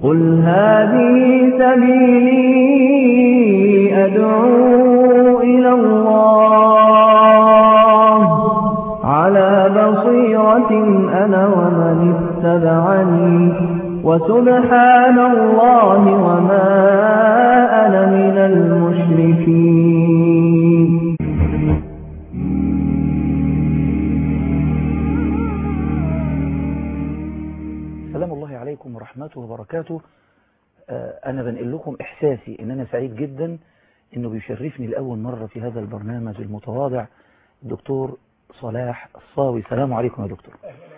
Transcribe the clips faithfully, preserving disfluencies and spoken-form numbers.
قل هذه سبيلي أدعو إلى الله على بصيرة أنا ومن اتبعني وسبحان الله وما أنا من المشركين. سلام الله عليكم ورحمته وبركاته. أنا بنقل لكم إحساسي إن أنا سعيد جدا إنه بيشرفني لأول مرة في هذا البرنامج المتواضع الدكتور صلاح الصاوي. السلام عليكم يا دكتور.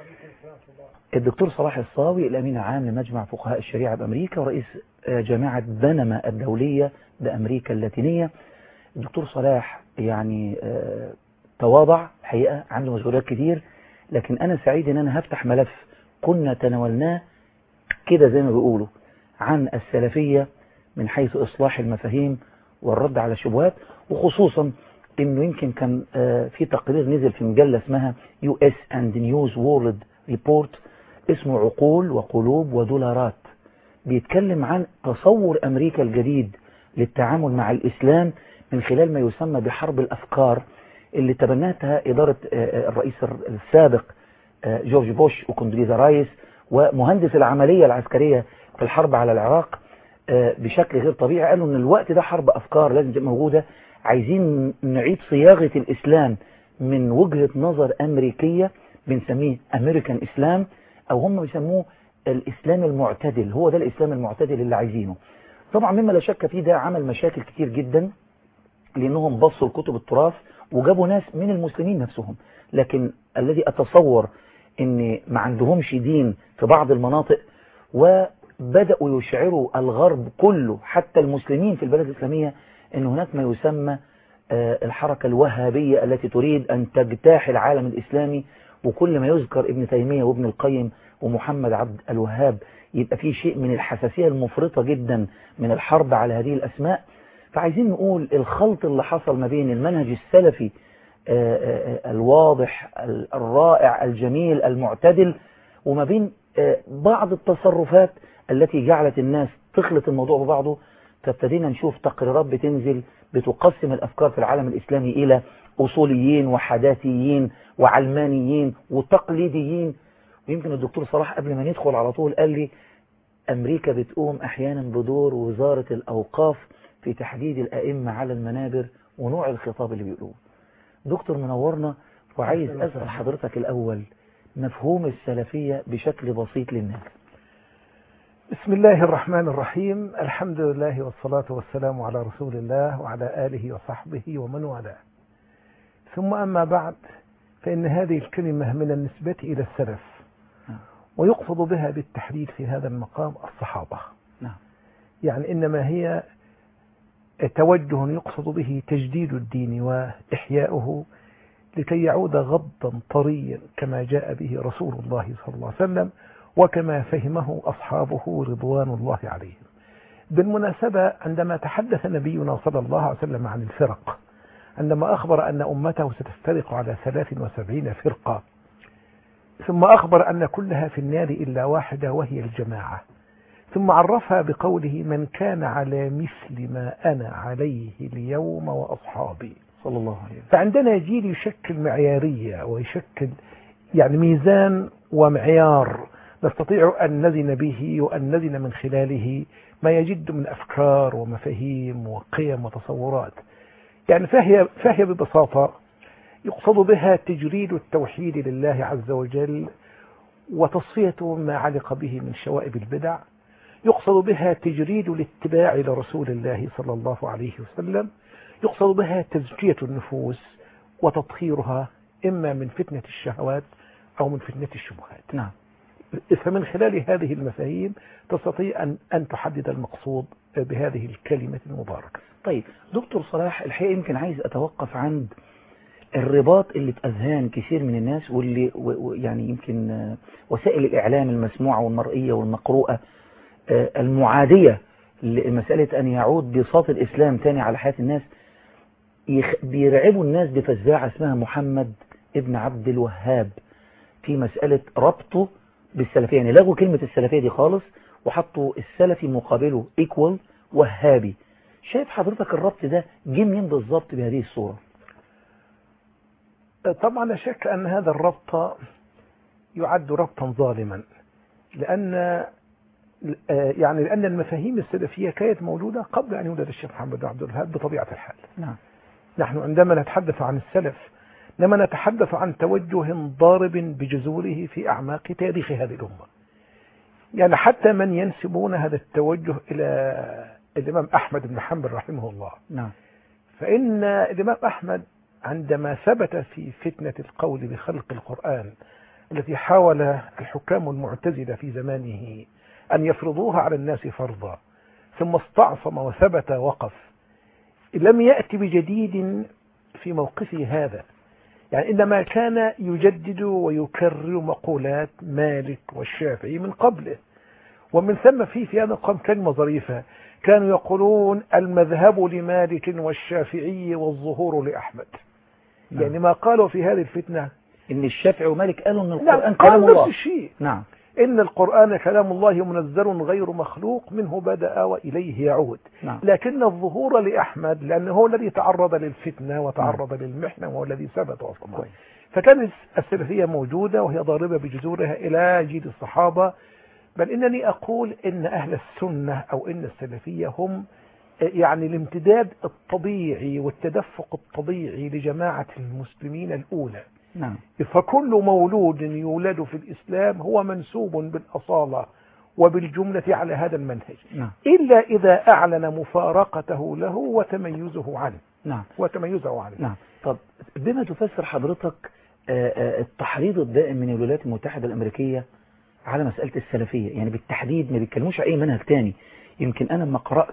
الدكتور صلاح الصاوي الأمين العام لمجمع فقهاء الشريعة بأمريكا ورئيس جامعة بنما الدولية بأمريكا اللاتينية. الدكتور صلاح يعني تواضع حقيقة، عنده مشغولات كتير، لكن أنا سعيد إن أنا هفتح ملف كنا تناولناه كده زي ما بيقولوا عن السلفية من حيث إصلاح المفاهيم والرد على الشبهات، وخصوصا إنه يمكن كان في تقرير نزل في مجلة اسمها يو إس and News World Report اسمه عقول وقلوب ودولارات، بيتكلم عن تصور أمريكا الجديد للتعامل مع الإسلام من خلال ما يسمى بحرب الأفكار اللي تبنتها إدارة الرئيس السابق جورج بوش وكوندوليزا رايس ومهندس العملية العسكرية في الحرب على العراق بشكل غير طبيعي. قالوا ان الوقت ده حرب أفكار لازم تبقى موجودة، عايزين نعيد صياغة الإسلام من وجهة نظر أمريكية بنسميه أمريكان إسلام، أو هم بيسموه الإسلام المعتدل. هو ده الإسلام المعتدل اللي عايزينه. طبعا مما لا شك فيه ده عمل مشاكل كتير جدا، لأنهم بصوا لكتب التراث وجابوا ناس من المسلمين نفسهم، لكن الذي أتصور ان ما عندهمش دين في بعض المناطق، وبدأوا يشعروا الغرب كله حتى المسلمين في البلاد الإسلامية ان هناك ما يسمى الحركة الوهابية التي تريد ان تجتاح العالم الإسلامي، وكل ما يذكر ابن تيمية وابن القيم ومحمد عبد الوهاب يبقى فيه شيء من الحساسية المفرطة جدا من الحرب على هذه الأسماء. فعايزين نقول الخلط اللي حصل ما بين المنهج السلفي الواضح الرائع الجميل المعتدل وما بين بعض التصرفات التي جعلت الناس تخلط الموضوع ببعضه، فابتدينا نشوف تقريرات بتنزل بتقسم الأفكار في العالم الإسلامي إلى أصوليين وحداثيين وعلمانيين وتقليديين. ويمكن الدكتور صلاح قبل ما ندخل على طول قال لي أمريكا بتقوم أحيانا بدور وزارة الأوقاف في تحديد الأئمة على المنابر ونوع الخطاب اللي بيقولوه. دكتور منورنا، وعايز أسأل حضرتك الأول مفهوم السلفية بشكل بسيط للناس. بسم الله الرحمن الرحيم، الحمد لله والصلاة والسلام على رسول الله وعلى آله وصحبه ومن والاه، ثم أما بعد، فإن هذه الكلمة من النسبة إلى السلف، ويقصد بها بالتحديد في هذا المقام الصحابة. يعني إنما هي توجه يقصد به تجديد الدين وإحياؤه لكي يعود غضا طريا كما جاء به رسول الله صلى الله عليه وسلم وكما فهمه أصحابه رضوان الله عليهم. بالمناسبة، عندما تحدث نبينا صلى الله عليه وسلم عن الفرق، عندما أخبر أن أمته ستفترق على ثلاث وسبعين فرقة، ثم أخبر أن كلها في النار إلا واحدة وهي الجماعة، ثم عرفها بقوله من كان على مثل ما أنا عليه اليوم وأصحابي صلى الله عليه وسلم. فعندنا جيل يشكل معيارية ويشكل يعني ميزان ومعيار نستطيع أن نزن به وأن نزن من خلاله ما يجد من أفكار ومفاهيم وقيم وتصورات. يعني فهي, فهي ببساطة يقصد بها تجريد التوحيد لله عز وجل وتصفية ما علق به من شوائب البدع. يقصد بها تجريد الاتباع لرسول الله صلى الله عليه وسلم. يقصد بها تزكية النفوس وتطهيرها إما من فتنة الشهوات أو من فتنة الشبهات. نعم. فمن خلال هذه المفاهيم تستطيع أن, أن تحدد المقصود بهذه الكلمة المباركة. طيب دكتور صلاح، الحقيقة يمكن عايز أتوقف عند الرباط اللي في أذهان كثير من الناس، واللي يعني يمكن وسائل الإعلام المسموعة والمرئية والمقروءة المعادية لمسألة أن يعود بساط الإسلام تاني على حياة الناس، بيرعبوا الناس بفزاعة اسمها محمد ابن عبد الوهاب في مسألة ربطه بالسلفية. يعني لغوا كلمة السلفية دي خالص وحطوا السلفي مقابله ايكوال وهابي. شايف حضرتك الربط ده جه منين بالظبط بهذه الصورة؟ طبعا لا شك أن هذا الربط يعد ربطا ظالما، لأن يعني لأن المفاهيم السلفية كانت موجودة قبل أن يولد الشيخ محمد بن عبد الوهاب بطبيعة الحال. نعم. نحن عندما نتحدث عن السلف لما نتحدث عن توجه ضارب بجذوره في أعماق تاريخ هذه الأمة. يعني حتى من ينسبون هذا التوجه إلى الإمام أحمد بن حنبل رحمه الله. نعم. فإن الإمام أحمد عندما ثبت في فتنة القول بخلق القرآن التي حاول الحكام المعتزلة في زمانه أن يفرضوها على الناس فرضا، ثم استعصم وثبت وقف، لم يأتي بجديد في موقفه هذا، يعني إنما كان يجدد ويكرر مقولات مالك والشافعي من قبله. ومن ثم في في هذا القام كلمة ظريفة، كانوا يقولون المذهب لمالك والشافعي والظهور لأحمد. نعم. يعني ما قالوا في هذه الفتنة إن الشافعي ومالك قالوا إن نعم القرآن كلام قالوا الله. نفس الشيء. نعم. إن القرآن كلام الله منزل غير مخلوق منه بدأ وإليه يعود. نعم. لكن الظهور لأحمد لأنه هو الذي تعرض للفتنة وتعرض نعم. للمحنة وهو الذي ثبت وصمد. فكانت السلفية موجودة وهي ضاربة بجذورها إلى جيل الصحابة. بل إنني أقول إن أهل السنة أو إن السلفية هم يعني الامتداد الطبيعي والتدفق الطبيعي لجماعة المسلمين الأولى. نعم. فكل مولود يولد في الإسلام هو منسوب بالأصالة وبالجملة على هذا المنهج. نعم. إلا إذا أعلن مفارقته له وتميزه عنه. نعم. وتميزه عنه. نعم. طب بما تفسر حضرتك التحريض الدائم من الولايات المتحدة الأمريكية على مسألة السلفية، يعني بالتحديد ما بيتكلموش أي منهج تاني. يمكن أنا لما قرأت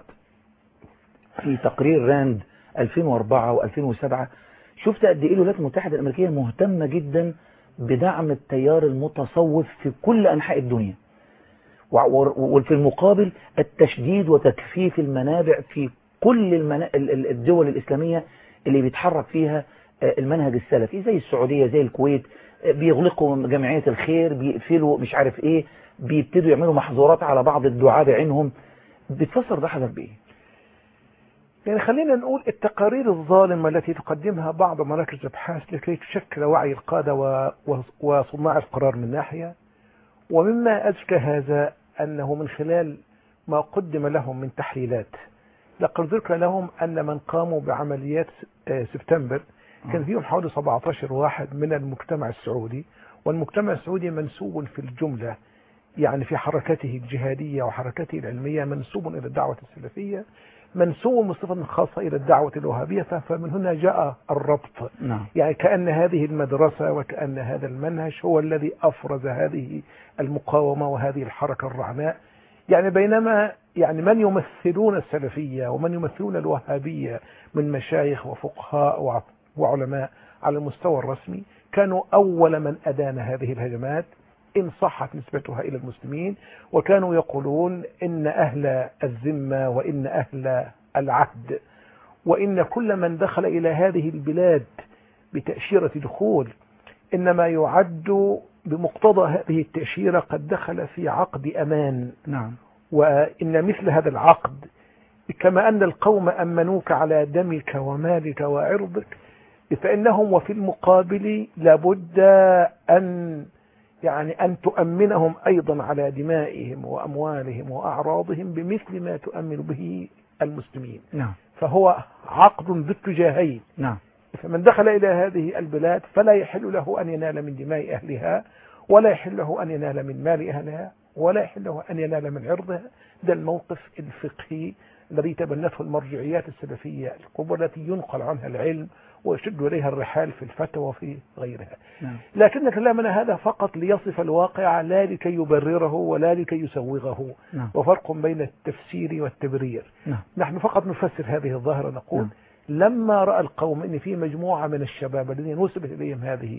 في تقرير راند ألفين وأربعة وألفين وسبعة شفت قد ايه الولايات المتحدة الأمريكية مهتمة جدا بدعم التيار المتصوف في كل أنحاء الدنيا، وفي المقابل التشديد وتكثيف المنابع في كل المنا... الدول الإسلامية اللي بيتحرك فيها المنهج السلفي، زي السعودية زي الكويت. بيغلقوا جمعية الخير، بيقفلوا مش عارف ايه، بيبتدوا يعملوا محظورات على بعض الدعاة بعينهم. بتفسر ده حضرتك بايه؟ يعني خلينا نقول التقارير الظالمة التي تقدمها بعض مراكز الابحاث لكي تشكل وعي القادة وصناع القرار من ناحية، ومما أذكى هذا أنه من خلال ما قدم لهم من تحليلات لقد ذكر لهم أن من قاموا بعمليات سبتمبر كان فيهم حوالي سبعة عشر واحد من المجتمع السعودي، والمجتمع السعودي منسوب في الجملة يعني في حركته الجهادية وحركته العلمية منسوب إلى الدعوة السلفية، منسوب بصفة خاصة إلى الدعوة الوهابية. فمن هنا جاء الربط. نعم. يعني كأن هذه المدرسة وكأن هذا المنهج هو الذي أفرز هذه المقاومة وهذه الحركة الرعناء. يعني بينما يعني من يمثلون السلفية ومن يمثلون الوهابية من مشايخ وفقهاء وعلماء على المستوى الرسمي كانوا أول من أدان هذه الهجمات إن صحت نسبتها إلى المسلمين، وكانوا يقولون إن أهل الذمة وإن أهل العهد وإن كل من دخل إلى هذه البلاد بتأشيرة دخول إنما يعد بمقتضى هذه التأشيرة قد دخل في عقد أمان. نعم. وإن مثل هذا العقد كما أن القوم أمنوك على دمك ومالك وعرضك فإنهم وفي المقابل لابد أن يعني أن تؤمنهم أيضا على دمائهم وأموالهم وأعراضهم بمثل ما تؤمن به المسلمين. نعم. فهو عقد ذو اتجاهين. نعم. فمن دخل إلى هذه البلاد فلا يحل له أن ينال من دماء أهلها، ولا يحل له أن ينال من مال أهلها، ولا يحل له أن ينال من عرضها. ده الموقف الفقهي الذي تبنته المرجعيات السلفية الكبرى التي ينقل عنها العلم ويشد إليها الرحال في الفتوى وفي غيرها. نعم. لكن كلامنا هذا فقط ليصف الواقع لا لكي يبرره ولا لكي يسوغه. نعم. وفرق بين التفسير والتبرير. نعم. نحن فقط نفسر هذه الظاهرة نقول نعم. لما رأى القوم أن في مجموعة من الشباب الذين نسبت إليهم هذه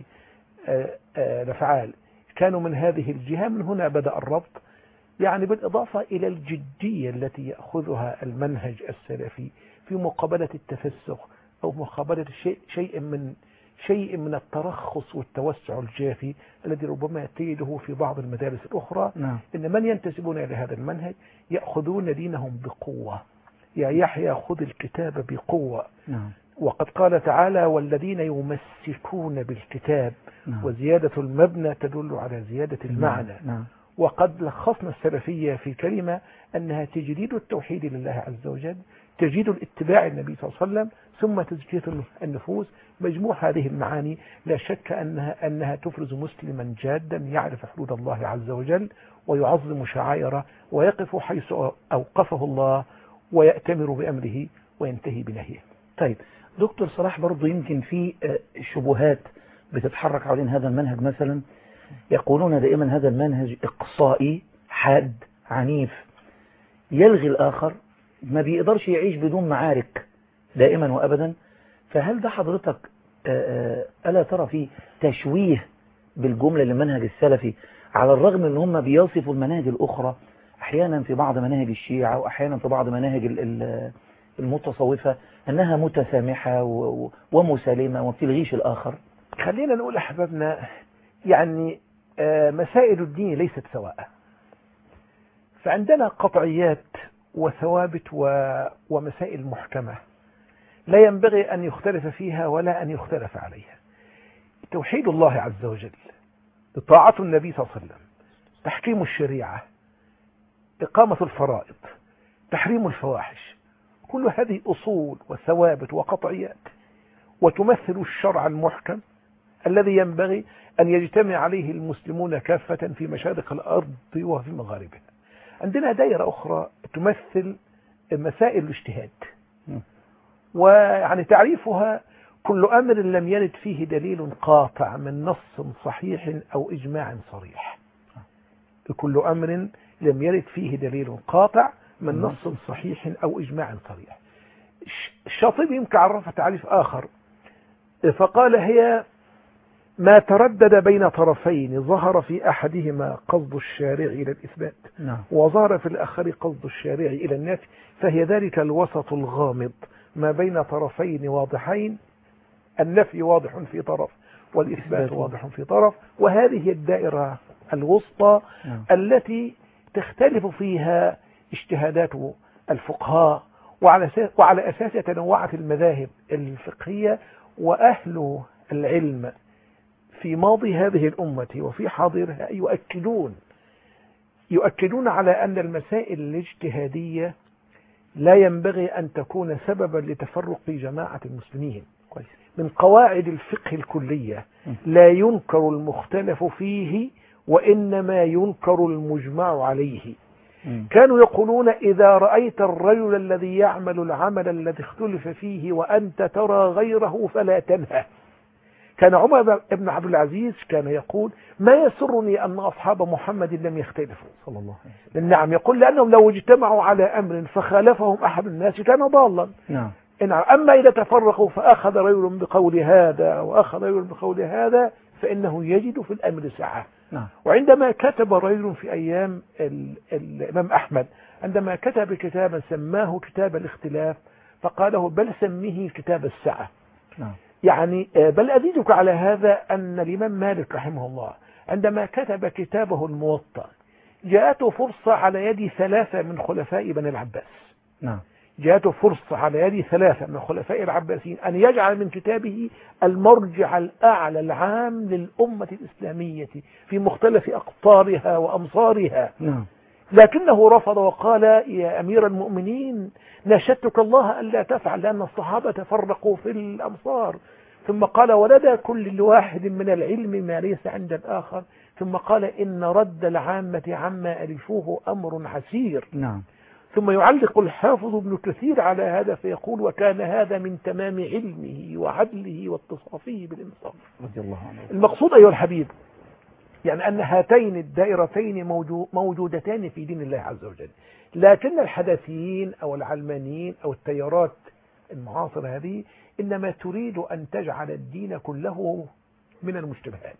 الأفعال كانوا من هذه الجهة، من هنا بدأ الربط. يعني بالإضافة إلى الجدية التي يأخذها المنهج السلفي في مقابلة التفسخ أو مقابلة شيء, شيء من شيء من الترخص والتوسع الجافي الذي ربما تجده في بعض المدارس الأخرى. نعم. إن من ينتسبون إلى هذا المنهج يأخذون دينهم بقوة. يا يحيى خذ الكتاب بقوة. نعم. وقد قال تعالى والذين يمسكون بالكتاب. نعم. وزيادة المبنى تدل على زيادة المعنى. نعم. وقد لخصنا السلفية في كلمة أنها تجديد التوحيد لله عز وجل، تجديد الاتباع النبي صلى الله عليه وسلم، ثم تزكية النفوس. مجموع هذه المعاني لا شك أنها, أنها تفرز مسلما جادا يعرف حدود الله عز وجل ويعظم شعائره ويقف حيث أوقفه الله ويأتمر بأمره وينتهي بنهيه. طيب دكتور صلاح، برضو يمكن في شبهات بتتحرك حوالين هذا المنهج. مثلا يقولون دائما هذا المنهج إقصائي حاد عنيف يلغي الآخر، ما بيقدرش يعيش بدون معارك دائما وأبدا. فهل ده حضرتك ألا ترى فيه تشويه بالجملة للمنهج السلفي، على الرغم من هم بيصفوا المناهج الأخرى أحيانا في بعض مناهج الشيعة وأحيانا في بعض مناهج المتصوفة أنها متسامحة ومسالمة وما بتلغيش الآخر؟ خلينا نقول أحبابنا، يعني مسائل الدين ليست سواء، فعندنا قطعيات وثوابت ومسائل محكمة لا ينبغي أن يختلف فيها ولا أن يختلف عليها. توحيد الله عز وجل، طاعة النبي صلى الله عليه وسلم، تحكيم الشريعة، إقامة الفرائض، تحريم الفواحش، كل هذه أصول وثوابت وقطعيات، وتمثل الشرع المحكم الذي ينبغي أن يجتمع عليه المسلمون كافة في مشارق الأرض وفي مغاربها. عندنا دائرة أخرى تمثل مسائل الاجتهاد، ويعني تعريفها كل أمر لم يرد فيه دليل قاطع من نص صحيح أو إجماع صريح. كل أمر لم يرد فيه دليل قاطع من نص صحيح أو إجماع صريح. الشاطبي يمكن عرف تعريف آخر فقال هي ما تردد بين طرفين ظهر في أحدهما قصد الشارع إلى الإثبات نعم. وظهر في الآخر قصد الشارع إلى النفي، فهي ذلك الوسط الغامض ما بين طرفين واضحين، النفي واضح في طرف والإثبات واضح في طرف، وهذه الدائرة الوسطى نعم. التي تختلف فيها اجتهادات الفقهاء، وعلى وعلى أساس تنوعت المذاهب الفقهية، وأهل العلم في ماضي هذه الأمة وفي حاضرها يؤكدون يؤكدون على أن المسائل الاجتهادية لا ينبغي أن تكون سببا لتفرق جماعة المسلمين. كويس. من قواعد الفقه الكلية لا ينكر المختلف فيه وإنما ينكر المجمع عليه. كانوا يقولون إذا رأيت الرجل الذي يعمل العمل الذي اختلف فيه وأنت ترى غيره فلا تنهى. كان عمر بن عبد العزيز كان يقول ما يسرني أن أصحاب محمد لم يختلفوا صلى الله عليه وسلم. نعم، يقول لأنهم لو اجتمعوا على أمر فخالفهم أحد الناس كان ضالا. نعم. أما إذا تفرقوا فأخذ رجل بقول هذا وأخذ رجل بقول هذا فإنه يجد في الأمر سعة. نعم. وعندما كتب رجل في أيام الإمام أحمد، عندما كتب كتابا سماه كتاب الاختلاف فقاله بل سميه كتاب السعة. نعم. يعني بل أزيدك على هذا أن الإمام مالك رحمه الله عندما كتب كتابه الموطأ جاءته فرصة على يد ثلاثة من خلفاء بني العباس. نعم. جاءته فرصة على يد ثلاثة من خلفاء العباسيين أن يجعل من كتابه المرجع الأعلى العام للأمة الإسلامية في مختلف أقطارها وأمصارها. نعم. لكنه رفض وقال يا أمير المؤمنين نشدتك الله ألا تفعل لأن الصحابة تفرقوا في الأمصار. ثم قال ولدى كل واحد من العلم ما ليس عند الآخر. ثم قال إن رد العامة عما ألفوه أمر عسير. نعم. ثم يعلق الحافظ ابن كثير على هذا فيقول وكان هذا من تمام علمه وعدله واتصافه بالإنصاف. رضي الله عنه. المقصود أيها الحبيب يعني أن هاتين الدائرتين موجودتان في دين الله عز وجل، لكن الحدثيين أو العلمانيين أو التيارات المعاصرة هذه إنما تريد أن تجعل الدين كله من المشتبهات،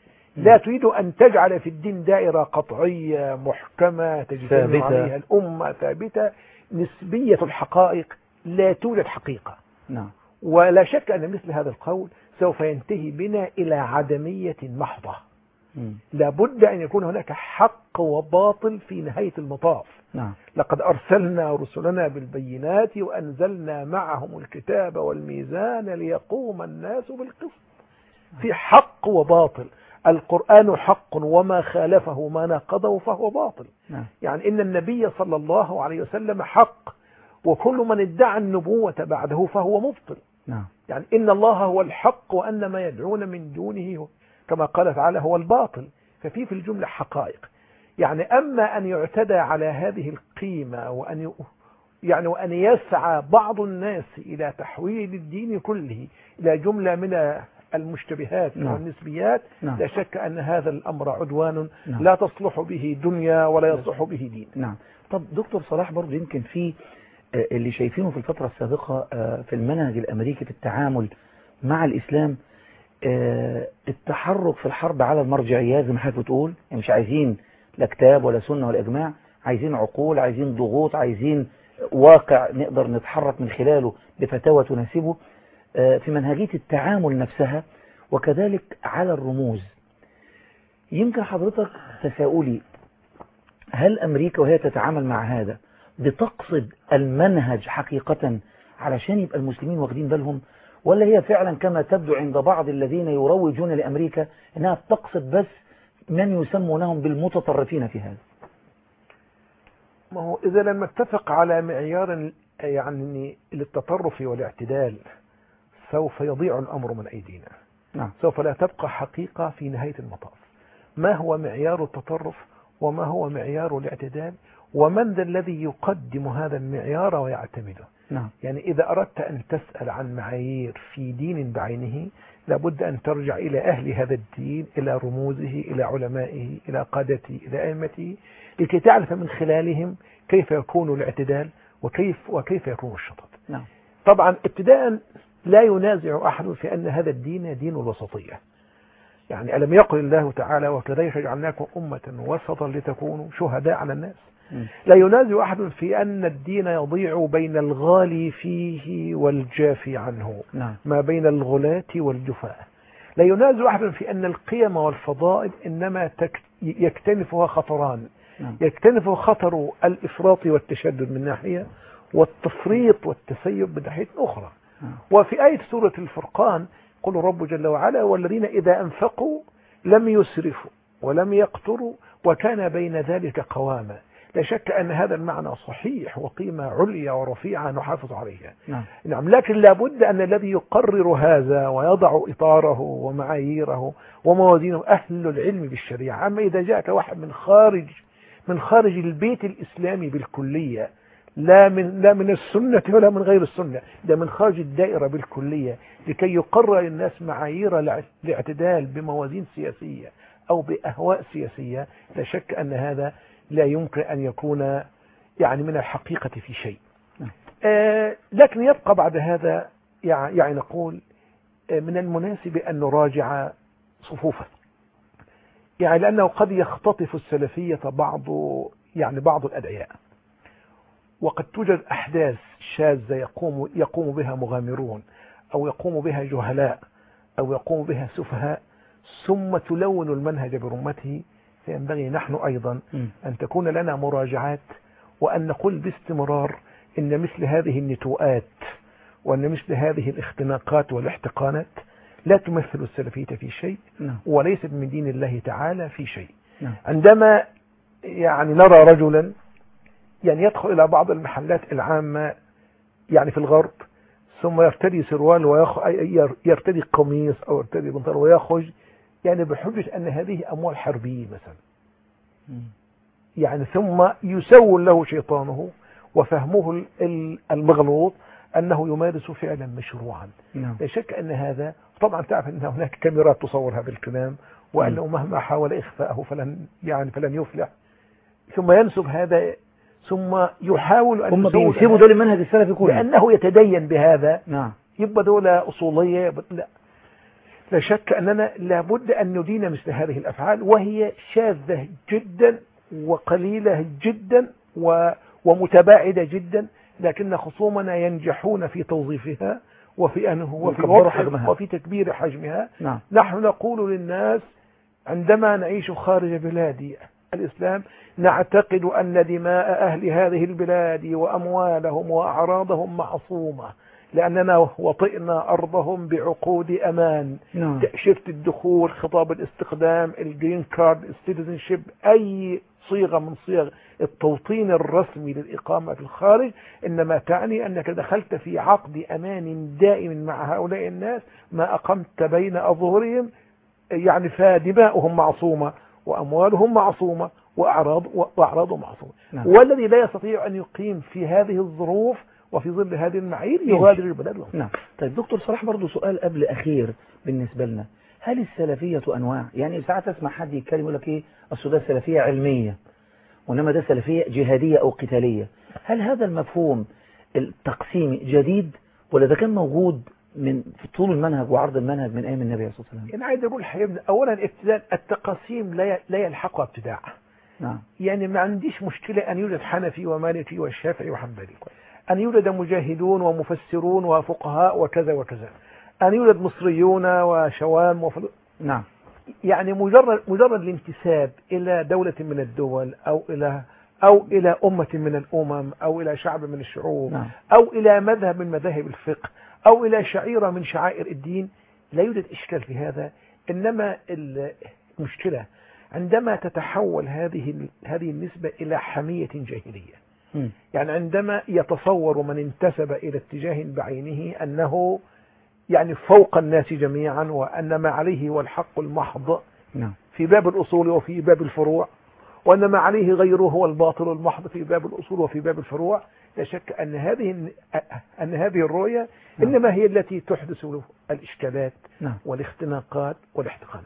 لا تريد أن تجعل في الدين دائرة قطعية محكمة تجتمع عليها الأمة ثابتة نسبية الحقائق، لا توجد حقيقة. نعم. ولا شك أن مثل هذا القول سوف ينتهي بنا إلى عدمية محضة. مم. لابد أن يكون هناك حق وباطل في نهاية المطاف. نعم. لقد أرسلنا رسلنا بالبينات وأنزلنا معهم الكتاب والميزان ليقوم الناس بالقسط. في حق وباطل. القرآن حق وما خالفه ما ناقضه فهو باطل. نعم. يعني إن النبي صلى الله عليه وسلم حق، وكل من ادعى النبوة بعده فهو مبطل. نعم. يعني إن الله هو الحق وأن ما يدعون من دونه كما قال تعالى هو الباطل. ففي في الجملة حقائق. يعني أما أن يعتدى على هذه القيمة وأن ي... يعني وأن يسعى بعض الناس إلى تحويل الدين كله إلى جملة من المشتبهات نعم. والنسبيات، نعم. لا شك أن هذا الأمر عدوان نعم. لا تصلح به دنيا ولا يصلح به دين. نعم. طب دكتور صلاح، برضو يمكن في اللي شايفينه في الفترة السابقة في المنهج الأمريكي في التعامل مع الإسلام التحرك في الحرب على المرجعيات زي ما حضرتك بتقول. يعني مش عايزين لا كتاب ولا سنة ولا إجماع، عايزين عقول، عايزين ضغوط، عايزين واقع نقدر نتحرك من خلاله بفتاوى تناسبه في منهجية التعامل نفسها، وكذلك على الرموز. يمكن حضرتك تساؤلي، هل أمريكا وهي تتعامل مع هذا بتقصد المنهج حقيقة علشان يبقى المسلمين واخدين بالهم، ولا هي فعلا كما تبدو عند بعض الذين يروجون لأمريكا أنها بتقصد بس من يسمونهم بالمتطرفين في هذا؟ ما هو إذا لم نتفق على معيار يعني للتطرف والاعتدال سوف يضيع الأمر من أيدينا. نعم. سوف لا تبقى حقيقة في نهاية المطاف. ما هو معيار التطرف وما هو معيار الاعتدال، ومن ذا الذي يقدم هذا المعيار ويعتمده؟ نعم. يعني إذا أردت أن تسأل عن معايير في دين بعينه لابد أن ترجع إلى أهل هذا الدين، إلى رموزه، إلى علمائه، إلى قادته، إلى أئمته، لكي تعرف من خلالهم كيف يكون الاعتدال وكيف وكيف يكون الشطط. نعم. طبعا ابتداء لا ينازع أحد في أن هذا الدين دين الوسطية. يعني ألم يقل الله تعالى وكذلك جعلناكم أمة وسطا لتكونوا شهداء على الناس. م. لا ينازع أحد في أن الدين يضيع بين الغالي فيه والجافي عنه. نعم. ما بين الغلاة والجفاء. لا ينازع أحد في أن القيم والفضائل إنما يكتنفها خطران. نعم. يكتنف خطر الإفراط والتشدد من ناحية، والتفريط والتسيب من ناحية أخرى. نعم. وفي آية سورة الفرقان قل رب جل وعلا والذين إذا أنفقوا لم يسرفوا ولم يقتروا وكان بين ذلك قواما. لا شك أن هذا المعنى صحيح وقيمة عليا ورفيعة نحافظ عليها. نعم. نعم. لكن لابد أن الذي يقرر هذا ويضع إطاره ومعاييره وموازينه أهل العلم بالشريعة. أما إذا جاءك واحد من خارج من خارج البيت الإسلامي بالكلية، لا من لا من السنة ولا من غير السنة، ده من خارج الدائرة بالكلية، لكي يقرر الناس معايير الاعتدال بموازين سياسية أو بأهواء سياسية، لا شك أن هذا لا يمكن أن يكون يعني من الحقيقة في شيء. آه لكن يبقى بعد هذا يعني نقول آه من المناسب أن نراجع صفوفه، يعني لأنه قد يختطف السلفية بعض يعني بعض الأدعياء، وقد توجد أحداث شاذة يقوم يقوم بها مغامرون أو يقوم بها جهلاء أو يقوم بها سفهاء ثم تلون المنهج برمته. فينبغي نحن أيضا أن تكون لنا مراجعات وأن نقول باستمرار إن مثل هذه النتوءات وأن مثل هذه الاختناقات والاحتقانات لا تمثل السلفية في شيء وليست من دين الله تعالى في شيء. عندما يعني نرى رجلا يعني يدخل إلى بعض المحلات العامة يعني في الغرب ثم يرتدي سروال ويرتدي قميص أو يرتدي بنطلون ويخرج يعني بحجة أن هذه أموال حربية مثلا، يعني ثم يسول له شيطانه وفهمه المغلوط أنه يمارس فعلا مشروعا. لا شك أن هذا طبعا تعرف أن هناك كاميرات تصور هذا الكلام وأنه مهما حاول إخفاءه فلن يعني فلن يفلح، ثم ينسب هذا ثم يحاول أن هم بينسبوا دول المنهج السلفي كله لأنه يتدين بهذا. نعم. يبقى دولة أصولية. لا لا شك أننا لابد أن ندين مثل هذه الأفعال وهي شاذة جدا وقليلة جدا ومتباعدة جدا، لكن خصومنا ينجحون في توظيفها وفي أنه وفي وكبروا وضع حجمها. وفي تكبير حجمها. نعم. نحن نقول للناس عندما نعيش خارج بلاد الإسلام نعتقد أن دماء أهل هذه البلاد وأموالهم وأعراضهم معصومة، لأننا وطئنا أرضهم بعقود أمان. نعم. تأشيرة الدخول، خطاب الاستخدام، الجرين كارد، السيتيزنشيب، أي صيغة من صيغ التوطين الرسمي للإقامة في الخارج إنما تعني أنك دخلت في عقد أمان دائم مع هؤلاء الناس ما أقمت بين أظهرهم، يعني فدماؤهم معصومة وأموالهم معصومة وأعراض وأعراضهم معصومة. نعم. والذي لا يستطيع أن يقيم في هذه الظروف وفي ظل هذه المعايير يغادر البلاد له. نعم. طيب دكتور صلاح، برضو سؤال قبل أخير بالنسبة لنا، هل السلفية أنواع؟ يعني ساعات أسمع حد يتكلم يقول لك إيه أصل ده سلفية علمية وإنما ده سلفية جهادية أو قتالية. هل هذا المفهوم التقسيمي جديد ولا ده كان موجود من في طول المنهج وعرض المنهج من أيام النبي عليه الصلاة والسلام؟ أنا عايز أقول حبيبنا، أولا ابتداء التقاسيم لا لا يلحقها ابتداع. نعم. يعني ما عنديش مشكلة أن يوجد حنفي ومالكي والشافعي وحنبلي، أن يوجد مجاهدون ومفسرون وفقهاء وكذا وكذا، أن يوجد مصريون وشوام وفل... نعم. يعني مجرد مجرد الانتساب إلى دولة من الدول أو إلى أو إلى أمة من الأمم أو إلى شعب من الشعوب. نعم. أو إلى مذهب من مذاهب الفقه أو إلى شعيرة من شعائر الدين، لا يوجد إشكال في هذا. إنما المشكلة عندما تتحول هذه هذه النسبة إلى حمية جاهلية. م. يعني عندما يتصور من انتسب إلى اتجاه بعينه أنه يعني فوق الناس جميعا وأن ما عليه هو الحق المحض نعم. في باب الأصول وفي باب الفروع، وأن ما عليه غيره هو الباطل المحض في باب الأصول وفي باب الفروع، لا شك أن هذه أن هذه الرؤية نعم. إنما هي التي تحدث الإشكالات نعم. والاختناقات والاحتقانات.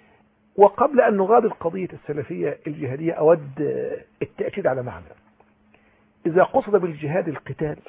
وقبل أن نغادر قضية السلفية الجهادية أود التأكيد على معنى، إذا قصد بالجهاد القتال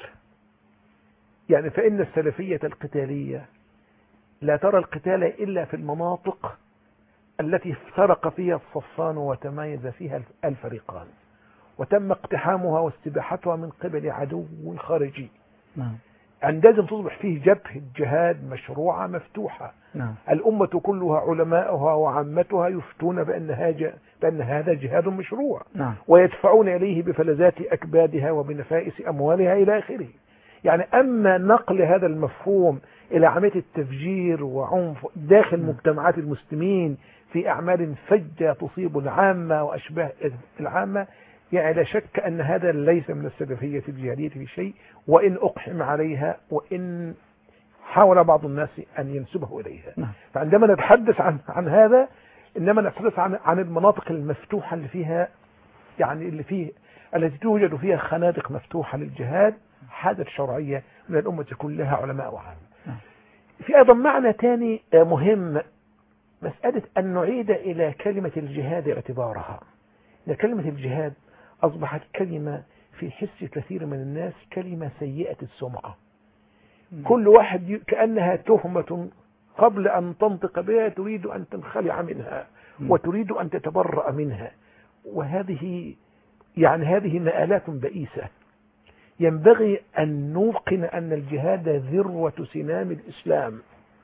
يعني فإن السلفية القتالية لا ترى القتال إلا في المناطق التي افترق فيها الصفان وتمايز فيها الفريقان وتم اقتحامها واستباحتها من قبل عدو خارجي. نعم. عندئذ تصبح فيه جبهة جهاد مشروعة مفتوحة. نعم. الأمة كلها علماؤها وعامتها يفتون بأن هذا بأن هذا جهاد مشروع. نعم. ويدفعون إليه بفلذات أكبادها وبنفائس أموالها إلى آخره. يعني أما نقل هذا المفهوم إلى عملية التفجير وعنف داخل مجتمعات المسلمين في أعمال فجة تصيب العامة وأشباه العامة، يعني لا شك أن هذا ليس من السلفية الجهادية في شيء، وإن أقحم عليها وإن حاول بعض الناس أن ينسبه إليها. نعم. فعندما نتحدث عن عن هذا إنما نتحدث عن عن المناطق المفتوحة اللي فيها يعني اللي فيه التي توجد فيها خنادق مفتوحة للجهاد حاجة شرعية من الأمة كلها علماء وعامة. في أيضا معنى ثاني مهم، مسألة أن نعيد إلى كلمة الجهاد اعتبارها. إن كلمة الجهاد أصبحت كلمة في حس كثير من الناس كلمة سيئة السمعة. كل واحد كأنها تهمة قبل أن تنطق بها تريد أن تنخلع منها وتريد أن تتبرأ منها، وهذه يعني هذه مآلات بئيسة. ينبغي أن نوقن أن الجهاد ذروة سنام الإسلام.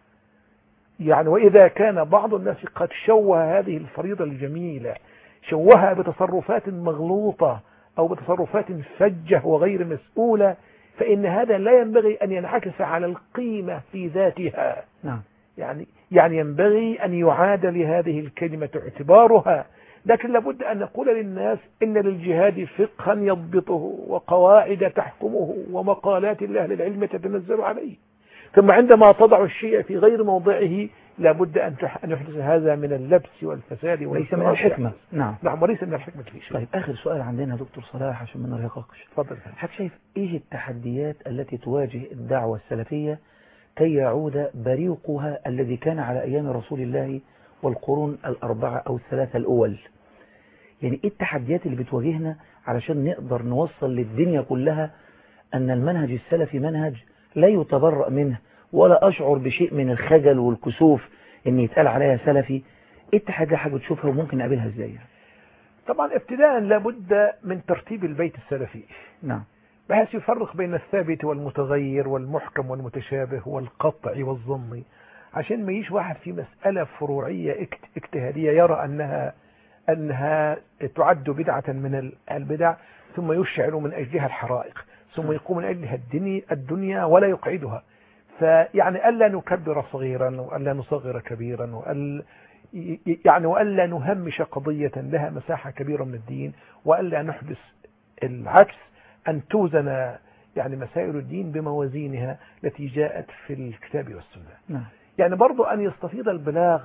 يعني وإذا كان بعض الناس قد شوه هذه الفريضة الجميلة، شوهها بتصرفات مغلوطة أو بتصرفات فجة وغير مسؤولة، فإن هذا لا ينبغي أن ينعكس على القيمة في ذاتها. نعم. يعني يعني ينبغي أن يعاد لهذه الكلمة اعتبارها. لكن لابد أن نقول للناس إن للجهاد فقها يضبطه وقواعد تحكمه ومقالات لأهل العلم تتنزل عليه، ثم عندما تضع الشيء في غير موضعه لابد أن يحدث هذا من اللبس والفساد وليس من الحكمة. نعم. نعم وليس من الحكمة في شيء. طيب آخر سؤال عندنا دكتور صلاح عشان ما نرهقكش. تفضل. حضرتك شايف إيه التحديات التي تواجه الدعوة السلفية كي يعود بريقها الذي كان على أيام رسول الله والقرون الأربعة أو الثلاثة الأول؟ يعني إيه التحديات اللي بتواجهنا علشان نقدر نوصل للدنيا كلها أن المنهج السلفي منهج لا يتبرأ منه ولا أشعر بشيء من الخجل والكسوف إن يتقال عليها سلفي؟ إيه التحديات حاجة تشوفها وممكن نقابلها إزاي؟ طبعا ابتداء لابد من ترتيب البيت السلفي. نعم. بحيث يفرق بين الثابت والمتغير والمحكم والمتشابه والقطع والظني، عشان ما يجيش واحد في مسألة فروعية اجتهادية يرى أنها أنها تعد بدعة من البدع ثم يشعل من أجلها الحرائق، ثم يقوم من أجلها الدنيا ولا يقعدها. فيعني ألا نكبر صغيرا وألا نصغر كبيرا وألا يعني وألا نهمش قضية لها مساحة كبيرة من الدين، وألا نحدث العكس، أن توزن يعني مسائل الدين بموازينها التي جاءت في الكتاب والسنة. نعم. يعني برضو أن يستفيض البلاغ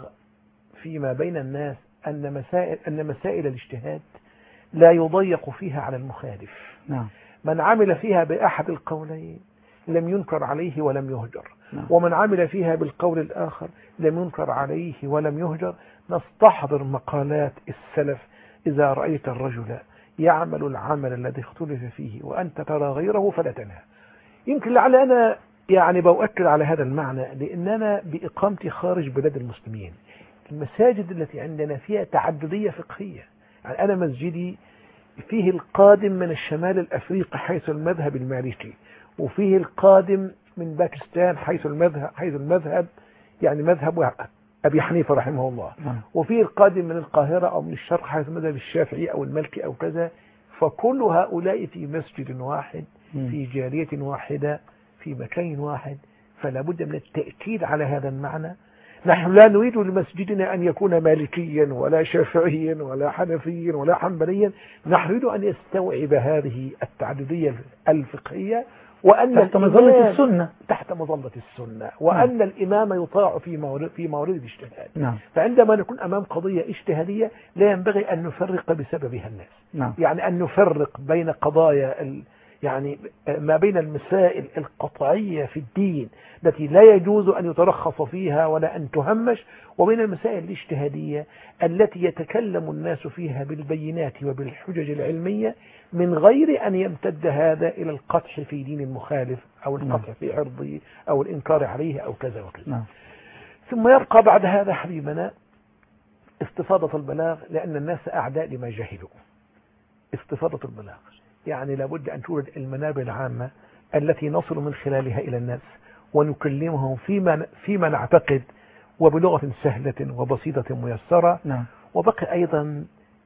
فيما بين الناس أن مسائل أن مسائل الاجتهاد لا يضيق فيها على المخالف. نعم. من عمل فيها بأحد القولين لم ينكر عليه ولم يهجر. نعم. ومن عمل فيها بالقول الآخر لم ينكر عليه ولم يهجر. نستحضر مقالات السلف: إذا رأيت الرجل يعمل العمل الذي اختلف فيه وأنت ترى غيره فلا تنهى. يمكن لعل أنا يعني بأؤكد على هذا المعنى لأننا بإقامتي خارج بلاد المسلمين المساجد التي عندنا فيها تعددية فقهية. يعني أنا مسجدي فيه القادم من الشمال الأفريقي حيث المذهب المالكي، وفيه القادم من باكستان حيث المذهب حيث المذهب يعني مذهب أبي حنيفة رحمه الله، وفيه القادم من القاهرة أو من الشرق حيث المذهب الشافعي أو المالكي أو كذا. فكل هؤلاء في مسجد واحد في جالية واحدة في مكان واحد. فلا بد من التأكيد على هذا المعنى. نحن لا نريد لمسجدنا أن يكون مالكيا ولا شافعيا ولا حنفيا ولا حنبليا. نحن نريد أن يستوعب هذه التعددية الفقهية، وأن تحت مظلة السنة تحت مظلة السنة وأن نعم. الإمام يطاع في مورد في مورد الاجتهاد. نعم. فعندما نكون أمام قضية اجتهادية لا ينبغي أن نفرق بسببها الناس. نعم. يعني أن نفرق بين قضايا ال يعني ما بين المسائل القطعية في الدين التي لا يجوز أن يترخص فيها ولا أن تهمش، وبين المسائل الاجتهادية التي يتكلم الناس فيها بالبينات وبالحجج العلمية من غير أن يمتد هذا إلى القطع في دين المخالف أو القطع في عرضه أو الإنكار عليه أو كذا وكذا. ثم يبقى بعد هذا حبيبنا استفاضة البلاغ، لأن الناس أعداء لما جهلوا. استفاضة البلاغ يعني لابد أن توجد المنابر العامة التي نصل من خلالها إلى الناس ونكلمهم فيما فيما نعتقد وبلغة سهلة وبسيطة ميسرة. نعم. وبقي أيضا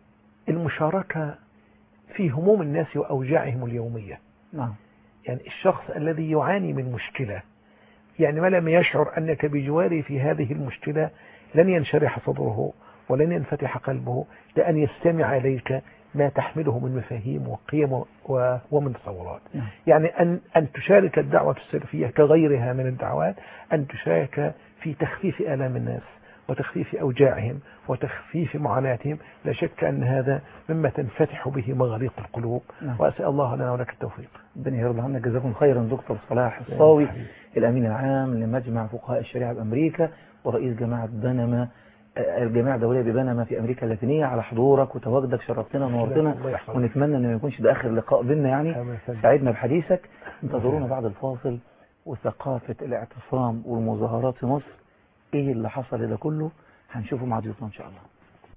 المشاركة في هموم الناس وأوجاعهم اليومية. نعم. يعني الشخص الذي يعاني من مشكلة يعني ما لم يشعر أنك بجواره في هذه المشكلة لن ينشرح صدره ولن ينفتح قلبه لأن يستمع إليك ما تحمله من مفاهيم وقيم ومن تصورات. نعم. يعني أن أن تشارك الدعوة السلفية كغيرها من الدعوات أن تشارك في تخفيف آلام الناس وتخفيف أوجاعهم وتخفيف معاناتهم. لا شك أن هذا مما تنفتح به مغاليق القلوب. نعم. وأسأل الله لنا ولك التوفيق. ربنا يرضى عنك. جزاكم خيرا دكتور صلاح الصاوي، الأمين العام لمجمع فقهاء الشريعة بأمريكا ورئيس جماعة بنما الجامعة الدولية ببنما في أمريكا اللاتينية، على حضورك وتواجدك. شرفتنا ونورتنا، ونتمنى أن ما يكونش ده آخر لقاء بيننا. يعني سعدنا بحديثك. انتظرونا بعد الفاصل. وثقافة الاعتصام والمظاهرات في مصر، إيه اللي حصل ده كله هنشوفه مع ضيوفنا إن شاء الله.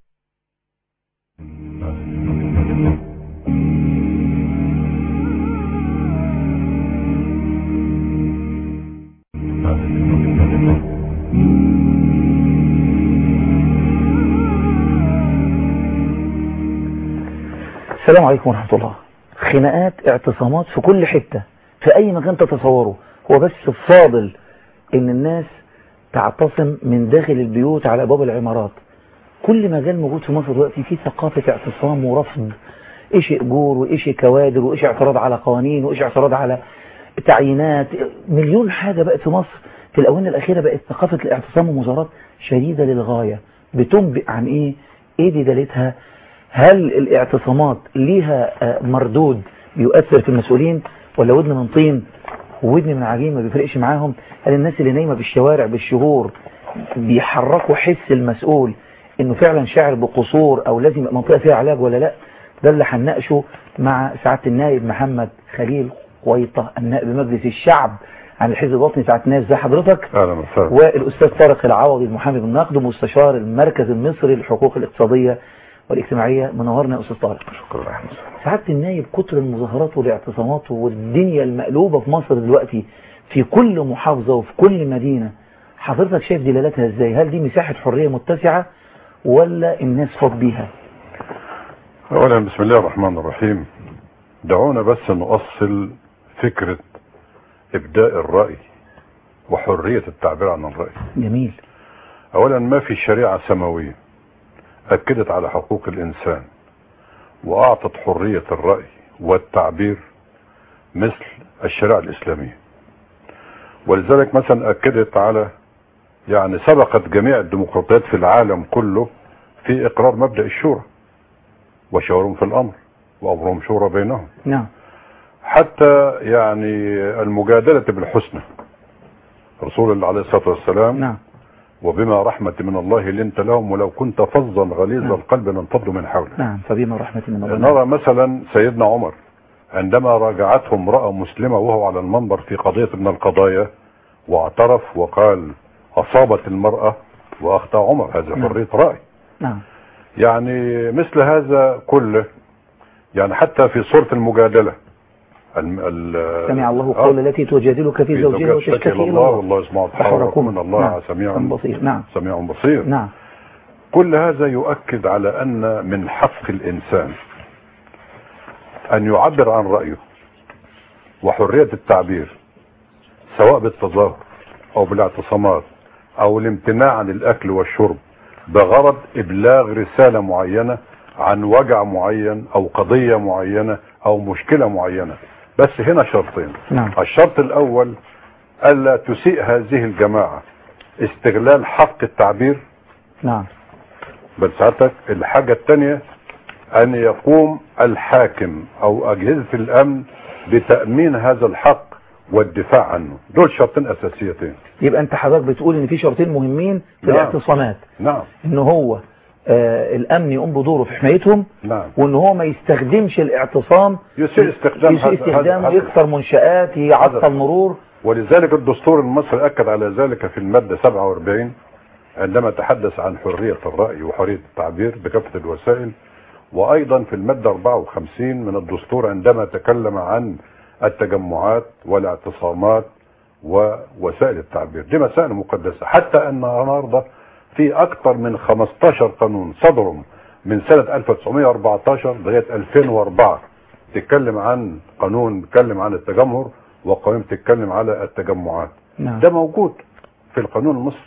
السلام عليكم ورحمة الله. خناقات، اعتصامات في كل حتة في أي مكان تتصوره. هو بس فاضل إن الناس تعتصم من داخل البيوت على أبواب العمارات. كل مجال موجود في مصر دلوقتي فيه ثقافة اعتصام ورفض، إيش أجور وإيش كوادر وإيش اعتراض على قوانين وإيش اعتراض على تعيينات. مليون حاجة بقت في مصر. في الأونه الأخيرة بقت ثقافة الاعتصام ومظاهرات شديدة للغاية. بتنبئ عن إيه؟ إيه دي دليلها؟ هل الاعتصامات ليها مردود بيؤثر في المسؤولين، ولا ودن من طين وودن من عجين ما بيفرقش معاهم؟ هل الناس اللي نايمة بالشوارع بالشهور بيحركوا حس المسؤول انه فعلا شاعر بقصور او لازم منطقة فيها علاج ولا لا؟ ده اللي هنناقشه مع سعادة النائب محمد خليل قويطة، النائب مجلس الشعب عن الحزب الوطني. سعادة النائب ازي حضرتك؟ اهلا وسهلا. والاستاذ طارق العوضي المحامي بالنقد ومستشار المركز المصري للحقوق الاقتصادية والاجتماعية. منورنا يا أستاذ طارق. شكرا. سعادة النايب، كتر المظاهرات والاعتصامات والدنيا المقلوبة في مصر دلوقتي في كل محافظة وفي كل مدينة، حضرتك شايف دلالتها ازاي؟ هل دي مساحة حرية متسعة ولا الناس فاض بيها؟ أولا بسم الله الرحمن الرحيم، دعونا بس نؤصل فكرة إبداء الرأي وحرية التعبير عن الرأي. جميل. أولا ما في شريعة سماوية أكدت على حقوق الإنسان وأعطت حرية الرأي والتعبير مثل الشريعة الإسلامية، ولذلك مثلا أكدت على يعني سبقت جميع الديمقراطيات في العالم كله في إقرار مبدأ الشورى وشاورهم في الأمر وأمرهم شورى بينهم. نعم. حتى يعني المجادلة بالحسنى، رسول الله عليه الصلاة والسلام نعم. وبما رحمة من الله لنت لهم ولو كنت فظا غليظ نعم. القلب لانفضوا من حولك. نعم. فبما رحمة من الله. نرى مثلا سيدنا عمر عندما راجعته امرأة مسلمة وهو على المنبر في قضية من القضايا واعترف وقال أصابت المرأة وأخطأ عمر، هذا نعم. حرية رأي. نعم. يعني مثل هذا كله، يعني حتى في صورة المجادلة سمع الله قول التي تجادلك في زوجها وتشتكي إلى الله والله يسمع تحاوركم من الله نعم. سميع بصير. نعم. سميع بصير. نعم. كل هذا يؤكد على أن من حق الإنسان أن يعبر عن رأيه وحرية التعبير، سواء بالتظاهر أو بالاعتصامات أو الامتناع عن الأكل والشرب بغرض إبلاغ رسالة معينة عن وجع معين أو قضية معينة أو مشكلة معينة. بس هنا شرطين. نعم. الشرط الأول ألا تسيء هذه الجماعة استغلال حق التعبير. نعم. بل ساعتك الحاجة الثانية أن يقوم الحاكم أو أجهزة الأمن بتأمين هذا الحق والدفاع عنه. دول شرطين أساسيتين. يبقى أنت حضرتك بتقول إن في شرطين مهمين في نعم. الاعتصامات. نعم. إن هو آه الأمن يقوم بدوره في حمايتهم. نعم. وإن هو ما يستخدمش الاعتصام يسيء استخدام يسيء استخدامه، يكسر منشآت، يعطل مرور. ولذلك الدستور المصري أكد على ذلك في المادة سبعة وأربعين عندما تحدث عن حرية الرأي وحرية التعبير بكافة الوسائل، وأيضا في المادة أربعة وخمسين من الدستور عندما تكلم عن التجمعات والاعتصامات ووسائل التعبير. دي مسائل مقدسة، حتى أن النهارده في أكثر من خمستاشر قانون صدروا من سنة ألف وتسعمائة وأربعة عشر لغاية ألفين وأربعة تتكلم عن قانون بيتكلم عن التجمهر وقانون بتتكلم على التجمعات. نعم. ده موجود في القانون المصري،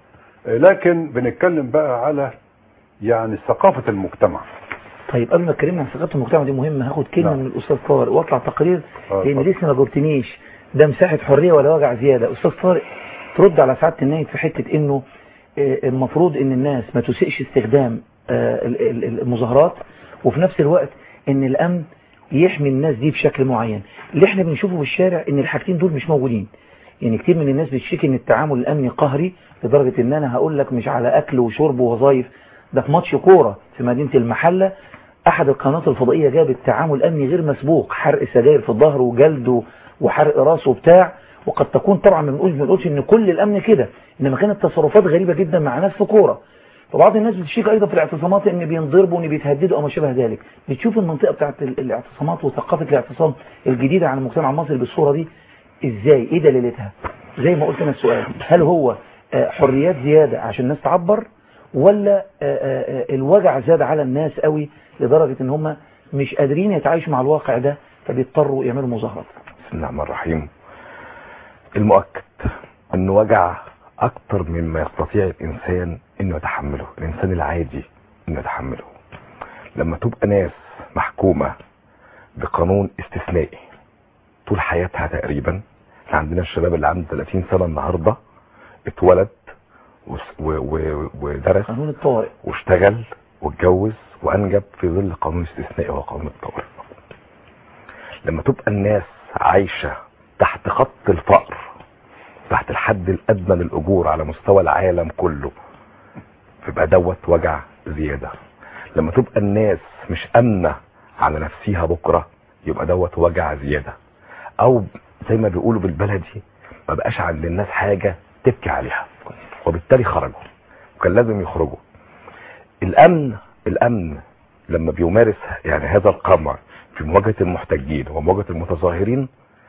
لكن بنتكلم بقى على يعني ثقافة المجتمع. طيب قبل ما اتكلمنا عن ثقافة المجتمع دي مهمة، هاخد كلمة نعم. من الأستاذ طارق واطلع تقرير آه لأن لسه ما جاوبتنيش. ده مساحة حرية ولا وجع زيادة؟ أستاذ طارق ترد على سعادة النائب في حتة إنه المفروض إن الناس ما تسيئش استخدام المظاهرات، وفي نفس الوقت إن الأمن يحمي الناس دي بشكل معين. اللي احنا بنشوفه في الشارع إن الحاجتين دول مش موجودين. يعني كتير من الناس بتشتكي إن التعامل الأمني قهري لدرجة إن أنا هقول لك مش على أكل وشرب ووظائف. ده في ماتش كورة في مدينة المحلة أحد القنوات الفضائية جابت تعامل أمني غير مسبوق، حرق سجاير في الظهر وجلد وحرق راسه وبتاع. وقد تكون طبعا ما بنقولش ان كل الامن كده، انما كانت تصرفات غريبة جدا مع ناس في كورة. فبعض الناس بتشيك ايضا في الاعتصامات ان بينضربوا وان بيتهددوا او ما شابه ذلك. بتشوف المنطقة بتاعت الاعتصامات وثقافة الاعتصام الجديدة عن المجتمع المصري بالصورة دي ازاي؟ ايه دليلتها؟ زي ما قلت انا السؤال، هل هو حريات زيادة عشان الناس تعبر، ولا الوجع زاد على الناس قوي لدرجة ان هم مش قادرين يتعايشوا مع الواقع ده فبيضطروا يعملوا مظاهرات؟ بسم الله الرحمن الرحيم. المؤكد انه وجع اكتر مما يستطيع الانسان انه يتحمله، الانسان العادي انه يتحمله. لما تبقى ناس محكومة بقانون استثنائي طول حياتها تقريبا، احنا عندنا الشباب اللي عنده ثلاثين سنة النهاردة اتولد ودرس قانون الطوارئ واشتغل واتجوز وانجب في ظل قانون استثنائي هو قانون الطوارئ. لما تبقى الناس عايشة تحت خط الفقر، تحت الحد الادنى للاجور على مستوى العالم كله، فيبقى دوت وجع زيادة. لما تبقى الناس مش امنة على نفسيها بكرة يبقى دوت وجع زيادة. او زي ما بيقولوا بالبلدي ما بقاش عند الناس حاجة تبكي عليها، وبالتالي خرجوا وكان لازم يخرجوا. الامن الامن لما بيمارس يعني هذا القمع في مواجهة المحتجين ومواجهة المتظاهرين،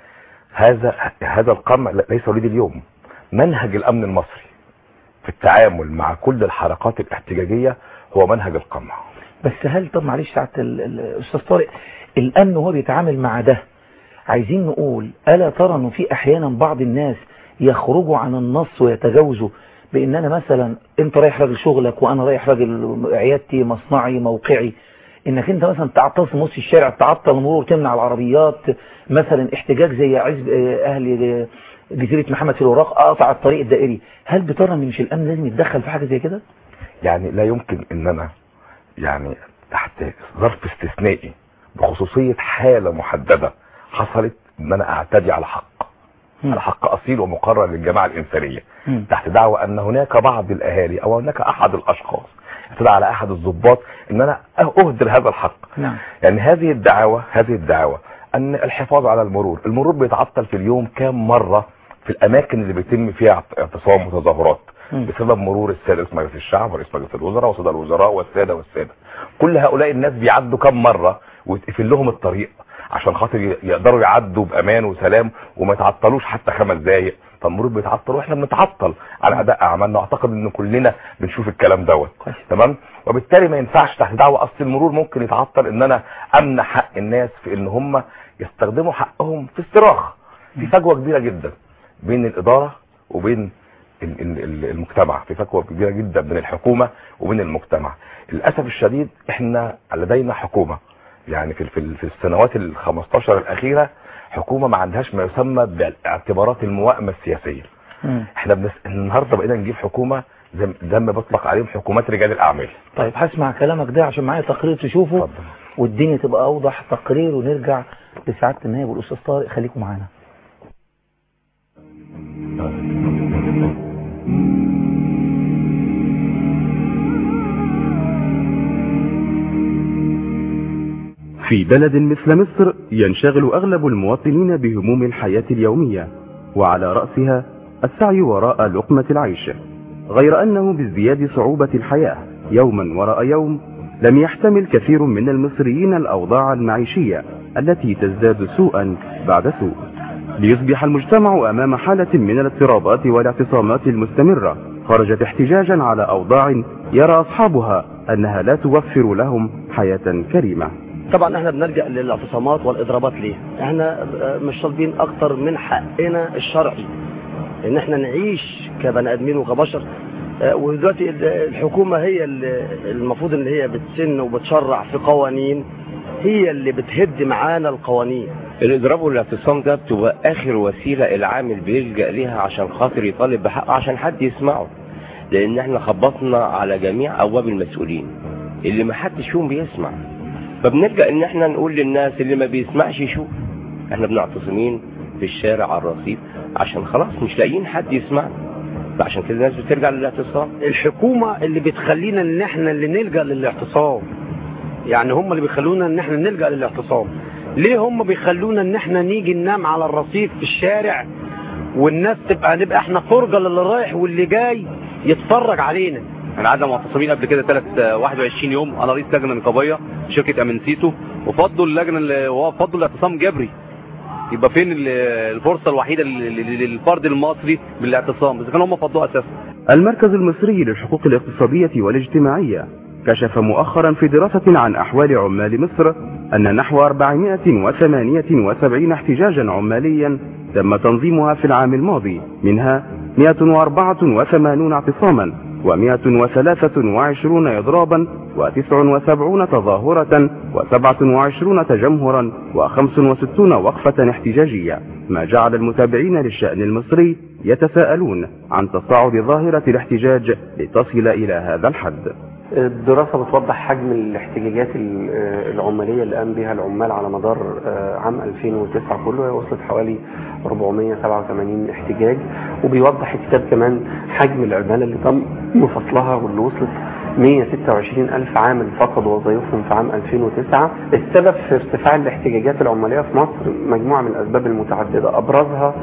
هذا هذا القمع ليس وليد اليوم. منهج الامن المصري في التعامل مع كل الحركات الاحتجاجية هو منهج القمع. بس هل طب معلش ساعة الاستاذ طارق، الامن وهو بيتعامل مع ده، عايزين نقول الا ترى انه في احيانا بعض الناس يخرجوا عن النص ويتجاوزوا، بان انا مثلا انت رايح راجل شغلك وانا رايح راجل عيادتي مصنعي موقعي، انك انت مثلا تعطل في نص الشارع، تعطل المرور، تمنع العربيات، مثلا احتجاج زي عزب اهل جزيرة محمد في الوراق قطع الطريق الدائري، هل بترى ان مش الامن لازم يتدخل في حاجة زي كده؟ يعني لا يمكن ان انا يعني تحت ظرف استثنائي بخصوصية حالة محددة حصلت ان انا اعتدي على حق م. على حق اصيل ومقرر للجماعة الانسانية م. تحت دعوة ان هناك بعض الاهالي او هناك احد الاشخاص اعتدى على احد الضباط ان انا اهدر هذا الحق. نعم. يعني هذه الدعوة هذه الدعوة ان الحفاظ على المرور، المرور بيتعطل في اليوم كام مرة في الاماكن اللي بيتم فيها اعتصام وتظاهرات بسبب مرور السادة رئيس مجلس الشعب ورئيس مجلس الوزراء وسادة الوزراء والسادة والسادة. كل هؤلاء الناس بيعدوا كم مرة ويتقفل لهم الطريق عشان خاطر يقدروا يعدوا بامان وسلام وما يتعطلوش حتى خمس دقايق، فالمرور بيتعطل واحنا بنتعطل على اداء اعمالنا، واعتقد ان كلنا بنشوف الكلام دوت. تمام. وبالتالي ما ينفعش تحت دعوة اصل المرور ممكن يتعطل ان انا امنع حق الناس في ان هم يستخدموا حقهم في الصراخ. في فجوة كبيرة جدا بين الادارة وبين المجتمع، في فجوة كبيرة جدا بين الحكومة وبين المجتمع. للأسف الشديد احنا لدينا حكومة يعني في في السنوات ال خمستاشر الأخيرة حكومة ما عندهاش ما يسمى باعتبارات الموائمة السياسية. م. احنا بنس... النهاردة بقينا نجيب حكومة زي, زي ما بطلق عليهم حكومات رجال الأعمال. طيب هسمع كلامك ده عشان معايا تقرير تشوفه طبعا. والدنيا تبقى أوضح. تقرير ونرجع لسعادة النائب والأستاذ طارق، خليكم معانا. في بلد مثل مصر ينشغل أغلب المواطنين بهموم الحياة اليومية، وعلى رأسها السعي وراء لقمة العيش، غير أنه بازدياد صعوبة الحياة يوما وراء يوم لم يحتمل كثير من المصريين الأوضاع المعيشية التي تزداد سوءا بعد سوء، ليصبح المجتمع أمام حالة من الاضطرابات والاعتصامات المستمرة خرجت احتجاجا على أوضاع يرى أصحابها أنها لا توفر لهم حياة كريمة. طبعا احنا بنلجأ للاعتصامات والاضرابات ليه؟ احنا مش طالبين اكتر من حقنا الشرعي ان احنا نعيش كبني ادمين وكبشر. ودلوقتي الحكومة هي المفروض ان هي بتسن وبتشرع في قوانين، هي اللي بتهد معانا القوانين. الاضراب والاعتصام ده بتبقى اخر وسيلة العامل بيلجأ ليها عشان خاطر يطالب بحقه عشان حد يسمعه، لان احنا خبطنا على جميع ابواب المسؤولين اللي ما حدش فيهم بيسمع، فبنلجأ ان احنا نقول للناس اللي ما بيسمعش يشوف. احنا بنعتصمين في الشارع على الرصيف عشان خلاص مش لاقيين حد يسمع، فعشان كده الناس بترجع للاعتصام. الحكومة اللي بتخلينا ان احنا اللي نلجأ للاعتصام، يعني هم اللي بيخلونا ان احنا نلجأ للاعتصام. ليه هم بيخلونا ان احنا نيجي ننام على الرصيف في الشارع والناس تبقى نبقى احنا فرجة للي رايح واللي جاي يتفرج علينا؟ احنا قعدنا معتصمين قبل كده ثلاث واحد وعشرين يوم، انا رئيس لجنه نقابيه في شركه امنسيتو، وفضلوا اللجنه اللي وفضلوا الاعتصام جبري. يبقى فين الفرصه الوحيده للفرد المصري بالاعتصام اذا كانوا هم فضوها اساسا؟ المركز المصري للحقوق الاقتصاديه والاجتماعيه كشف مؤخرا في دراسه عن احوال عمال مصر ان نحو أربعمائة وثمانية وسبعين احتجاجا عماليا تم تنظيمها في العام الماضي، منها مائة وأربعة وثمانين اعتصاما ومائة وثلاثة وعشرون إضرابا وتسع وسبعين تظاهرة وسبعة وعشرون تجمهرا وخمس وستون وقفة احتجاجية، ما جعل المتابعين للشأن المصري يتساءلون عن تصاعد ظاهرة الاحتجاج لتصل إلى هذا الحد. الدراسة بتوضح حجم الاحتجاجات العمالية اللي قام بها العمال على مدار عام ألفين وتسعة كله، وصلت حوالي أربعمائة وسبعة وثمانين احتجاج، وبيوضح الكتاب كمان حجم العمالة اللي تم فصلها واللي وصلت مائة وستة وعشرين ألف عامل فقدوا وظائفهم في عام ألفين وتسعة. السبب في ارتفاع الاحتجاجات العمالية في مصر مجموعة من الأسباب المتعددة، أبرزها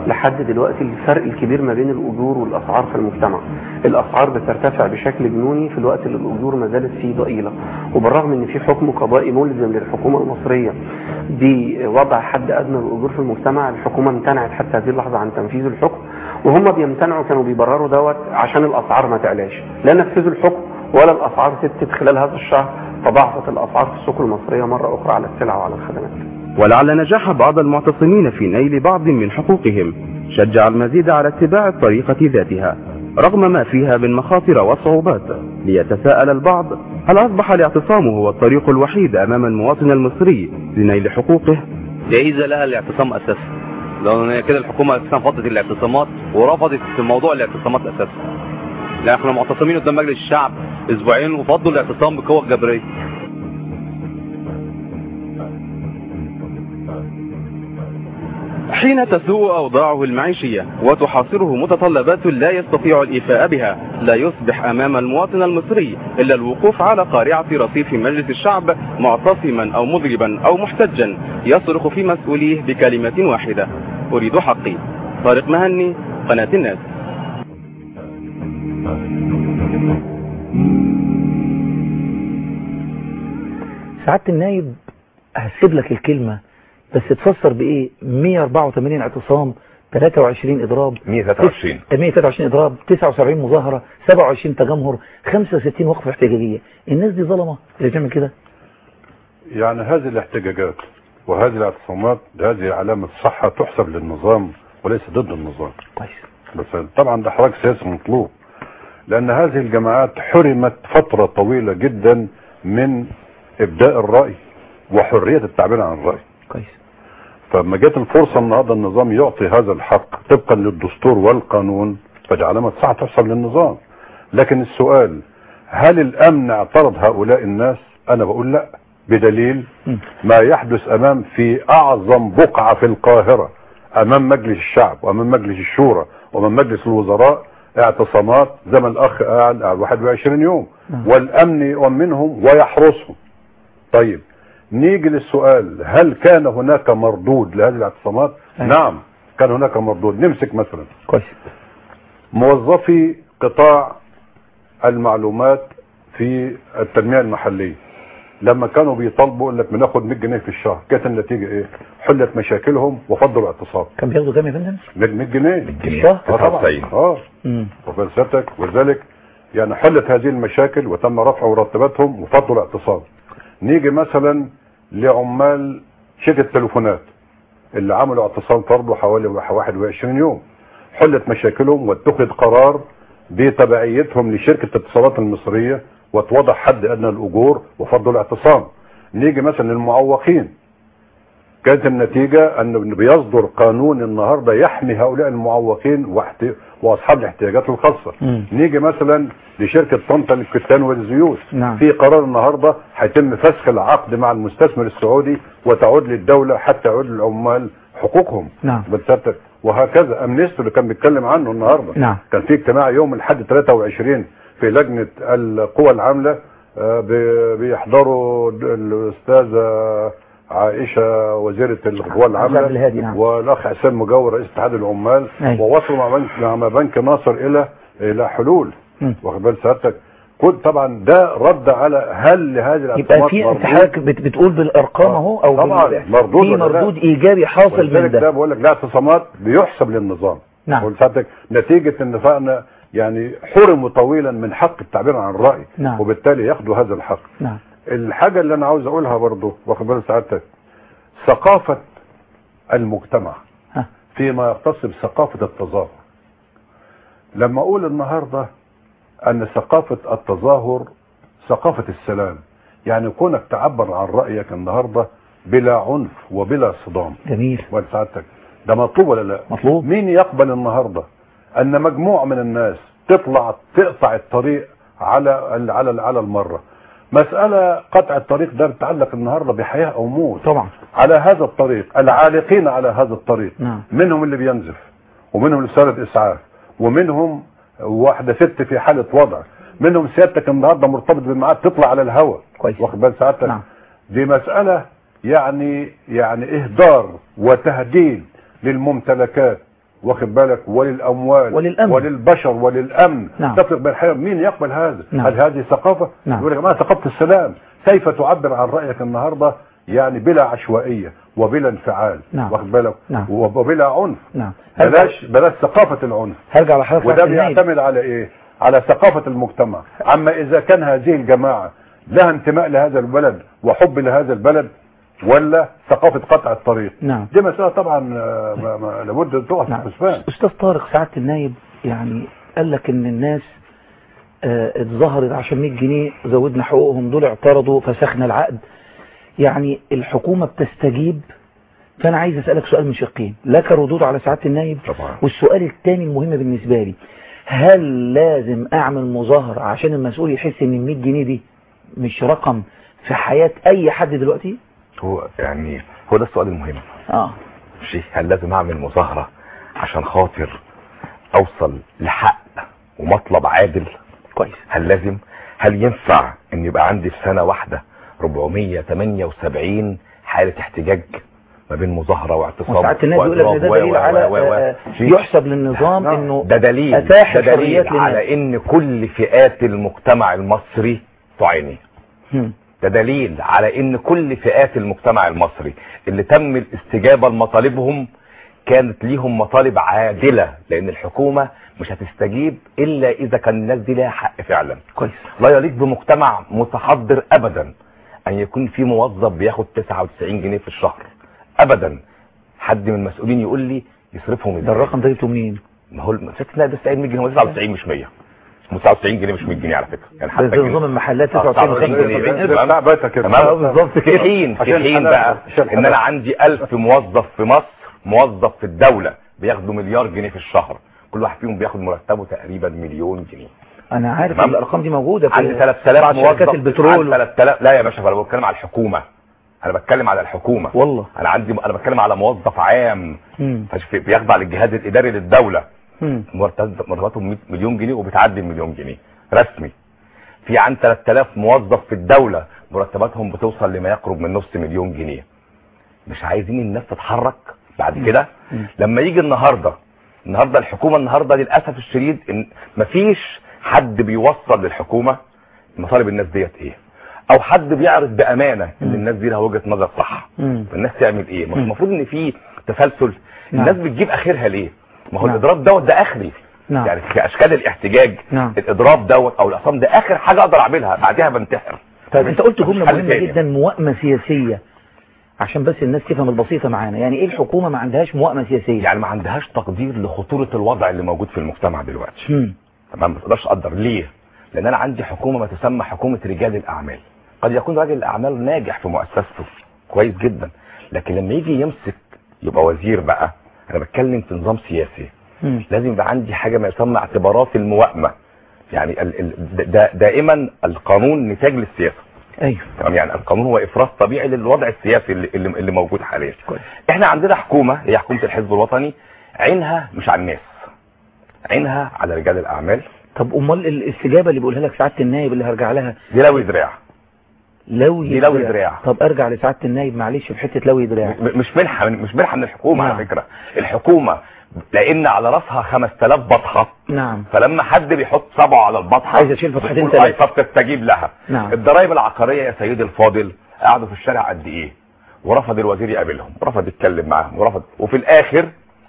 لحد دلوقتي الفرق الكبير ما بين الأجور والأسعار في المجتمع. الأسعار بترتفع بشكل جنوني في الوقت اللي الأجور ما زالت فيه ضئيلة، وبالرغم ان في حكم قضائي ملزم للحكومة المصرية بوضع حد أدنى للأجور في المجتمع، الحكومة امتنعت حتى هذه اللحظة عن تنفيذ الحكم، وهم بيمتنعوا كانوا بيبرروا دوت عشان الأسعار ما تعلاش. لا نفذوا الحكم ولا الأسعار ثبتت خلال هذا الشهر، فضعفت الأسعار في السوق المصرية مرة أخرى على السلع وعلى الخدمات. ولعل نجاح بعض المعتصمين في نيل بعض من حقوقهم شجع المزيد على اتباع الطريقة ذاتها رغم ما فيها من مخاطر وصعوبات، ليتساءل البعض هل أصبح الاعتصام هو الطريق الوحيد أمام المواطن المصري لنيل حقوقه؟ جائزة لها الاعتصام أساسا، لأن كده الحكومة أساسا فضت الاعتصامات ورفضت موضوع الاعتصامات أساسا. لا احنا معتصمين قدام مجلس الشعب أسبوعين وفضوا الاعتصام بالقوة الجبرية. حين تسوء أوضاعه المعيشية وتحاصره متطلبات لا يستطيع الإيفاء بها، لا يصبح أمام المواطن المصري إلا الوقوف على قارعة رصيف مجلس الشعب معتصما أو مضربا أو محتجا يصرخ في مسؤوليه بكلمة واحدة: أريد حقي. طارق مهني، قناة الناس. سعادة النايب، هسيب لك الكلمة بس تفسر بايه؟ مية واربعة وتمانين اعتصام، تلاتة وعشرين اضراب، مية وتلاتة وعشرين مية وتلاتة وعشرين اضراب، تسعة وسبعين مظاهرة، سبعة وعشرين تجمهر، خمسة وستين وقفة احتجاجية. الناس دي ظلمة اللي بتعمل كده؟ يعني هذه الاحتجاجات وهذه الاعتصامات هذه علامة صحة تحسب للنظام وليس ضد النظام. كويس. بس طبعا ده حراك سياسي مطلوب، لان هذه الجماعات حرمت فترة طويلة جدا من ابداء الرأي وحرية التعبير عن الرأي. كويس. فلما جت الفرصة النهارده النظام يعطي هذا الحق طبقا للدستور والقانون، فدي علامة صحة تحسب للنظام. لكن السؤال، هل الامن اعترض هؤلاء الناس؟ انا بقول لا، بدليل ما يحدث امام في اعظم بقعة في القاهرة، امام مجلس الشعب وامام مجلس الشورى وامام مجلس الوزراء، اعتصامات زي ما الاخ قال واحد وعشرين يوم، والامن يؤمنهم ويحرسهم. طيب نيجي للسؤال، هل كان هناك مردود لهذه الاعتصامات؟ أيه. نعم كان هناك مردود. نمسك مثلا كويس موظفي قطاع المعلومات في التنمية المحلية، لما كانوا بيطالبوا انك بناخد مية جنيه في الشهر، كانت النتيجة ايه؟ حلت مشاكلهم وفضلوا الاعتصام. كان بياخدوا كام يا فندم؟ مية جنيه في الشهر؟ اه اه وفلسفتك وذلك يعني حلت هذه المشاكل وتم رفع مرتباتهم وفضلوا الاعتصام. نيجي مثلا لعمال شركة التليفونات اللي عملوا اعتصام فرضه حوالي واحد وعشرين يوم، حلت مشاكلهم واتخذ قرار بتبعيتهم لشركة الاتصالات المصرية واتوضع حد ادنى الاجور وفضلوا الاعتصام. نيجي مثلا للمعوقين، كانت النتيجة ان بيصدر قانون النهاردة يحمي هؤلاء المعوقين واصحاب الاحتياجات الخاصة. م. نيجي مثلا لشركة طنطا للكتان والزيوت. نعم. في قرار النهاردة هيتم فسخ العقد مع المستثمر السعودي وتعود للدولة حتى يعود للعمال حقوقهم. نعم. وهكذا امنيستو اللي كان بيتكلم عنه النهاردة. نعم. كان في اجتماع يوم الحد ثلاثة وعشرين في لجنة القوى العاملة، بيحضروا الاستاذة عائشة وزيرة القوى العاملة نعم. والاخ حسام مجاور رئيس اتحاد العمال، ووصلوا مع بنك مع بنك ناصر الى الى حلول. واخد بال سيادتك؟ كنت طبعا ده رد على هل هذه الاعتصامات يبقى في حضرتك بتقول بالارقام اهو او طبعا مردود في مردود ايجابي حاصل من ده. ده بقول لك لا، اعتصامات بيحسب للنظام. نعم. سيادتك نتيجة ان فعلا يعني حرموا طويلا من حق التعبير عن الرأي. نعم. وبالتالي ياخدوا هذا الحق. نعم. الحاجة اللي انا عاوز اقولها برضو واخد بال سعادتك، ثقافة المجتمع ها. فيما يختص بثقافة التظاهر. لما اقول النهاردة ان ثقافة التظاهر ثقافة السلام، يعني كونك تعبر عن رأيك النهاردة بلا عنف وبلا صدام. جميل. وسعادتك ده مطلوب ولا لا؟ مطلوب. مين يقبل النهاردة ان مجموعة من الناس تطلع تقطع الطريق على على على المرة؟ مسألة قطع الطريق ده بتتعلق النهاردة بحياة او موت. طبعا. على هذا الطريق، العالقين على هذا الطريق. نعم. منهم اللي بينزف، ومنهم اللي سارد اسعاف، ومنهم واحدة ست في حالة وضع، منهم سيادتك النهاردة مرتبط بالميعاد تطلع على الهواء. كويس. واخد بال سعادتك؟ نعم. دي مسألة يعني يعني اهدار وتهديد للممتلكات واخد بالك وللاموال وللأمن. وللبشر وللامن نعم. تفرق بين الحياه. مين يقبل هذا؟ نعم. هل هذه ثقافه؟ نعم. يقول يا جماعه ثقافه السلام، كيف تعبر عن رايك النهارده يعني بلا عشوائيه وبلا انفعال، نعم. واخد بالك؟ نعم. وبلا عنف. نعم. بلاش بلاش ثقافه العنف. هرجع لحضرتك وده بيعتمد على ايه؟ على ثقافه المجتمع. اما اذا كان هذه الجماعه لها انتماء لهذا البلد وحب لهذا البلد، ولا ثقافه قطع الطريق. نعم. دي مساله طبعا ما ما لابد ان تقف في الحسبان. استاذ طارق سعاده النايب يعني قال لك ان الناس اه اتظهرت عشان مية جنيه زودنا حقوقهم، دول اعترضوا فسخنا العقد. يعني الحكومه بتستجيب. فانا عايز اسالك سؤال من شقين، لك ردود على سعاده النايب طبعا. والسؤال الثاني المهم بالنسبه لي، هل لازم اعمل مظاهره عشان المسؤول يحس ان ال مية جنيه دي مش رقم في حياه اي حد دلوقتي؟ هو يعني هو ده السؤال المهم. اه شيء، هل لازم اعمل مظاهرة عشان خاطر اوصل لحق ومطلب عادل؟ كويس. هل لازم هل ينفع ان يبقى عندي في سنة واحدة أربعمية وتمانية وسبعين حالة احتجاج ما بين مظاهرة واعتصام؟ وساعات الناس بيقول لك ده دليل على يحسب للنظام انه ده دليل اتاح ده دليل على على ان كل فئات المجتمع المصري تعاني. ده دليل على ان كل فئات المجتمع المصري اللي تم الاستجابة لمطالبهم كانت ليهم مطالب عادلة، لان الحكومة مش هتستجيب الا اذا كان الناس دي لها حق فعلا. كويس. لا يليق بمجتمع متحضر ابدا ان يكون في موظف بياخد تسعة وتسعين جنيه في الشهر ابدا. حد من المسؤولين يقول لي يصرفهم ازاي؟ ده الرقم ده جبته منين؟ ما هو لا ده تسعين جنيه، هو تسعة وتسعين مش مية. تسعة وتسعين جنيه مش مية جنيه على فكره، يعني حتى ده نظام المحلات تسعة وتسعين جنيه بتاع بيتك كده. تمام بالظبط كده. في حين في حين بقى ان انا عندي ألف موظف في مصر، موظف في الدوله بياخدوا مليار جنيه في الشهر، كل واحد فيهم بياخد مرتبه تقريبا مليون جنيه. انا عارف ان الارقام دي موجوده في عندي ثلاثة آلاف موظف. شركات البترول ثلاثة آلاف. لا يا باشا انا بتكلم على الحكومه، انا بتكلم على الحكومه والله. انا عندي انا بتكلم على موظف عام بيخضع للجهاز الاداري للدوله، مرتباتهم مليون جنيه وبتعدي المليون جنيه رسمي. في عن ثلاثة آلاف موظف في الدوله مرتباتهم بتوصل لما يقرب من نص مليون جنيه. مش عايزين الناس تتحرك بعد كده؟ لما يجي النهارده النهارده الحكومه النهارده للاسف الشديد ان مفيش حد بيوصل للحكومه مطالب الناس ديت ايه، او حد بيعرض بامانه ان الناس دي لها وجهه نظر صح. الناس تعمل ايه؟ مش المفروض ان في تسلسل؟ الناس بتجيب اخرها ليه؟ ما هو الاضراب دوت ده اخري. نعم. يعني في اشكال الاحتجاج نعم. الاضراب دوت او الاعتصام ده اخر حاجه اقدر اعملها، بعدها بنتحر. طيب انت قلت جمله مهمه جدا، موائمه سياسيه، عشان بس الناس تفهم البسيطه معانا. يعني ايه الحكومه ما عندهاش موائمه سياسيه؟ يعني ما عندهاش تقدير لخطوره الوضع اللي موجود في المجتمع دلوقتي. امم تمام. ما تقدرش تقدر ليه؟ لان انا عندي حكومه ما تسمى حكومه رجال الاعمال. قد يكون راجل الاعمال ناجح في مؤسسته كويس جدا، لكن لما يجي يمسك يبقى وزير بقى، انا بتكلم في نظام سياسي. مم. لازم يبقى عندي حاجه ما يسمى اعتبارات الموائمه. يعني ال ال دا دائما القانون نتاج للسياسه. ايوه تمام. يعني القانون هو افراز طبيعي للوضع السياسي اللي, اللي, اللي موجود حاليا. كويس. احنا عندنا حكومه هي حكومه الحزب الوطني، عينها مش على الناس، عينها على رجال الاعمال. طب امال الاستجابه اللي بيقولها لك سعاده النائب اللي هرجع لها دي لوي دراع. لوي دراع. دراع. طب ارجع لسعاده النائب معلش في حته لوي دراع. مش منحه مش منحه من الحكومه. نعم. على فكره الحكومه لان على راسها خمسة آلاف بطحه. نعم. فلما حد بيحط صبعه على البطحه عايز اشيل فتحتين ثلاثه فبتستجيب لها. نعم. الضرايب العقاريه يا سيدي الفاضل قعدوا في الشارع قد ايه، ورفض الوزير يقابلهم، ورفض يتكلم معاهم، ورفض، وفي الاخر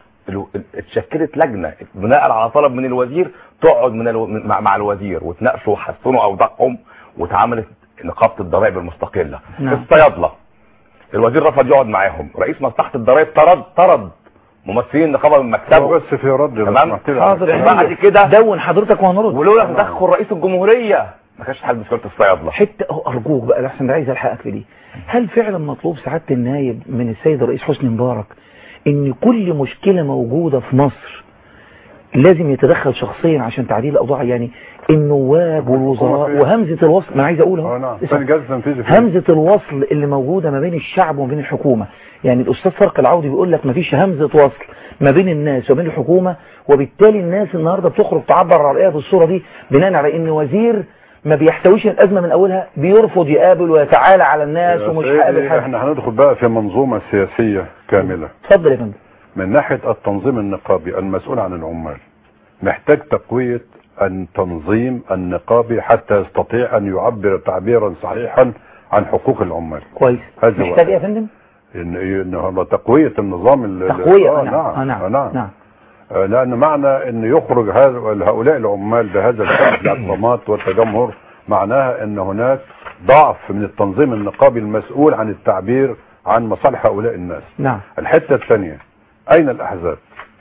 اتشكلت لجنه بناء على طلب من الوزير تقعد من الو... مع الوزير وتناقشوا وحسنوا اوضاعهم، واتعملت نقابه الضرائب المستقله. نعم. الصيادله الوزير رفض يقعد معاهم، رئيس مصلحه الضرائب طرد طرد ممثلين النقابه من مكتبه. بس في رد تمام. حاضر. بعد كده دون حضرتك وهنرد. ولولا تدخل رئيس الجمهوريه ما كانش حل مشكله الصيادله. حته ارجوك بقى لحسن عايز الحقك في دي. هل فعلا مطلوب سعاده النائب من السيد الرئيس حسني مبارك ان كل مشكله موجوده في مصر لازم يتدخل شخصيا عشان تعديل الاوضاع؟ يعني النواب والوزراء وهمزه الوصل، ما انا عايز اقول اهو همزه الوصل اللي موجوده ما بين الشعب وما بين الحكومه. يعني الاستاذ فرق العودي بيقول لك ما فيش همزه وصل ما بين الناس وبين الحكومه، وبالتالي الناس النهارده بتخرج تعبر عن رايها في الصوره دي بناء على ان وزير ما بيحتويش الازمه من اولها بيرفض يقابل ويتعالى على الناس ومش هقابل حد. احنا هندخل بقى في منظومه سياسيه كامله. اتفضل يا فندم. من ناحية التنظيم النقابي المسؤول عن العمال محتاج تقوية التنظيم النقابي حتى يستطيع ان يعبر تعبيرا صحيحا عن حقوق العمال. كويس. محتاج ايه يا فندم؟ ان ان تقوية النظام. تقوية. آه نعم. نعم. آه نعم. نعم. نعم. آه لان معنى ان يخرج هؤلاء العمال بهذا الشكل الاعتصامات والتجمهر معناها ان هناك ضعف من التنظيم النقابي المسؤول عن التعبير عن مصالح هؤلاء الناس. نعم. الحتة الثانية، اين الاحزاب؟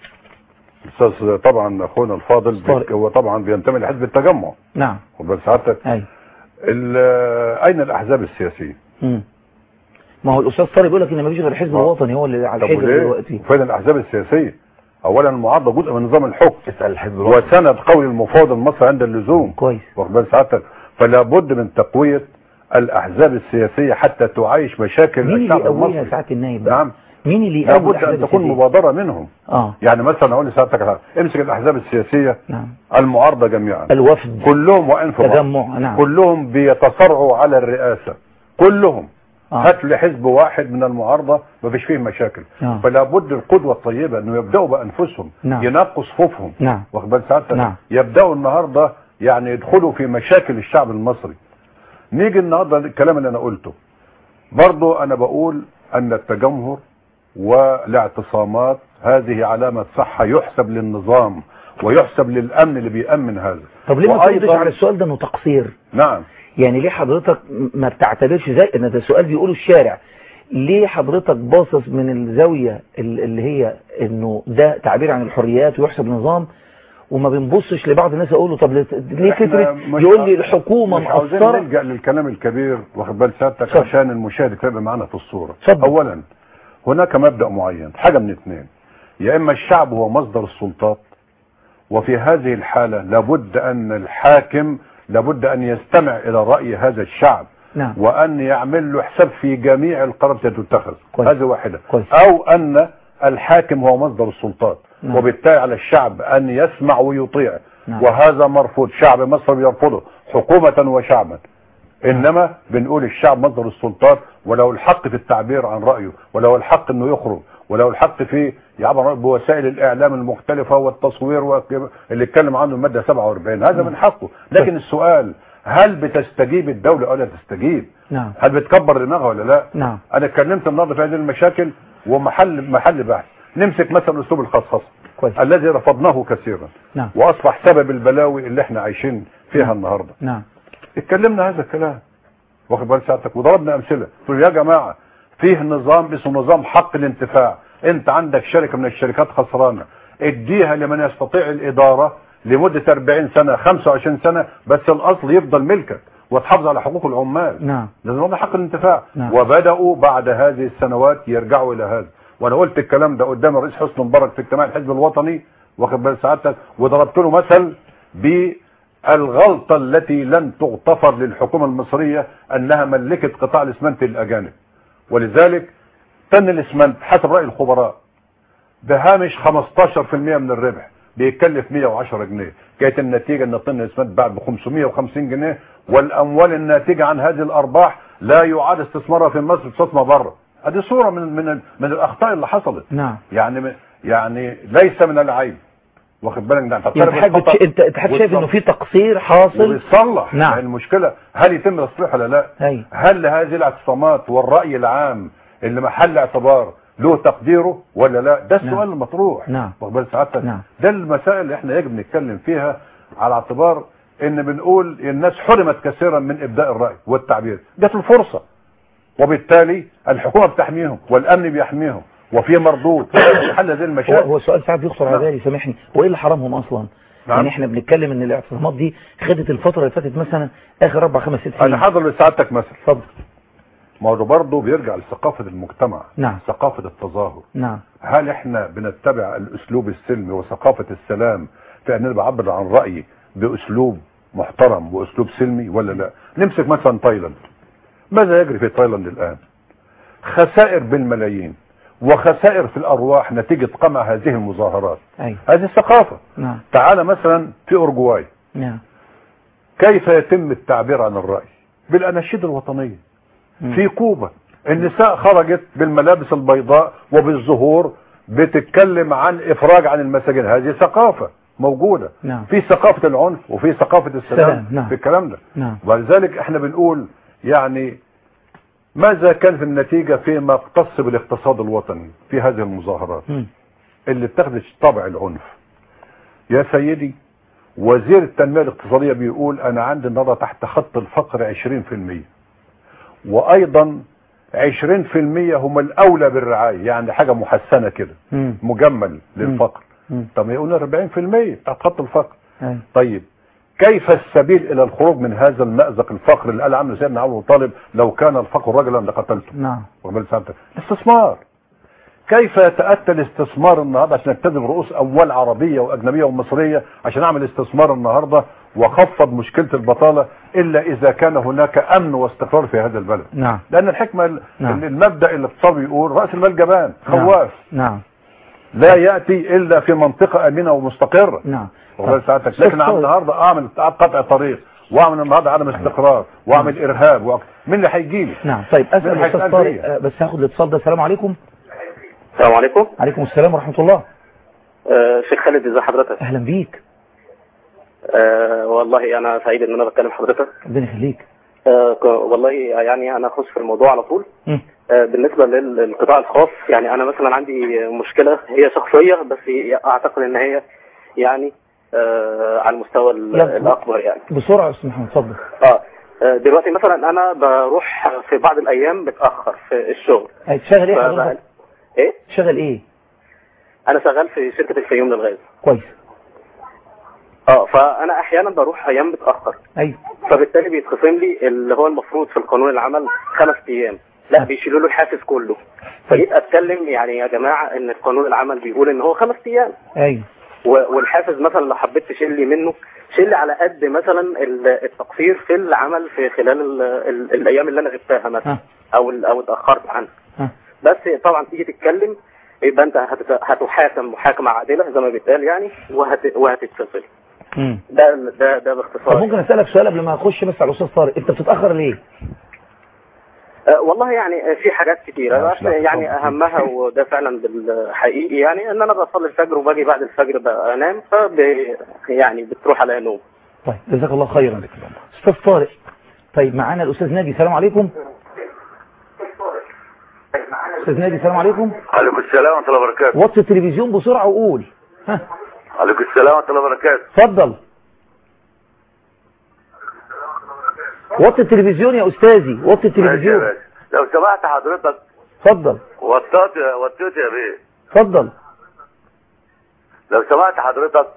استاذ طبعا اخونا الفاضل بك هو طبعا بينتمي لحزب التجمع. نعم. وبس سعادتك ايوه. اين الاحزاب السياسيه؟ امم ما هو الاستاذ طارق بيقول لك ان ما فيش غير الحزب الوطني هو اللي على الحزب دلوقتي. فين الاحزاب السياسيه؟ اولا المعارضه جزء من نظام الحكم. اسال الحزب الوطني وسند قول المفاوض المصري عند اللزوم. كويس. واخد بال سعادتك؟ فلا بد من تقويه الاحزاب السياسيه حتى تعايش مشاكل الشعب المصري. مين اللي يقويها ساعه النايب؟ نعم. مين اللي يقوي الاحزاب السياسيه؟ لابد ان تكون مبادره منهم. اه يعني مثلا اقول لسعادتك امسك الاحزاب السياسيه. نعم. المعارضه جميعا. الوفد. كلهم وان في تجمع. نعم. كلهم بيتصارعوا على الرئاسه. كلهم. آه. هات لي حزب واحد من المعارضه ما فيش فيه مشاكل. آه. فلا بد القدوه الطيبه انه يبداوا بانفسهم. نعم. ينقوا صفوفهم. نعم. واخد بال سعادتك؟ نعم. يبداوا النهارده يعني يدخلوا في مشاكل الشعب المصري. نيجي النهارده الكلام اللي انا قلته. برضو انا بقول ان التجمهر والاعتصامات هذه علامة صحة يحسب للنظام ويحسب للأمن اللي بيأمن هذا. طب ليه ما تردش على السؤال ده انه تقصير؟ نعم. يعني ليه حضرتك ما بتعتبرش زي ان ده سؤال بيقوله الشارع، ليه حضرتك باصص من الزاوية اللي هي انه ده تعبير عن الحريات ويحسب النظام، وما بنبصش لبعض الناس يقولوا طب ليه فكرة يقول لي الحكومة مقصرة؟ مش عاوزين نلجأ للكلام الكبير واخد بال سيادتك صح. عشان المشاهد يبقى معانا في الصورة. صح. اولا هناك مبدأ معين، حاجة من اثنين، يا اما الشعب هو مصدر السلطات، وفي هذه الحالة لابد ان الحاكم لابد ان يستمع الى رأي هذا الشعب. نعم. وان يعمل له حساب في جميع القرارات التي تتخذ. هذه واحدة. كويس. او ان الحاكم هو مصدر السلطات. نعم. وبالتالي على الشعب ان يسمع ويطيع. نعم. وهذا مرفوض، شعب مصر بيرفضه حكومة وشعبا. انما بنقول الشعب مصدر السلطات، ولو الحق في التعبير عن رأيه، ولو الحق انه يخرج، ولو الحق في يعبر بوسائل الاعلام المختلفة والتصوير اللي اتكلم عنه المادة سبعة وأربعين، هذا من حقه. لكن السؤال هل بتستجيب الدولة او لا تستجيب؟ نعم. هل بتكبر دماغها ولا لا؟ نعم. انا اتكلمت النهارده في هذه المشاكل ومحل محل بحث. نمسك مثلا اسلوب الخصخصة الذي رفضناه كثيرا. نعم. واصبح سبب البلاوي اللي احنا عايشين فيها. نعم. النهارده. نعم. اتكلمنا هذا الكلام واخد بال ساعتك وضربنا امثله، قلت يا جماعه فيه نظام اسمه نظام حق الانتفاع. انت عندك شركه من الشركات خسرانه، اديها لمن يستطيع الاداره لمده أربعين سنه خمسة وعشرين سنه، بس الاصل يفضل ملكك وتحافظ على حقوق العمال. نعم. ده نظام حق الانتفاع. نعم. وبداوا بعد هذه السنوات يرجعوا الى هذا، وانا قلت الكلام ده قدام الرئيس حسني مبارك في اجتماع الحزب الوطني واخد بال سعادتك، وضربت له مثل بالغلطه التي لن تغتفر للحكومه المصريه انها ملكت قطاع الاسمنت للاجانب. ولذلك طن الاسمنت حسب راي الخبراء بهامش خمستاشر بالمئة من الربح بيكلف مئة وعشرة جنيه، كانت النتيجه ان طن الاسمنت باع ب خمسمئة وخمسين جنيه، والاموال الناتجه عن هذه الارباح لا يعاد استثمارها في مصر، تستثمر بره. هذه صوره من من من الاخطاء اللي حصلت. نعم. يعني يعني ليس من العيب واخد بالك ده انت يعني انت انت شايف انه في تقصير حاصل ويتصلح. نعم. يعني المشكله هل يتم تصليحه ولا لا؟ هي. هل هذه الاعتصامات والراي العام اللي محل اعتبار له تقديره ولا لا؟ ده السؤال. نعم. المطروح. نعم. واخد بالك سعادتك؟ نعم. ده المسائل اللي احنا يجب نتكلم فيها على اعتبار ان بنقول الناس حرمت كثيرا من ابداء الراي والتعبير، جت الفرصه وبالتالي الحكومه بتحميهم والامن بيحميهم وفي مردود في حل هذه المشاكل. هو سؤال ساعات يخطر على بالي، سامحني، هو ايه اللي حرمهم اصلا؟ نعم. يعني احنا بنتكلم ان الاعتصامات دي خدت الفتره اللي فاتت مثلا اخر اربع خمس ست سنين. انا حاضر لسعادتك مثلا. اتفضل. ما هو برضه بيرجع لثقافه المجتمع. نعم. ثقافه التظاهر. نعم. هل احنا بنتبع الاسلوب السلمي وثقافه السلام في ان انا بعبر عن رايي باسلوب محترم واسلوب سلمي ولا لا؟ نمسك مثلا تايلاند. ماذا يجري في تايلاند الان؟ خسائر بالملايين وخسائر في الارواح نتيجه قمع هذه المظاهرات. أيوة. هذه الثقافه. نعم. تعال مثلا في اورجواي. نعم. كيف يتم التعبير عن الراي؟ بالاناشيد الوطنيه. مم. في كوبا النساء خرجت بالملابس البيضاء وبالزهور بتتكلم عن افراج عن المساجين، هذه ثقافة موجودة. نعم. في ثقافة العنف وفي ثقافة السلام. سلام. نعم. في الكلام ده. نعم. ولذلك احنا بنقول يعني ماذا كانت النتيجة فيما اختص بالاقتصاد الوطني في هذه المظاهرات م. اللي اتخذت طابع العنف؟ يا سيدي وزير التنمية الاقتصادية بيقول انا عندي النهارده تحت خط الفقر عشرين في المية، وايضا عشرين في المية هم الاولى بالرعاية، يعني حاجة محسنة كده مجمل للفقر. م. طب يقول أربعين في المية تحت خط الفقر. م. طيب كيف السبيل الى الخروج من هذا المأزق الفقر اللي قال عنه سيدنا ابو طالب لو كان الفقر رجلا لقتلته؟ نعم. استثمار. كيف يتأتى الاستثمار النهارده عشان اكتسب رؤوس اموال عربيه واجنبيه ومصريه عشان اعمل استثمار النهارده واخفض مشكله البطاله الا اذا كان هناك امن واستقرار في هذا البلد. نعم. لان الحكمه نعم. المبدا الاقتصادي يقول راس المال جبان خواف. نعم. نعم. لا ياتي الا في منطقه امنه ومستقره. نعم. ساعتك لكن عم النهارده اعمل قطع طريق واعمل النهارده عدم استقرار واعمل ارهاب و... مين اللي هيجي لي؟ نعم. طيب اسال استاذ طارق بس هاخد الاتصال ده. السلام عليكم. السلام عليكم. عليكم السلام ورحمه الله. آه شيخ خالد ازي حضرتك؟ اهلا بيك. آه والله انا سعيد ان انا بتكلم حضرتك. ربنا يخليك. آه والله يعني انا اخش في الموضوع على طول. م. آه بالنسبه للقطاع الخاص يعني انا مثلا عندي مشكله هي شخصيه بس اعتقد ان هي يعني آه على المستوى الاكبر يعني. بسرعه يا استاذ محمد اتفضل. اه دلوقتي مثلا انا بروح في بعض الايام بتاخر في الشغل. هتشتغل ايه حضرتك؟ ايه؟ شغال ايه؟ انا شغال في شركه الفيوم للغاز. كويس. اه فانا احيانا بروح ايام متاخر. ايوه. فبالتالي بيتخصم لي اللي هو المفروض في القانون العمل خمس ايام، لا بيشيلوا له الحافز كله. فجيت اتكلم يعني يا جماعه ان القانون العمل بيقول ان هو خمس ايام. ايوه. والحافز مثلا لو حبيت تشيل لي منه شيل لي على قد مثلا التقصير في العمل في خلال ال ال الايام اللي انا غبتها مثلا او او اتاخرت عنها. بس طبعا تيجي تتكلم يبقى انت هتحاكم محاكمه عادله زي ما بيتقال يعني وهت وهتتفصل. ده ده ده باختصار. طب ممكن اسالك سؤال قبل ما اخش بس على الاستاذ طارق، انت بتتاخر ليه؟ أه والله يعني في حاجات كتيره بس يعني اهمها وده فعلا بالحقيقي يعني ان انا بصلي الفجر وباجي بعد الفجر بنام فب يعني بتروح على نوم. طيب جزاك الله خيرا. استاذ طارق طيب معانا الاستاذ ناجي. السلام عليكم. استاذ ناجي السلام عليكم. عليكم السلام ورحمه الله وبركاته. وطي التلفزيون بسرعه وقول. ها. عليكم السلام ورحمه الله وبركاته. اتفضل. وطي التلفزيون يا استاذي، وطي التلفزيون. لو سمحت حضرتك. اتفضل. وطيت وطيت يا بيه. اتفضل. لو سمحت حضرتك.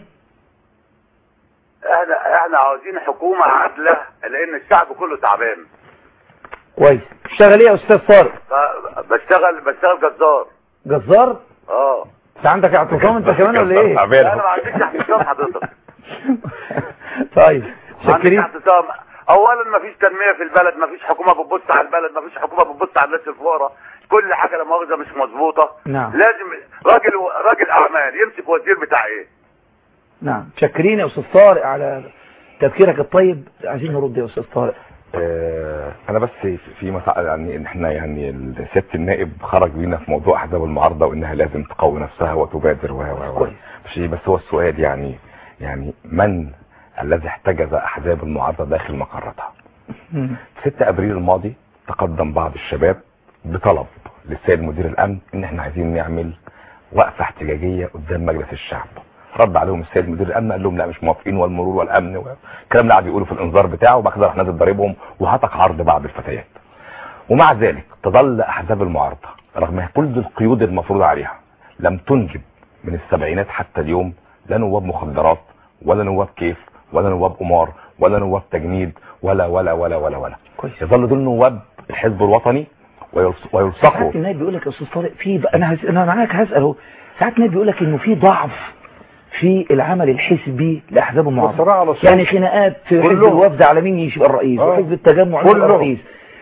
احنا احنا عاوزين حكومه عادله لان الشعب كله تعبان. كويس. بتشتغل ايه يا استاذ طارق؟ بشتغل بشتغل جزار. جزار؟ اه. انت عندك اعتصام انت كمان ولا ايه؟ انا ما عنديش اعتصام حضرتك. طيب شكرين. اعتصام. اولا ما فيش تنميه في البلد، ما فيش حكومه بتبص على البلد، ما فيش حكومه بتبص على الناس الفقراء، كل حاجه لا مؤاخذه مش مظبوطه. نعم. لازم راجل راجل اعمال يمسك وزير بتاع ايه. نعم. شكرين يا استاذ طارق على تفكيرك الطيب. عايزين نرد يا استاذ طارق. آه انا بس في مسألة يعني ان احنا يعني سياده النائب خرج بينا في موضوع احزاب المعارضه وانها لازم تقوي نفسها وتبادر و و مش بس هو السؤال يعني يعني من الذي احتجز احزاب المعارضه داخل مقرتها؟ ستة ابريل الماضي تقدم بعض الشباب بطلب للسيد مدير الامن ان احنا عايزين نعمل وقفه احتجاجيه قدام مجلس الشعب. رد عليهم السيد مدير الامن قال لهم لا مش موافقين والمرور والامن والكلام اللي قاعد يقولوا في الانذار بتاعه، وبعد كده راح نازل ضاربهم وهتك عرض بعض الفتيات. ومع ذلك تظل احزاب المعارضه رغم كل القيود المفروضه عليها لم تنجب من السبعينات حتى اليوم لا نواب مخدرات ولا نواب كيف ولا نواب قمار ولا نواب تجنيد ولا ولا ولا ولا ولا كويس. يظل دول نواب الحزب الوطني ويلصقوا. ساعات الناس بيقول لك يا استاذ طارق في انا هز... انا معاك هسال اهو. ساعات الناس بيقول لك انه في ضعف في العمل الحزبي لاحزاب المعارضه، يعني خناقات في حزب الوفد على مين يبقى الرئيس، وحزب التجمع يبقى الرئيس،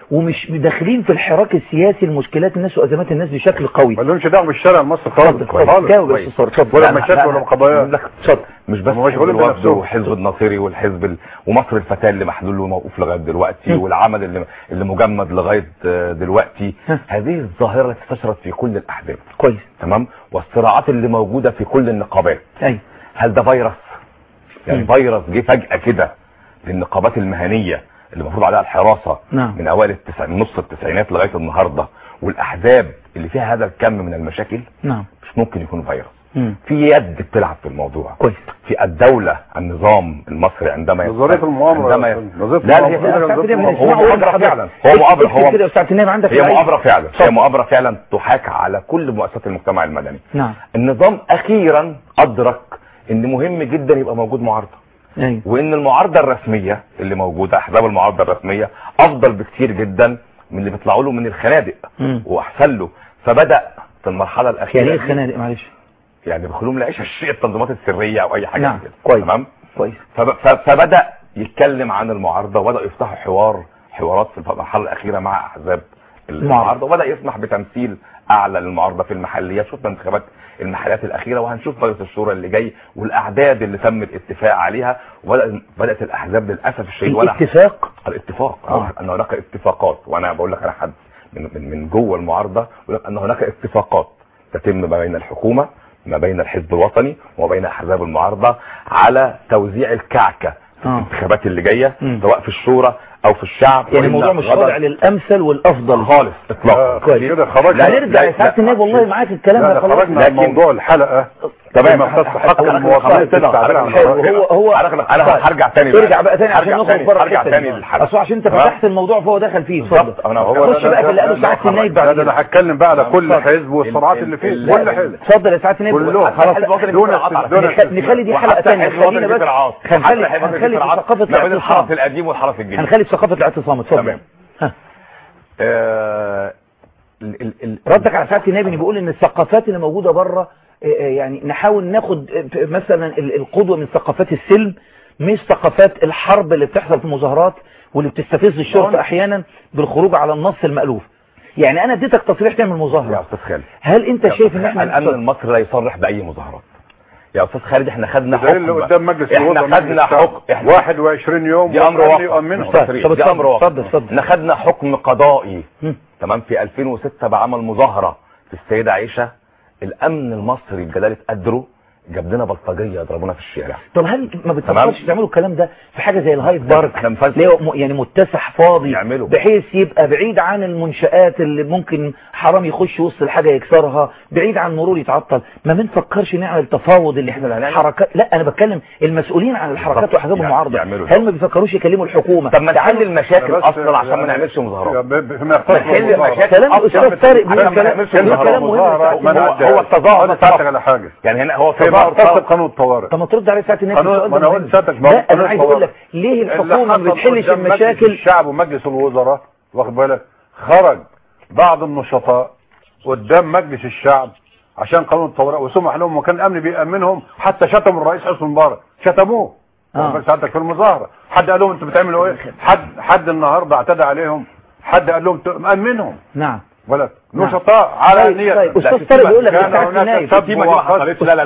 ومش داخلين في الحراك السياسي المشكلات الناس وازمات الناس بشكل قوي. ما لهمش دعوه بالشارع المصري خالص خالص. جاوب يا استاذ اتفضل. ولا مشاكل ولا قضايا. مش بس حزب الوفد وحزب الناصري والحزب ال... ومصر الفتاه اللي محلول وموقوف لغايه دلوقتي م. والعمل اللي اللي مجمد لغايه دلوقتي. م. هذه الظاهره التي انتشرت في كل الاحزاب. كويس. تمام. والصراعات اللي موجوده في كل النقابات. ايوه. هل ده فيروس؟ يعني م. فيروس جه فجاه كده للنقابات المهنيه اللي المفروض عليها الحراسه نعم. من اوائل التسع... من نص التسعينات لغايه النهارده، والاحزاب اللي فيها هذا الكم من المشاكل. نعم. مش ممكن يكون فيروس. مم. في يد بتلعب في الموضوع. كويس. في الدولة النظام المصري عندما نظريه المؤامره عندما يف... لا لا هي هو مؤامره فعلا هو مؤامره هو هي مؤامره فعلا هي مؤامره فعلا تحاك على كل مؤسسات المجتمع المدني. نعم. النظام اخيرا ادرك ان مهم جدا يبقى موجود معارضه. أيوة. وان المعارضه الرسميه اللي موجوده احزاب المعارضه الرسميه افضل بكتير جدا من اللي بيطلعوا له من الخنادق واحسن له. فبدا في المرحله الاخيره. يعني ايه الخنادق معلش؟ يعني بيخلوهم لايش الشيء التنظيمات السريه او اي حاجه. نعم. كده. كويس. تمام كويس. فب... فبدا يتكلم عن المعارضه وبداوا يفتحوا حوار حوارات في المرحله الاخيره مع احزاب المعارضه وبدا يسمح بتمثيل اعلى للمعارضه في المحليات. شفنا انتخابات المحليات الاخيره وهنشوف مجلس الشورى اللي جاي والاعداد اللي تم الاتفاق عليها. وبدات بدات الاحزاب للاسف الشديد ولا الاتفاق الاتفاق آه. ان هناك اتفاقات. وانا بقول لك انا حد من من, من جوه المعارضه بقول لك ان هناك اتفاقات تتم ما بين الحكومه ما بين الحزب الوطني وما بين احزاب المعارضه على توزيع الكعكه في آه. الانتخابات اللي جايه سواء في الشورى او في الشعب. يعني الموضوع مش راجع للامثل والافضل خالص اطلاقا. كده خرجنا. لا نرجع يا سعاده النائب والله معاك الكلام ده خلاص. خرجنا من موضوع الحلقه. تمام. حق المواطنين. هو هو انا هرجع تاني ارجع بقى تاني عشان نخرج بره هرجع تاني للحلقه. اصل عشان انت فتحت الموضوع فهو دخل فيه. اتفضل. خش بقى في اللي قاله سعاده النائب بعد. انا هتكلم بقى على كل حزب والصراعات اللي فيه كل حزب. اتفضل يا سعاده النائب. خلاص نخلي دي حلقه ثانيه. خلينا بس هنخلي هنخلي في ثقافه الاعتصام الحرف القديم والحرف الجديد. هنخلي في ثقافه الاعتصام. اتفضل. آه ردك على سعاده النائب اللي بيقول ان الثقافات اللي موجوده بره يعني نحاول ناخد مثلا القدوه من ثقافات السلم مش ثقافات الحرب اللي بتحصل في المظاهرات واللي بتستفز الشرطه احيانا بالخروج على النص المألوف. يعني انا اديتك تصريح تعمل مظاهره يا استاذ خالد. هل انت شايف ان احنا الامن المصري لا يصرح باي مظاهرات؟ يا استاذ خالد احنا خدنا حكم اللي قدام مجلس الوزراء احنا خدنا حكم واحد وعشرين يوم دي امر واقع. طب دي امر واقع. احنا خدنا حكم قضائي تمام في ألفين وستة بعمل مظاهره في السيده عائشه. الامن المصري بجلاله قدره جاب لنا بلطجيه يضربونا في الشارع. طب هل ما بتفكرش تعملوا الكلام ده في حاجه زي الهايد بارك يعني متسع فاضي يعملوا. بحيث يبقى بعيد عن المنشآت اللي ممكن حرام يخش وسط الحاجه يكسرها، بعيد عن مرور يتعطل؟ ما بنفكرش نعمل تفاوض اللي احنا حركات. لا انا بتكلم المسؤولين عن الحركات واحزاب المعارضه هل ما بيفكروش يكلموا الحكومه؟ طب ما نحل المشاكل اصلا عشان ما نعملش مظاهرات. نحل المشاكل كلام الاستاذ طارق بيقول كلام مهم. هو التظاهر على حاجه يعني هنا هو تظاهر قانون الطوارئ. طب ما ترد على ساعه الناس السؤال ده. انا قلت ساعتك لا انا عايز اقول لك ليه الحكومه ما بتحلش المشاكل؟ الشعب ومجلس الوزراء واخد بالك خرج بعض النشطاء قدام مجلس الشعب عشان قانون الطوارئ وسمح لهم وكان الامن بيأمنهم حتى شتموا الرئيس حسني مبارك شتموه. اه ساعتك في المظاهره حد قال لهم انتوا بتعملوا ايه؟ حد حد النهارده اعتدى عليهم حد قال لهم مأمنهم. نعم ولا نشطاء على نية. استاذ طارق بيقول لك ساعه النايب ما حصلتش. لا لا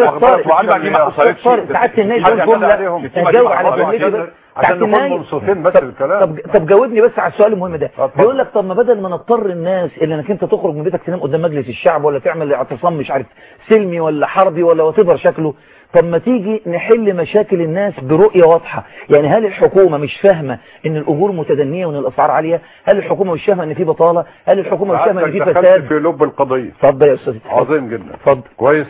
لا ما حصلتش. ساعه النايب جمله تجاوب على جملتي عشان نكون منصفين بس الكلام. طب طب جاوبني بس على السؤال المهم ده. بيقول لك طب ما بدل ما نضطر الناس اللي انك انت تخرج من بيتك تنام قدام مجلس الشعب ولا تعمل اعتصام مش عارف سلمي ولا حربي ولا وتبر شكله، طب ما تيجي نحل مشاكل الناس برؤية واضحة. يعني هل الحكومة مش فاهمة ان الاجور متدنية وان الاسعار عالية؟ هل الحكومة مش فاهمة ان في بطالة؟ هل الحكومة مش فاهمة ان في فساد؟ في لب القضية. اتفضل يا استاذ. عظيم جدا. اتفضل. كويس.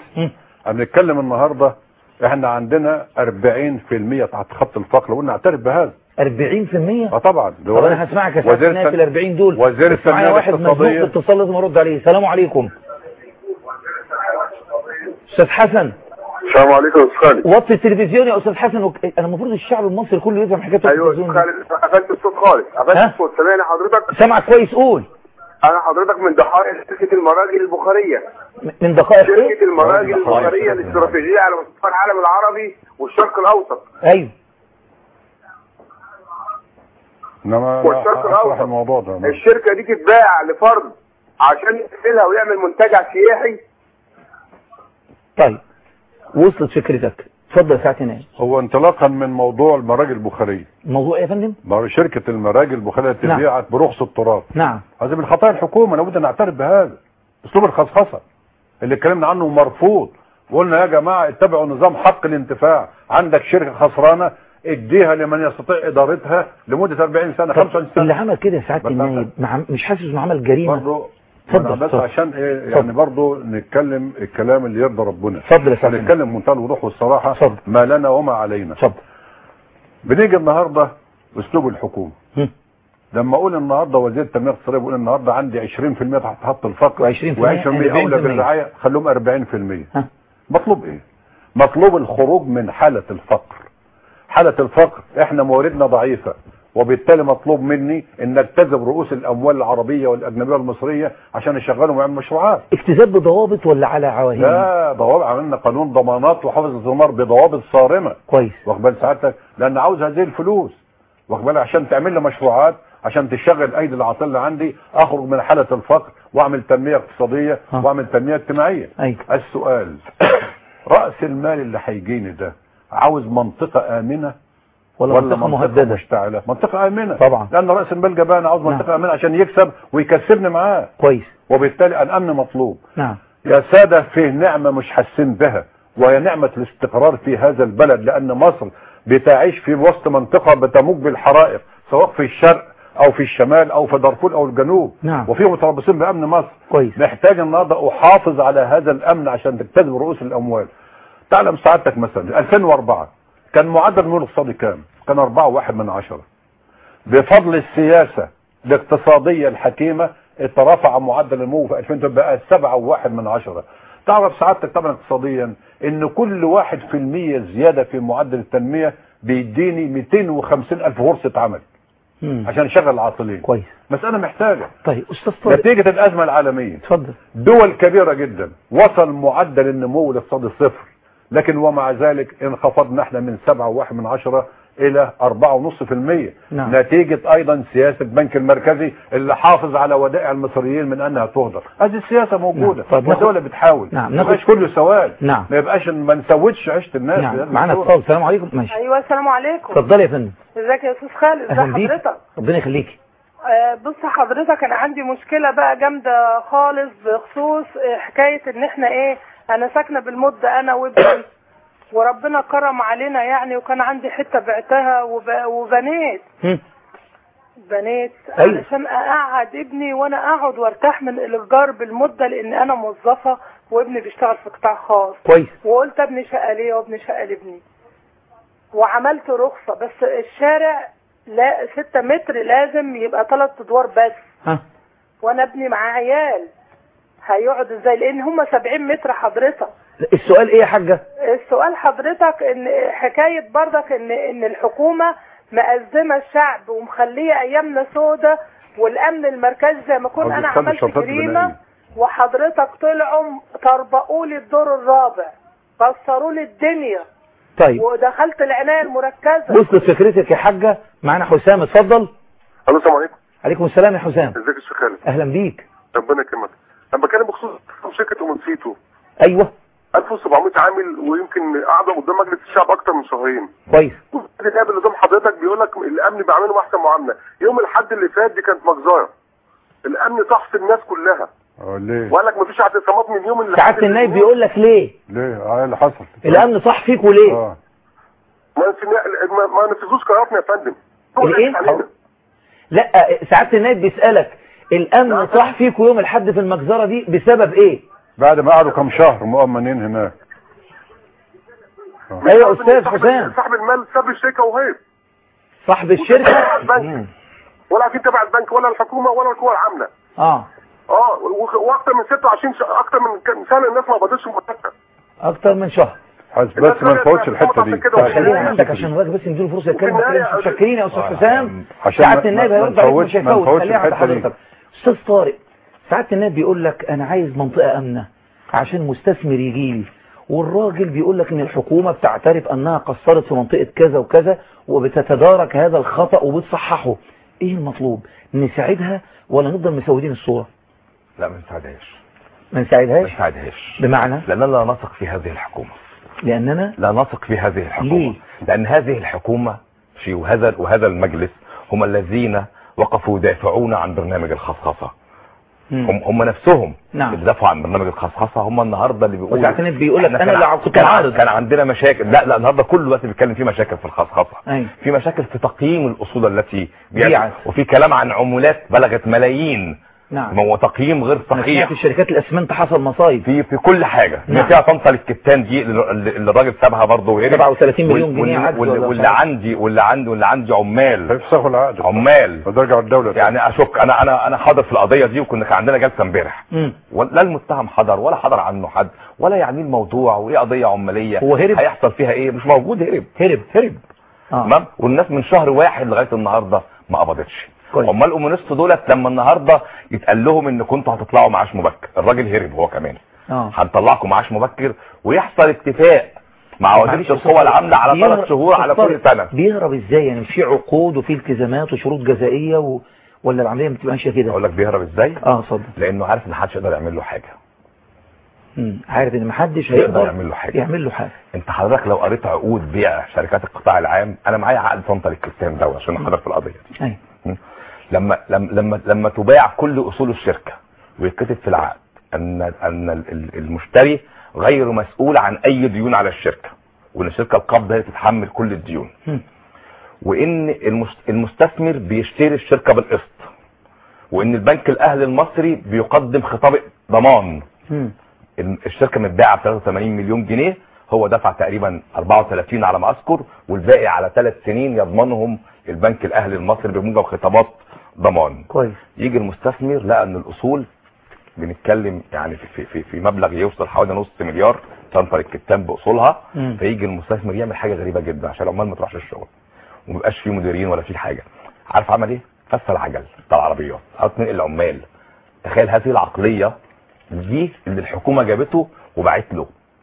هنتكلم النهاردة احنا عندنا أربعين بالمية تحت خط الفقر وقلنا نعترف بهذا. أربعين بالمية؟ اه طبعا. طب انا هسمعك يا سيادة الناس ال أربعين دول. وزير التنمية واحد مزنوق اتصال لازم ارد عليه. السلام عليكم. استاذ حسن. السلام عليكم يا استاذ خالد. وطي التلفزيون يا استاذ حسن وك... انا المفروض الشعب المصري كله يفهم حكايه التلفزيون. ايوه يا استاذ خالد قفلت الصوت خالص قفلت الصوت. سامعني حضرتك؟ سامعك كويس. قول. انا حضرتك من ضحايا شركه المراجل البخاريه. من دقائق شركه المراجل البخاريه الاستراتيجيه على مستوى العالم العربي والشرق الاوسط. ايوه انما والشرق اشرح الاوسط الموضوع ده. الشركه دي تتباع لفرد عشان يقفلها ويعمل منتجع سياحي. طيب وصلت فكرتك، اتفضل يا سعاده النائب. هو انطلاقا من موضوع المراجل البخاريه. موضوع ايه يا فندم؟ شركه المراجل البخاريه تبيعت نعم. برخص التراب. نعم. هذا من خطايا الحكومه، لابد ان نعترف بهذا. اسلوب الخصخصه اللي اتكلمنا عنه مرفوض، وقلنا يا جماعه اتبعوا نظام حق الانتفاع. عندك شركه خسرانه اديها لمن يستطيع ادارتها لمده أربعين سنه خمسة وعشرين سنه. اللي عمل كده يا سعاده النائب مش حاسس انه عمل جريمه؟ برضه اتفضل بس فضل. عشان ايه يعني برضه نتكلم الكلام اللي يرضى ربنا. اتفضل يا سعاده النائب. نتكلم بمنتهى الوضوح والصراحه فضل. ما لنا وما علينا. اتفضل. بنيجي النهارده اسلوب الحكومه. م. لما اقول النهارده وزير التنميه الاقتصاديه بيقول النهارده عندي عشرين في المية تحت خط الفقر وعشرين في المية وعشرين في المية اولى بالرعايه، خلوهم أربعين في المية. ها. مطلوب ايه؟ مطلوب الخروج من حاله الفقر. حاله الفقر احنا مواردنا ضعيفه، وبالتالي مطلوب مني ان اجتذب رؤوس الاموال العربيه والاجنبيه والمصريه عشان يشغلوا ويعملوا مشروعات. اكتذاب بضوابط ولا على عواهن؟ لا ضوابط، عملنا قانون ضمانات وحفظ الثمار بضوابط صارمه. كويس. واخد بال سعادتك؟ لان عاوز هذه الفلوس، واخد بالك، عشان تعمل لي مشروعات، عشان تشغل ايدي العاطله اللي عندي، اخرج من حاله الفقر واعمل تنميه اقتصاديه ها. واعمل تنميه اجتماعيه. أيوة. السؤال راس المال اللي هيجيني ده عاوز منطقه امنه ولا, ولا منطقة, منطقة مهددة؟ مشتعلة؟ منطقة آمنة طبعا، لأن رأس المال جبان عاوز منطقة نعم. آمنة عشان يكسب ويكسبني معاه. كويس. وبالتالي الأمن مطلوب. نعم. يا سادة فيه نعمة مش حاسين بها، وهي نعمة الاستقرار في هذا البلد، لأن مصر بتعيش في وسط منطقة بتموج بالحرائق، سواء في الشرق أو في الشمال أو في دارفور أو الجنوب. نعم. وفيه متربصين بأمن مصر. كويس. محتاج النهارده أحافظ على هذا الأمن عشان تجتذب رؤوس الأموال. تعلم سعادتك مثلا ألفين وأربعة كان معدل النمو الاقتصادي كام؟ كان أربعة وواحد من عشرة. بفضل السياسة الاقتصادية الحكيمة اترفع معدل النمو في ألفين بقى سبعة وواحد من عشرة. تعرف سعادتك طبعا اقتصاديا ان كل واحد في المية زيادة في معدل التنمية بيديني مئتين وخمسين ألف فرصة عمل. مم. عشان يشغل العاطلين. كويس. مسألة محتاجة. طيب استاذ طارق، نتيجة الأزمة العالمية اتفضل. دول كبيرة جدا وصل معدل النمو الاقتصادي صفر، لكن ومع ذلك انخفضنا احنا من سبعة وواحد من عشرة الى أربعة ونص في المية. نعم. نتيجة ايضا سياسة البنك المركزي اللي حافظ على ودائع المصريين من انها تهدر. هذه السياسة موجودة. نعم. والدولة بتحاول. نعم. ما يبقاش كله سواد. نعم. ما يبقاش ما نسودش عيشة الناس. نعم. معانا اتصال. السلام عليكم. ماشي. ايوه السلام عليكم. اتفضلي يا فندم. ازيك يا استاذ خالد؟ ازي حضرتك؟ ربنا يخليكي. آه بص حضرتك، انا عندي مشكلة بقى جامدة خالص بخصوص حكاية ان احنا ايه، انا ساكنة بالمدة انا وابني، وربنا كرم علينا يعني، وكان عندي حتة بعتها وب... وبنيت بنيت أيوة. علشان اقعد ابني وانا اقعد وارتاح من الايجار بالمدة، لان انا موظفة وابني بيشتغل في قطاع خاص. كويس. وقلت ابني شقة ليا وابني شقة لابني، وعملت رخصة، بس الشارع لا ستة متر لازم يبقى ثلاث ادوار بس. ها. وانا ابني مع عيال هيقعد ازاي؟ لان هم سبعين متر حضرتك. السؤال ايه يا حاجة؟ السؤال حضرتك ان حكاية برضك ان ان الحكومة مأزمة الشعب ومخليه ايامنا سودة، والامن المركزي زي ما كنت انا عملت جريمة وحضرتك طلعوا طربقوا لي الدور الرابع، كسروا لي الدنيا. طيب. ودخلت العناية المركزة. وصلت فكرتك يا حاجة. معانا حسام، اتفضل. الو السلام عليكم. عليكم السلام يا حسام. ازيك يا شيخ خالد؟ اهلا بيك. ربنا يكرمك. انا بتكلم بخصوص شركه اومنسيتو. ايوه. ألف وسبعمية عامل، ويمكن قاعده قدام مجلس الشعب اكتر من شهرين. كويس. اللي قبل نظام حضرتك بيقول لك الامن بيعملهم احسن معامله. يوم الاحد اللي فات دي كانت مجزره. الامن صح في الناس كلها. اه ليه؟ وقال لك مفيش اعتصامات من يوم اللي سعاده النايب بيقول لك ليه؟ ليه؟ اه اللي حصل؟ الامن صح فيك وليه؟ اه ما ما نفذوش قراراتنا يا فندم. ايه؟ لا سعاده النائب بيسالك الامن صح فيكم يوم الاحد في المجزره دي بسبب ايه؟ بعد ما قعدوا كام شهر مؤمنين هناك. ايوه يا استاذ حسام. صاحب المال ساب الشركه وهرب. صاحب الشركه ولا عارفين تبع البنك ولا الحكومه ولا القوى العامله. اه اه واكتر من ستة وعشرين ش... اكتر من سنه الناس ما قبضتش مرتب. اكتر من شهر. بس ما نفوتش الحته دي. خلينا عندك عشان الراجل بس نديله فرصه يتكلم. متشكرين يا استاذ حسام. سعاده النائب هيرد عليك مش هيفوت. خليها عند حضرتك. استاذ طارق، سعاده النائب بيقول لك انا عايز منطقه امنه عشان مستثمر يجي لي، والراجل بيقول لك ان الحكومه بتعترف انها قصرت في منطقه كذا وكذا وبتتدارك هذا الخطا وبتصححه. ايه المطلوب؟ نساعدها ولا نفضل مسودين الصورة؟ لا ما نساعدهاش. ما نساعدهاش؟ ما نساعدهاش. بمعنى؟ لأننا لا نثق في هذه الحكومة. لأننا لا نثق في هذه الحكومة. ليه؟ لأن هذه الحكومة في وهذا وهذا المجلس هم الذين وقفوا يدافعون عن برنامج الخصخصة. هم هم نفسهم نعم. اللي دافعوا عن برنامج الخصخصة هم النهارده اللي بيقولوا وساعتين بيقول لك انا اللي كنت كان, عارض كان عندنا مشاكل. لا لا النهارده كل الوقت بيتكلم في مشاكل في الخصخصة. أي. في مشاكل في تقييم الأصول التي بيعت بيعت. وفي كلام عن عمولات بلغت ملايين. نعم. هو تقييم غير صحيح. في شركات الاسمنت حصل مصايب في في كل حاجه. نعم. فيها طنطا الكتان دي اللي اللي الراجل سابها برضه وهرب. سبعة وثلاثين مليون جنيه عجز. واللي, واللي عندي واللي عندي واللي عندي عمال هيفسخوا العقد عمال فترجع الدوله يعني اشك. انا انا انا حاضر في القضيه دي وكنا كان عندنا جلسه امبارح لا المتهم حضر ولا حضر عنه حد ولا يعني الموضوع وايه قضيه عماليه هو هرب هيحصل فيها ايه مش موجود. هرب هرب هرب تمام. آه. والناس من شهر واحد لغايه النهارده ما قبضتش. امال الامونست دولت لما النهارده يتقال لهم ان كنتوا هتطلعوا معاش مبكر الراجل هرب هو كمان. اه هنطلعكم معاش مبكر ويحصل اتفاق مع وزير القوى العامله على ثلاث شهور على كل سنه. بيهرب ازاي؟ يعني في عقود وفي التزامات وشروط جزائيه و... ولا العمليه بتبقى ماشيه كده؟ اقول لك بيهرب ازاي؟ اه اتفضل. لانه عارف ان محدش يقدر يعمل له حاجه. امم عارف ان محدش هيقدر يعمل له حاجه يعمل له حاجه. انت حضرتك لو قريت عقود بيع شركات القطاع العام انا معايا عقد طنطا الكتان ده عشان احضر في القضيه دي. ايوه لما لما لما لما تباع كل اصول الشركه ويتكتب في العقد ان ان المشتري غير مسؤول عن اي ديون على الشركه وان الشركه القابضه هي تتحمل كل الديون. م. وان المستثمر بيشتري الشركه بالقسط وان البنك الاهلي المصري بيقدم خطاب ضمان. م. الشركه متباعه ب ثلاثة وثمانين مليون جنيه هو دفع تقريبا أربعة وثلاثين على ما اذكر والباقي على ثلاث سنين يضمنهم البنك الاهلي المصري بموجب خطابات ضمان. كويس. يجي المستثمر لقى ان الاصول بنتكلم يعني في في في مبلغ يوصل حوالي نص مليار طنطا الكتان باصولها. م. فيجي المستثمر يعمل حاجه غريبه جدا عشان العمال ما تروحش الشغل وما يبقاش فيه مديرين ولا فيه حاجه. عارف عمل ايه؟ فصل عجل بتاع العربيات هتنقل العمال. تخيل هذه العقليه دي اللي الحكومه جابته وبعت له.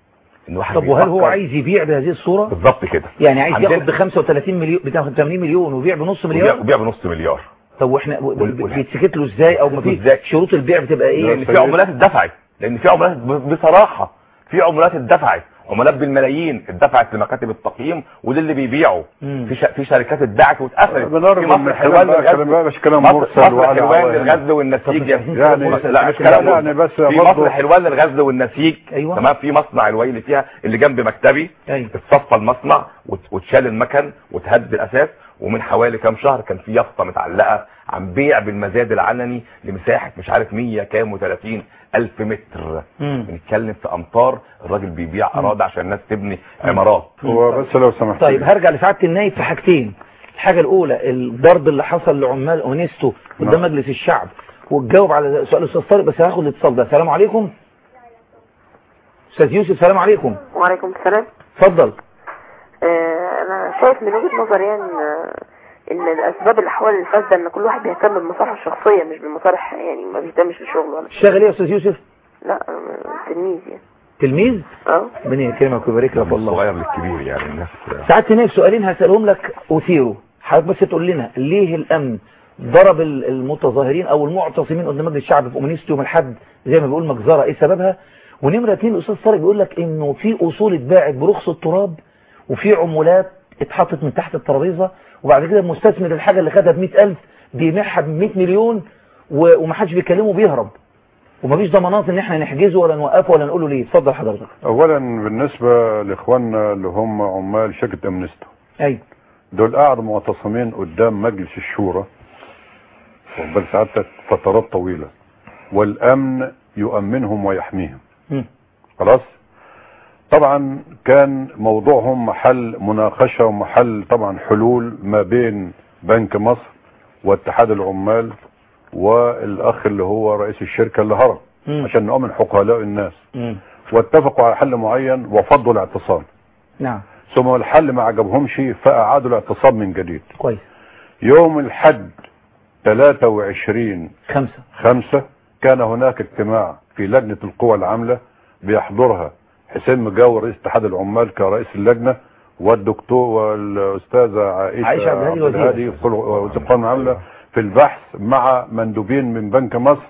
طب وهل هو عايز يبيع بهذه الصوره؟ بالظبط كده. يعني عايز ياخد ب خمسة وثلاثين مليون ب ثمانين مليون ويبيع بنص مليار؟ وبيع بنص مليار. طب واحنا بيتسكت له ازاي او ما في شروط البيع بتبقى ايه؟ لان في عمولات اتدفعت لان في عمولات بصراحه في عمولات اتدفعت عمولات بالملايين اتدفعت لمكاتب التقييم وده اللي بيبيعوا. في ش... في شركات اتباعت واتقفلت في مصر حلوان للغزل مش كلام مرسل وعلى حلوان للغزل والنسيج يعني لا مش كلام يعني بس في مصر حلوان للغزل والنسيج. أيوة. تمام. في مصنع الويل فيها اللي جنب مكتبي. أيوة. اتصفى المصنع واتشال المكن واتهد الاساس ومن حوالي كام شهر كان في يافطه متعلقه عن بيع بالمزاد العلني لمساحه مش عارف مية كام وثلاثين الف متر. بنتكلم في امطار الراجل بيبيع اراضي عشان الناس تبني عمارات. هو بس لو سمحت طيب هرجع لسعاده النائب في حاجتين. الحاجه الاولى الضرب اللي حصل لعمال اونستو قدام مجلس الشعب وتجاوب على سؤال الاستاذ طارق بس هاخد الاتصال ده. السلام عليكم استاذ يوسف. السلام عليكم. وعليكم السلام. اتفضل. آه انا شايف من وجهه نظري يعني ان الاسباب الاحوال الفاسده ان كل واحد بيهتم بمصالحه الشخصيه مش بالمصالح يعني ما بيهتمش بالشغل ولا شغال ايه يا استاذ يوسف؟ لا تلميذ يعني. تلميذ؟ اه ربنا يكرمك ويبارك لك والله. الصغير للكبير يعني الناس. ساعات هنا سؤالين هسالهم لك اثيروا حضرتك بس تقول لنا ليه الامن ضرب المتظاهرين او المعتصمين قدام مجلس الشعب في اونستو يوم الاحد زي ما بيقول مجزره ايه سببها؟ ونمره اثنين الاستاذ طارق بيقول لك انه في اصول اتباعت برخص التراب وفي عمولات اتحطت من تحت الترابيزه وبعد كده المستثمر الحاجه اللي خدها ب مئة ألف بيبيعها ب مئة مليون ومحدش بيكلمه بيهرب ومفيش ضمانات ان احنا نحجزه ولا نوقفه ولا نقول له ليه. اتفضل حضرتك. اولا بالنسبه لاخواننا اللي هم عمال شركه امنستو ايوه دول قاعدوا معتصمين قدام مجلس الشورى وبل ساعتها فترات طويله والامن يؤمنهم ويحميهم. م. خلاص. طبعا كان موضوعهم محل مناقشه ومحل طبعا حلول ما بين بنك مصر واتحاد العمال والاخ اللي هو رئيس الشركه اللي هرب م. عشان نؤمن حقوق هؤلاء الناس. م. واتفقوا على حل معين وفضوا الاعتصام. نعم. ثم الحل ما عجبهمش فاعادوا الاعتصام من جديد. كويس. يوم الحد ثلاثة وعشرين خمسة خمسة كان هناك اجتماع في لجنه القوى العامله بيحضرها حسين مجاور رئيس اتحاد العمال كرئيس اللجنه والدكتور والاستاذه عائشه عائشه عبد الهادي وزير القوى العامله في البحث مع مندوبين من بنك مصر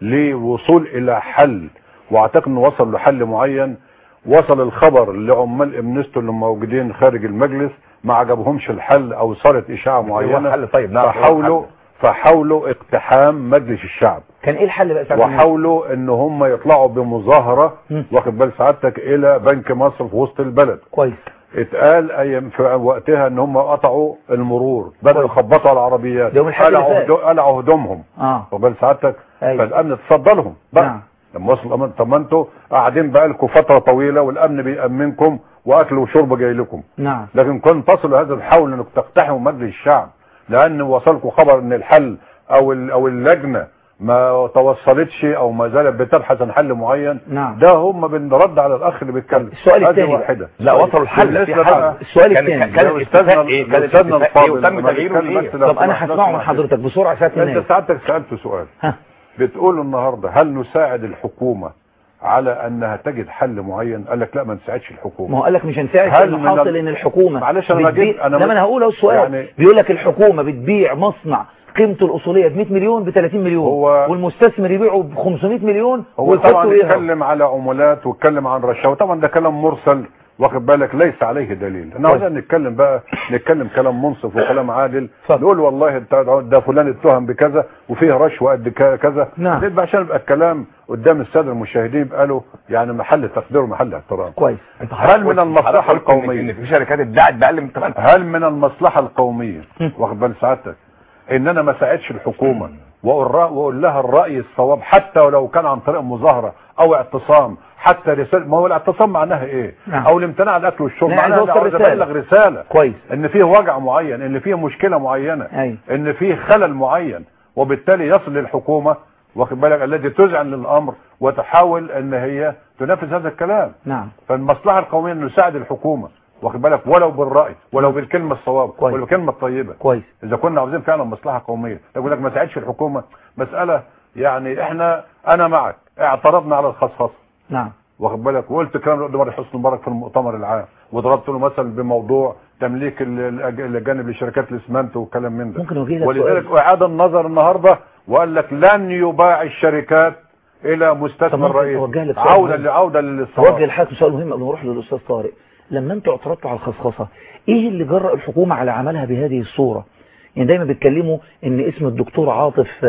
للوصول الى حل، واعتقد انه وصل لحل معين. وصل الخبر لعمال امنستو اللي موجودين خارج المجلس، ما عجبهمش الحل او صارت اشاعه معينه، حل طيب نعم فحاولوا فحاولوا اقتحام مجلس الشعب. كان ايه الحل بقى ساعتها؟ وحاولوا ان هم يطلعوا بمظاهره، واخد بال سعادتك، الى بنك مصر في وسط البلد. كويس. اتقال ايام في وقتها ان هم قطعوا المرور، بدأوا يخبطوا على العربيات، قلعوا هدومهم. اه واخد بال سعادتك. أيوة. فالامن تصدى لهم بقى. نعم. لما وصل الامن، طب ما انتوا قاعدين بقالكم فتره طويله والامن بيامنكم واكل وشرب جاي لكم. نعم. لكن كنت تصلوا هذا الحول انكم تقتحموا مجلس الشعب، لان وصلكم خبر ان الحل او او اللجنه ما توصلتش او ما زالت بتبحث عن حل معين. نعم. ده هم بنرد على الاخ اللي بيتكلم. السؤال الثاني واحده. لا وصلوا الحل في حل. السؤال الثاني كان الاستاذ ايه؟ كان الاستاذ وتم تغييره ليه؟ طب انا هسمعه من حضرتك بسرعه ساعه انت سعادتك سالت سؤال. ها. بتقول النهارده هل نساعد الحكومه على انها تجد حل معين؟ قال لك لا ما نساعدش الحكومه. ما هو قال لك مش هنساعد، اللي حاصل ال... ان الحكومه معلش انا بجيب انا لما انا هقول اهو السؤال يعني... بيقول لك الحكومه بتبيع مصنع قيمته الاصوليه ب مئة مليون ب ثلاثين مليون، هو... والمستثمر يبيعه ب خمسمئة مليون. هو طبعا يتكلم على عمولات ويتكلم عن رشاوى، طبعا ده كلام مرسل، واخد بالك، ليس عليه دليل. احنا عاوزين نتكلم بقى نتكلم كلام منصف وكلام عادل، نقول والله ده فلان اتهم بكذا وفيه رشوه قد كذا. نعم. يبقى عشان يبقى الكلام قدام الساده المشاهدين يبقى له يعني محل تقدير ومحل احترام. كويس. هل من المصلحه القوميه ان في شركات ادعت باقل من ثمانية؟ هل من المصلحه القوميه واخد بال سعادتك ان انا ما ساعدش الحكومه واقول لها الراي الصواب، حتى ولو كان عن طريق مظاهره او اعتصام، حتى رساله؟ ما هو الاعتصام معناها ايه؟ نعم. او الامتناع عن الاكل والشرب يعني معناها عاوز ابلغ رساله كويس ان فيه وجع معين، ان فيه مشكله معينه، أي. ان فيه خلل معين، وبالتالي يصل للحكومه، واخد بالك، التي تذعن للامر وتحاول ان هي تنفذ هذا الكلام. نعم. فالمصلحه القوميه ان نساعد الحكومه، واخد بالك، ولو بالراي ولو بالكلمه الصواب ولو بالكلمه الطيبه. كويس. اذا كنا عاوزين فعلا مصلحه قوميه، يقول لك ما ساعدش الحكومه، مساله يعني احنا انا معك اعترضنا على الخصخصه. نعم. واخد بالك، وقلت كلام الدكتور حسني مبارك في المؤتمر العام، وضربت له مثل بموضوع تمليك الاجانب لشركات الاسمنت والكلام من ده. ممكن اوجه لك ولذلك اعاد النظر النهارده وقال لك لن يباع الشركات الى مستثمر رئيسي. عوده لعوده للاستثمار. اوجه لحضرتك سؤال مهم قبل ما اروح للاستاذ طارق. لما انتوا اعترضتوا على الخصخصه، ايه اللي جرأ الحكومه على عملها بهذه الصوره؟ يعني دايما بيتكلموا ان اسم الدكتور عاطف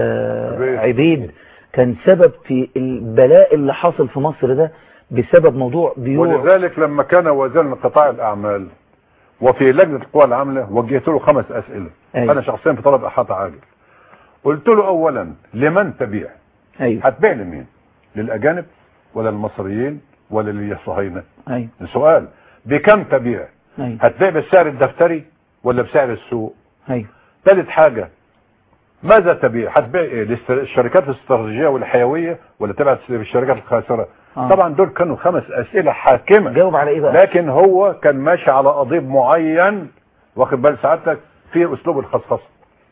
عبيد كان سبب في البلاء اللي حاصل في مصر ده بسبب موضوع بيوع. ولذلك لما كان وزير قطاع الاعمال وفي لجنه القوى العامله وجهت له خمس اسئله. أيوة. انا شخصيا في طلب احاطه عاجل. قلت له اولا لمن تبيع؟ ايوه. هتبيع لمين؟ للاجانب ولا المصريين ولا للصهاينه؟ ايوه. السؤال بكم تبيع؟ أيوة. هتبيع بالسعر الدفتري ولا بسعر السوق؟ ايوه. ثالث حاجه ماذا تبيع؟ هتبيع ايه؟ للشركات الاستراتيجيه والحيويه ولا تبع الشركات الخاسره؟ آه. طبعا دول كانوا خمس اسئله حاكمه. جاوب على ايه بقى؟ لكن هو كان ماشي على قضيب معين، واخد بال سعادتك، في اسلوب الخصخصه.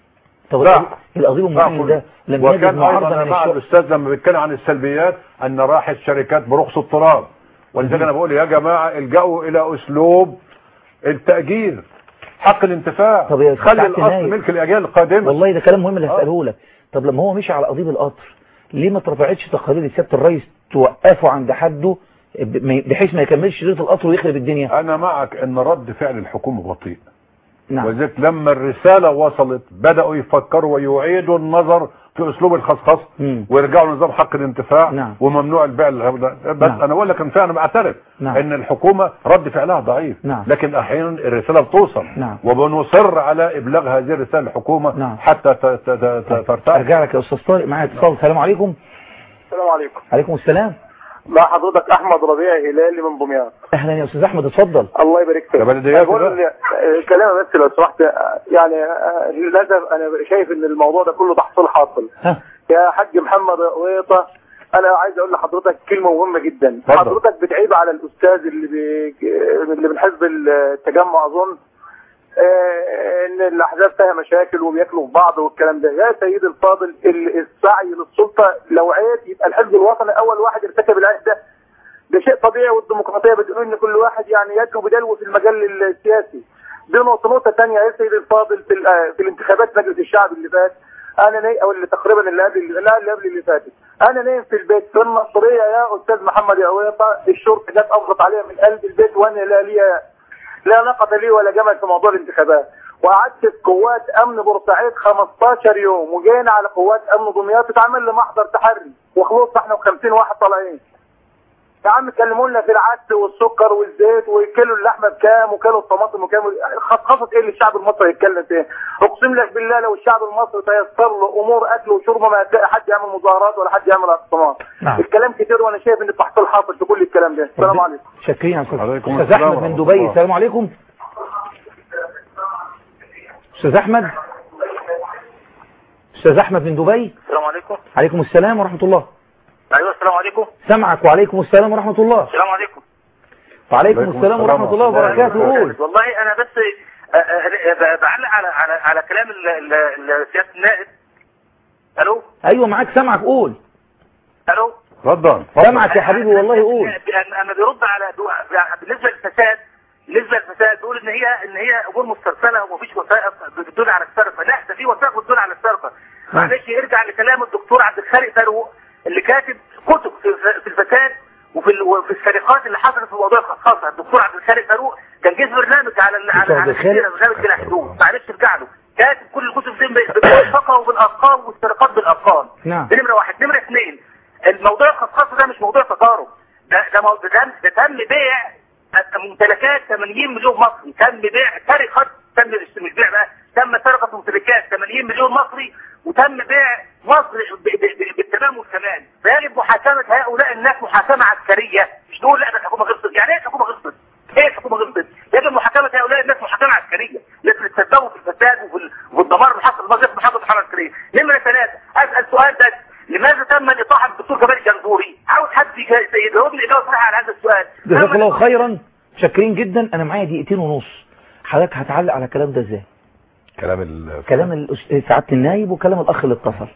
طب القضيب المعين ده لم يجد معارضه من مع الاستاذ لما بيتكلم عن السلبيات ان راحت شركات برخص التراب، ولذلك انا بقول يا جماعه الجأوا الى اسلوب التأجير، حق الانتفاع، خلي الاصل ملك الاجيال القادمه. والله ده كلام مهم اللي هساله لك. طب لما هو مشي على قضيب القطر، ليه ما اترفعتش تقارير سياده الرئيس توقفه عند حده بحيث ما يكملش شريط القطر ويخرب الدنيا؟ انا معك ان رد فعل الحكومه بطيء. نعم. وذلك لما الرساله وصلت بداوا يفكروا ويعيدوا النظر في اسلوب الخصخصه ويرجعوا لنظام حق الانتفاع. نعم. وممنوع البيع. بس نعم. انا اقول لك ان فعلا بعترف نعم. ان الحكومه رد فعلها ضعيف. نعم. لكن احيانا الرساله بتوصل. نعم. وبنصر على ابلاغ هذه الرساله للحكومه. نعم. حتى ترتاح. ارجع لك يا استاذ طارق، معايا اتصال. السلام عليكم. السلام عليكم. عليكم السلام. مع حضرتك احمد ربيع هلالي من دمياط. اهلا يا استاذ احمد، اتفضل. الله يبارك فيك. بقول كلامي بس لو سمحت، يعني للاسف انا شايف ان الموضوع ده كله تحصيل حاصل. يا حاج محمد قويطه، انا عايز اقول لحضرتك كلمه مهمه جدا. فضل. حضرتك بتعيب على الاستاذ اللي بي... اللي من حزب التجمع اظن ان الاحزاب فيها مشاكل وبياكلوا في بعض والكلام ده. يا سيدي الفاضل، السعي للسلطه لو عيب يبقى الحزب الوطني اول واحد ارتكب العيب ده. ده شيء طبيعي، والديمقراطيه بتقول ان كل واحد يعني يدلو بدلو في المجال السياسي. دي نقطه. نقطه ثانيه يا سيدي الفاضل، في, في الانتخابات مجلس الشعب اللي فات انا نايم، او اللي تقريبا اللي قبل لا اللي قبل اللي فاتت، انا نايم في البيت في النصريه يا استاذ محمد يا عويطه، الشرطه جت قبضت عليها من قلب البيت، وانا لا ليا لا نقطه لي ولا جمل في موضوع الانتخابات، وقعدت في قوات امن بورسعيد خمستاشر يوم، وجينا على قوات امن دمياط اتعمل لي محضر تحري، وخلصنا احنا وخمسين واحد طالعين. يا عم كلموا لنا في العدس والسكر والزيت وكيلو اللحمه بكام وكيلو الطماطم وكام، خصخصه ايه اللي الشعب المصري يتكلم فيه؟ اقسم لك بالله لو الشعب المصري تيسر له امور اكل وشربه ما هتلاقي حد يعمل مظاهرات ولا حد يعمل اعتصامات. نعم. الكلام كتير وانا شايف ان التحصيل حاصل في كل الكلام ده. السلام عليكم. شاكرين يا استاذ. استاذ احمد من دبي، السلام عليكم. استاذ احمد استاذ احمد من دبي. السلام عليكم. عليكم السلام ورحمه الله. ايوه السلام عليكم. سمعك. وعليكم السلام ورحمه الله. السلام عليكم. وعليكم السلام ورحمه الله وبركاته. قول. والله انا بس بعلق على على على كلام سياده النائب. الو. ايوه معاك سمعك. قول. الو. اتفضل. سمعك يا حبيبي والله. قول. انا بيرد على بالنسبه للفساد بالنسبه للفساد بيقول ان هي ان هي امور مسترسله ومفيش وثائق بتدل على السرقه. لا ده في وثائق بتدل على السرقه. معلش ارجع لكلام الدكتور عبد الخالق فاروق اللي كاتب كتب في الفساد وفي وفي السرقات اللي حصلت في موضوع الخاصه. الدكتور عبد الخالق فاروق كان جه برنامج على على على برنامج بلا حدود. معلش ارجع له. كاتب كل الكتب دي بالفقه وبالارقام والسرقات بالارقام. نعم. دي نمره واحد. نمره اثنين الموضوع الخاص ده مش موضوع تجارب. ده ده ده, ده تم بيع ممتلكات ثمانين مليون مصري. تم بيع سرقه تم مش بيع بقى تم سرقه ممتلكات ثمانين مليون مصري وتم بيع مصر بالتمام والكمال. فيجب محاكمه هؤلاء الناس محاكمه عسكريه. مش نقول لا ده الحكومه غلطت. يعني ايه الحكومه غلطت؟ ايه الحكومه غلطت؟ يجب محاكمه هؤلاء الناس محاكمه عسكريه. الناس اللي تسببوا في الفساد وفي الدمار اللي حصل في محافظه الحرب العسكريه. نمره ثلاثه اسال سؤال ده لماذا تم الاطاحه بالدكتور جمال الجنزوري؟ عاوز حد يجاوبني اجابه صحيحه على هذا السؤال. جزاك الله خيرا. شاكرين جدا. انا معايا دقيقتين ونص. حضرتك هتعلق على الكلام ده ازاي؟ كلام ال كلام سعاده النائب وكلام الاخ اللي اتصل.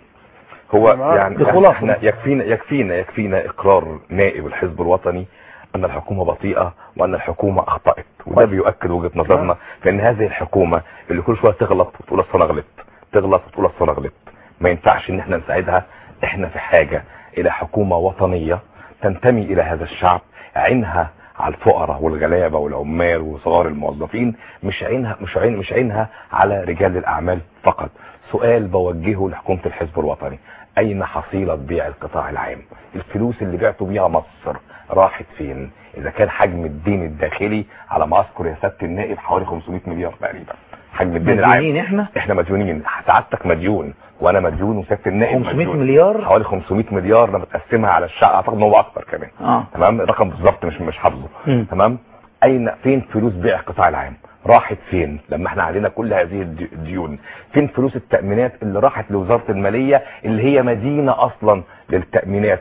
هو يعني احنا يكفينا يكفينا يكفينا اقرار نائب الحزب الوطني ان الحكومه بطيئه وان الحكومه اخطات، وده بيؤكد وجهه نظرنا في ان هذه الحكومه اللي كل شويه تغلط وتقول اصل انا غلطت، تغلط وتقول اصل انا غلطت، ما ينفعش ان احنا نساعدها. احنا في حاجه الى حكومه وطنيه تنتمي الى هذا الشعب، عينها على الفقراء والغلابه والعمال وصغار الموظفين، مش عينها مش عين مش عينها على رجال الاعمال فقط. سؤال بوجهه لحكومه الحزب الوطني، اين حصيله بيع القطاع العام؟ الفلوس اللي بعتوا بيها مصر راحت فين؟ اذا كان حجم الدين الداخلي على ما اذكر يا سياده النائب حوالي خمسمائة مليار تقريبا حجم الدين العام. احنا احنا مديونين، سعادتك مديون وانا مديون وسياده النائب خمسمائة مليار، حوالي خمسمائة مليار لما تقسمها على الشقه اعتقد ان هو اكتر كمان. آه. تمام، الرقم بالظبط مش مش حافظه. تمام. اين فين فلوس بيع القطاع العام؟ راحت فين لما احنا علينا كل هذه الديون؟ فين فلوس التأمينات اللي راحت لوزارة المالية اللي هي مدينة اصلا للتأمينات؟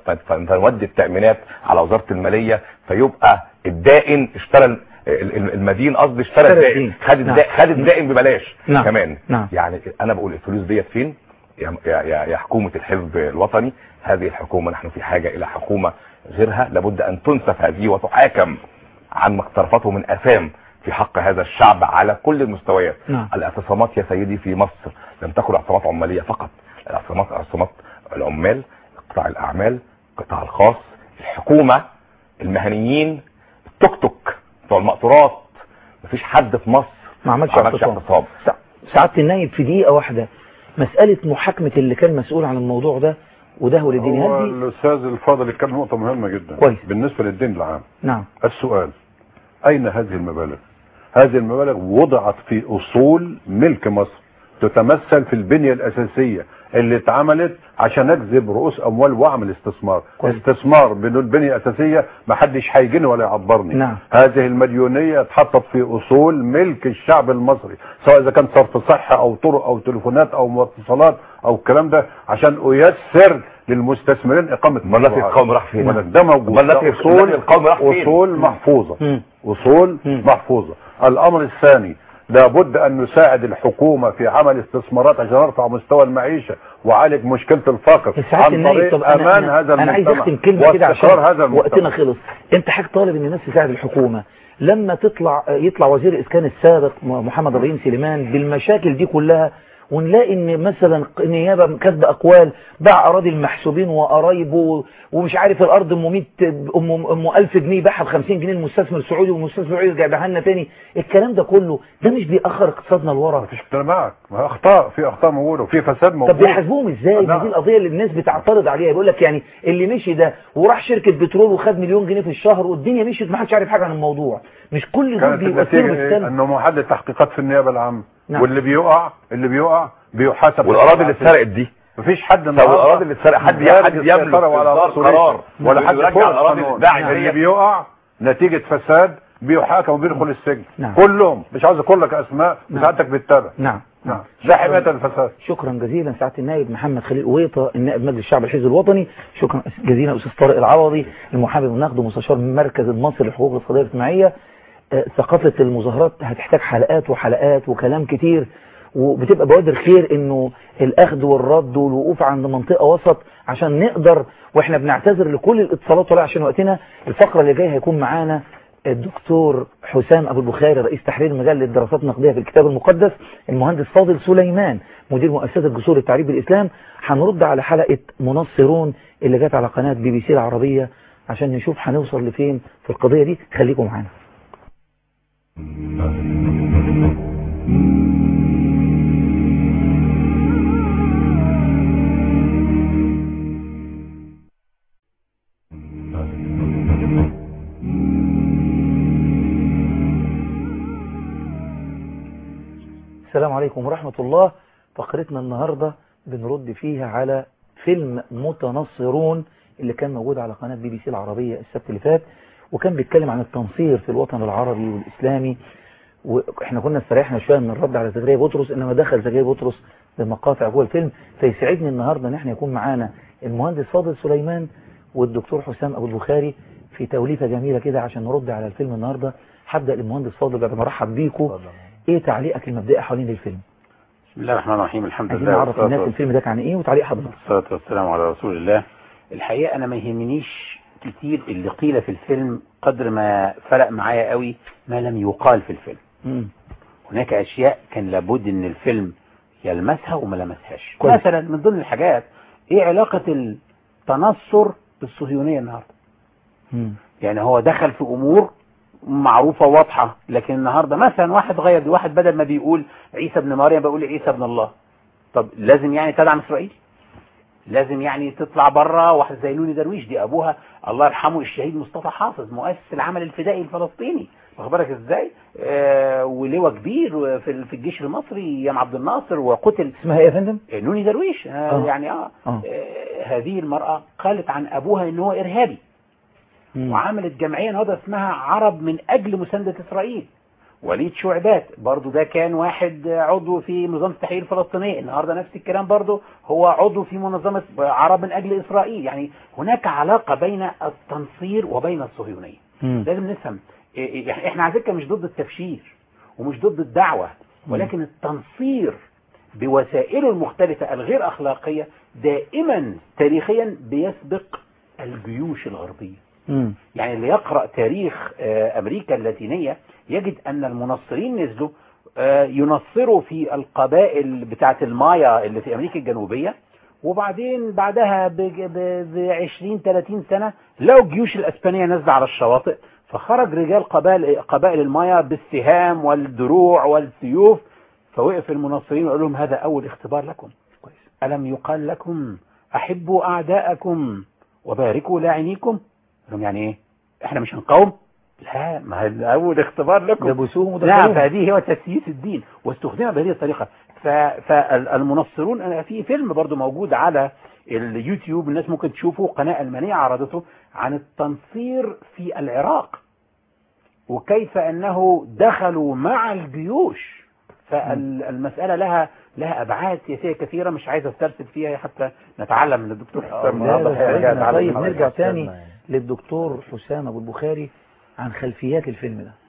فنودي التأمينات على وزارة المالية فيبقى الدائن اشترى المدين، قصدي اشترى الدائن، خد نعم. خد الدائن ببلاش نعم. كمان نعم. يعني انا بقول الفلوس ديت فين يا يا يا حكومة الحزب الوطني؟ هذه الحكومة نحن في حاجة الى حكومة غيرها لابد ان تنسف هذه وتحاكم عن ما اقترفته من اثام في حق هذا الشعب على كل المستويات. نعم. الاعتصامات يا سيدي في مصر لم تكن اعتصامات عمالية فقط، الاعتصامات اعتصامات العمال، قطاع الاعمال، القطاع الخاص، الحكومة، المهنيين، التوك توك، بتوع المقطورات. مفيش حد في مصر ما عملش اعتصام. سعادة النائب في دقيقة واحدة، مسألة محاكمة اللي كان مسؤول عن الموضوع ده وده هو الدين، هو الاستاذ الفاضل كان نقطة مهمة جدا كويس. بالنسبة للدين العام. نعم. السؤال اين هذه المبالغ؟ هذه المبالغ وضعت في اصول ملك مصر تتمثل في البنية الاساسية اللي اتعملت عشان اجذب رؤوس اموال واعمل استثمار. كويس. استثمار بدون بنية اساسية ما حدش هيجيني ولا يعبرني. نعم. هذه المديونية اتحطت في اصول ملك الشعب المصري، سواء اذا كان صرف صحة او طرق او تليفونات او مواصلات او الكلام ده، عشان ايسر للمستثمرين اقامة ملف القوم راح فين؟ ده موجود. اصول القوم راح فين؟ اصول محفوظة. اصول محفوظة. الامر الثاني، لابد ان نساعد الحكومة في عمل استثمارات عشان نرفع مستوى المعيشة وعالج مشكلة الفقر عن طريق امان أنا هذا المجتمع. انا عايز اختم كلمة كده عشان وقتنا خلص. انت حضرتك طالب ان الناس تساعد الحكومة، لما تطلع يطلع وزير الاسكان السابق محمد ابراهيم سليمان بالمشاكل دي كلها ونلاقي ان مثلا النيابه كاتبه اقوال باع اراضي المحسوبين وقرايبه ومش عارف الارض ام مية ام ام ألف جنيه باعها ب خمسين جنيه المستثمر السعودي والمستثمر السعودي جايبها لنا تاني. الكلام ده كله ده مش بيأخر اقتصادنا لورا؟ مفيش كلام معاك، ما اخطاء، في اخطاء موجوده وفي فساد موجود. طب بيحاسبوهم ازاي؟ دي القضيه اللي الناس بتعترض عليها. بيقول لك يعني اللي مشي ده وراح شركه بترول وخد مليون جنيه في الشهر والدنيا مشيت ما حدش عارف حاجه عن الموضوع. مش كل دول بيؤثروا بالسلب. انه محدد تحقيقات في النيابه العامه. نعم. واللي بيقع اللي بيقع بيحاسب. والاراضي اللي اتسرقت دي مفيش حد طب الاراضي اللي اتسرقت حد حد يملك قرار ولا حد يرجع الاراضي اللي بيقع نتيجه فساد بيحاكم وبيدخل السجن. نعم. كلهم مش عاوز اقول لك اسماء بتاعتك بالتابع. نعم نعم ده حمايه الفساد. شكرا جزيلا سعاده النائب محمد خليل قويطه النائب مجلس الشعب الحزب الوطني. شكرا جزيلا استاذ طارق العوضي المحامي بالنقد ومستشار من مركز المصري للحقوق الاقتصاديه والاجتماعيه. آه ثقافه المظاهرات هتحتاج حلقات وحلقات وكلام كتير، وبتبقى بوادر خير انه الاخذ والرد والوقوف عند منطقه وسط عشان نقدر، واحنا بنعتذر لكل الاتصالات ولا عشان وقتنا. الفقره اللي جايه هيكون معانا الدكتور حسام ابو البخاري رئيس تحرير مجله دراسات نقديه في الكتاب المقدس، المهندس فاضل سليمان مدير مؤسسه جسور التعريف بالاسلام. هنرد على حلقه منصرون اللي جت على قناه بي بي سي العربيه عشان نشوف هنوصل لفين في القضيه دي. خليكم معانا. السلام عليكم ورحمة الله. فقرتنا النهاردة بنرد فيها على فيلم متنصرون اللي كان موجود على قناة بي بي سي العربية السبت اللي فات، وكان بيتكلم عن التنصير في الوطن العربي والإسلامي. واحنا كنا استريحنا شوية من الرد على زكريا بطرس، انما دخل زكريا بطرس بمقاطع جوه الفيلم. فيسعدني النهاردة ان احنا يكون معانا المهندس فاضل سليمان والدكتور حسام ابو البخاري في توليفة جميلة كده عشان نرد على الفيلم النهاردة. هبدأ المهندس فاضل بعد ما ارحب بيكم. ايه تعليقك المبدئي حوالين الفيلم؟ بسم الله الرحمن الرحيم. الحمد لله. نعرف الناس الفيلم ده كان ايه وتعليق حضرتك. والصلاه والسلام على رسول الله. الحقيقه انا ما يهمنيش كتير اللي قيل في الفيلم قدر ما فرق معايا قوي ما لم يقال في الفيلم. مم. هناك اشياء كان لابد ان الفيلم يلمسها وما لمسهاش. مثلا من ضمن الحاجات ايه علاقه التنصر بالصهيونيه النهارده؟ مم. يعني هو دخل في امور معروفة واضحة، لكن النهاردة مثلا واحد غير، واحد بدل ما بيقول عيسى ابن مريم بيقول عيسى ابن الله. طب لازم يعني تدعم اسرائيل؟ لازم يعني تطلع بره واحد زي نوني درويش دي ابوها الله يرحمه الشهيد مصطفى حافظ مؤسس العمل الفدائي الفلسطيني، واخد بالك ازاي؟ آه ولواء كبير في في الجيش المصري ايام عبد الناصر وقتل. اسمها ايه يا فندم؟ نوني درويش. آه آه. يعني اه, آه. آه هذه المرأة قالت عن ابوها ان هو ارهابي. مم. وعملت جمعية نهضة اسمها عرب من أجل مساندة إسرائيل. وليد شعبات برضو ده كان واحد عضو في منظمة التحرير الفلسطينية، النهاردة نفس الكلام برضو هو عضو في منظمة عرب من أجل إسرائيل. يعني هناك علاقة بين التنصير وبين الصهيونية. مم. لازم نفهم يعني احنا على فكرة مش ضد التبشير ومش ضد الدعوة، ولكن التنصير بوسائله المختلفة الغير أخلاقية دائما تاريخيا بيسبق الجيوش الغربية. مم. يعني اللي يقرأ تاريخ أمريكا اللاتينية يجد أن المنصرين نزلوا ينصروا في القبائل بتاعت المايا اللي في أمريكا الجنوبية، وبعدين بعدها ب عشرين ثلاثين سنة لقوا الجيوش الأسبانية نزل على الشواطئ، فخرج رجال قبائل, قبائل المايا بالسهام والدروع والسيوف، فوقف المنصرين وقال لهم هذا أول اختبار لكم. ألم يقال لكم أحبوا أعداءكم وباركوا لاعنيكم؟ لهم يعني ايه؟ احنا مش هنقاوم؟ لا، ما اول اختبار لكم لبسوهم ودخلوهم. نعم، فهذه هو تسييس الدين واستخدم بهذه الطريقه. فالمنصرون انا في فيلم برضو موجود على اليوتيوب الناس ممكن تشوفه، قناه المانيه عرضته عن التنصير في العراق وكيف انه دخلوا مع الجيوش. فالمساله لها لها ابعاد سياسيه كثيره مش عايز استرسل فيها حتى نتعلم من الدكتور حسام. طيب نرجع تاني للدكتور حسام ابو البخاري عن خلفيات الفيلم ده.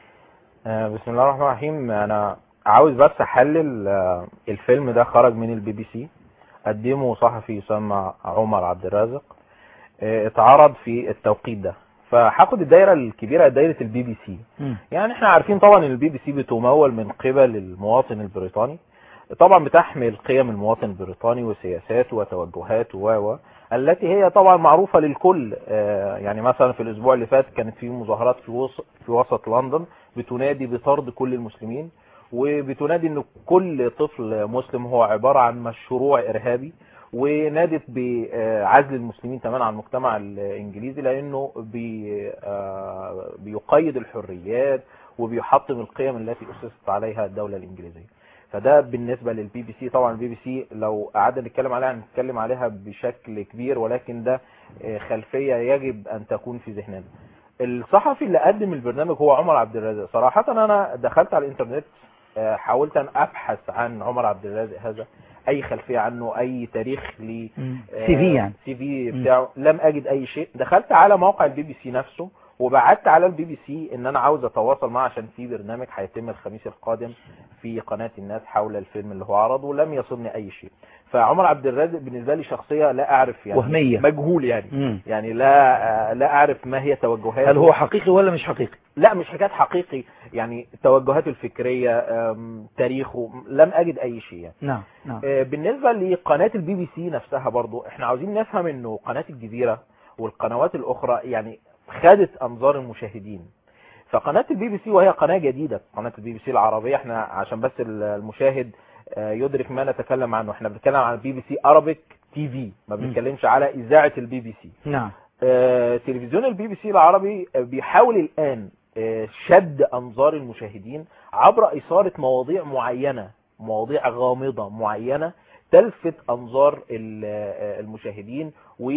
آه بسم الله الرحمن الرحيم. انا عاوز بس احلل آه الفيلم ده خرج من البي بي سي، قدمه صحفي يسمى عمر عبد الرازق، آه اتعرض في التوقيت ده، فهاخد الدايره الكبيره دايره البي بي سي. م. يعني احنا عارفين طبعا ان البي بي سي بتمول من قبل المواطن البريطاني، طبعا بتحمل قيم المواطن البريطاني وسياساته وتوجهاته و التي هي طبعا معروفة للكل. يعني مثلا في الأسبوع اللي فات كانت في مظاهرات في وسط, في وسط لندن بتنادي بطرد كل المسلمين، وبتنادي أن كل طفل مسلم هو عبارة عن مشروع إرهابي، ونادت بعزل المسلمين تماما عن المجتمع الإنجليزي لأنه بي بيقيد الحريات وبيحطم القيم التي أسست عليها الدولة الإنجليزية. فده بالنسبة للبي بي سي. طبعا البي بي سي لو قعدنا نتكلم عليها نتكلم عليها بشكل كبير، ولكن ده خلفية يجب أن تكون في ذهننا. الصحفي اللي قدم البرنامج هو عمر عبد الرازق. صراحة أنا دخلت على الإنترنت حاولت أن أبحث عن عمر عبد الرازق هذا، أي خلفية عنه، أي تاريخ لي سي في يعني سي في بتاعه، لم أجد أي شيء. دخلت على موقع البي بي سي نفسه وبعدت على البي بي سي ان انا عاوز اتواصل معه عشان في برنامج هيتم الخميس القادم في قناة الناس حول الفيلم اللي هو عرضه، ولم يصلني اي شيء. فعمر عبد الرازق بالنسبة لي شخصية لا اعرف يعني وهمية، مجهول يعني مم. يعني لا لا اعرف ما هي توجهاته. هل هو حقيقي ولا مش حقيقي؟ لا مش حكاية حقيقي، يعني توجهاته الفكرية، تاريخه، لم اجد اي شيء يعني. نعم نعم. بالنسبة لقناة البي بي سي نفسها برضو احنا عاوزين نفهم انه قناة الجزيرة والقنوات الاخرى يعني خدت انظار المشاهدين. فقناة البي بي سي وهي قناة جديدة، قناة البي بي سي العربية، احنا عشان بس المشاهد يدرك ما نتكلم عنه، احنا بنتكلم عن البي بي سي Arabic تي في، ما بنتكلمش على اذاعة البي بي سي. نعم. اه تلفزيون البي بي سي العربي بيحاول الان اه شد انظار المشاهدين عبر اثارة مواضيع معينة، مواضيع غامضة معينة تلفت انظار المشاهدين و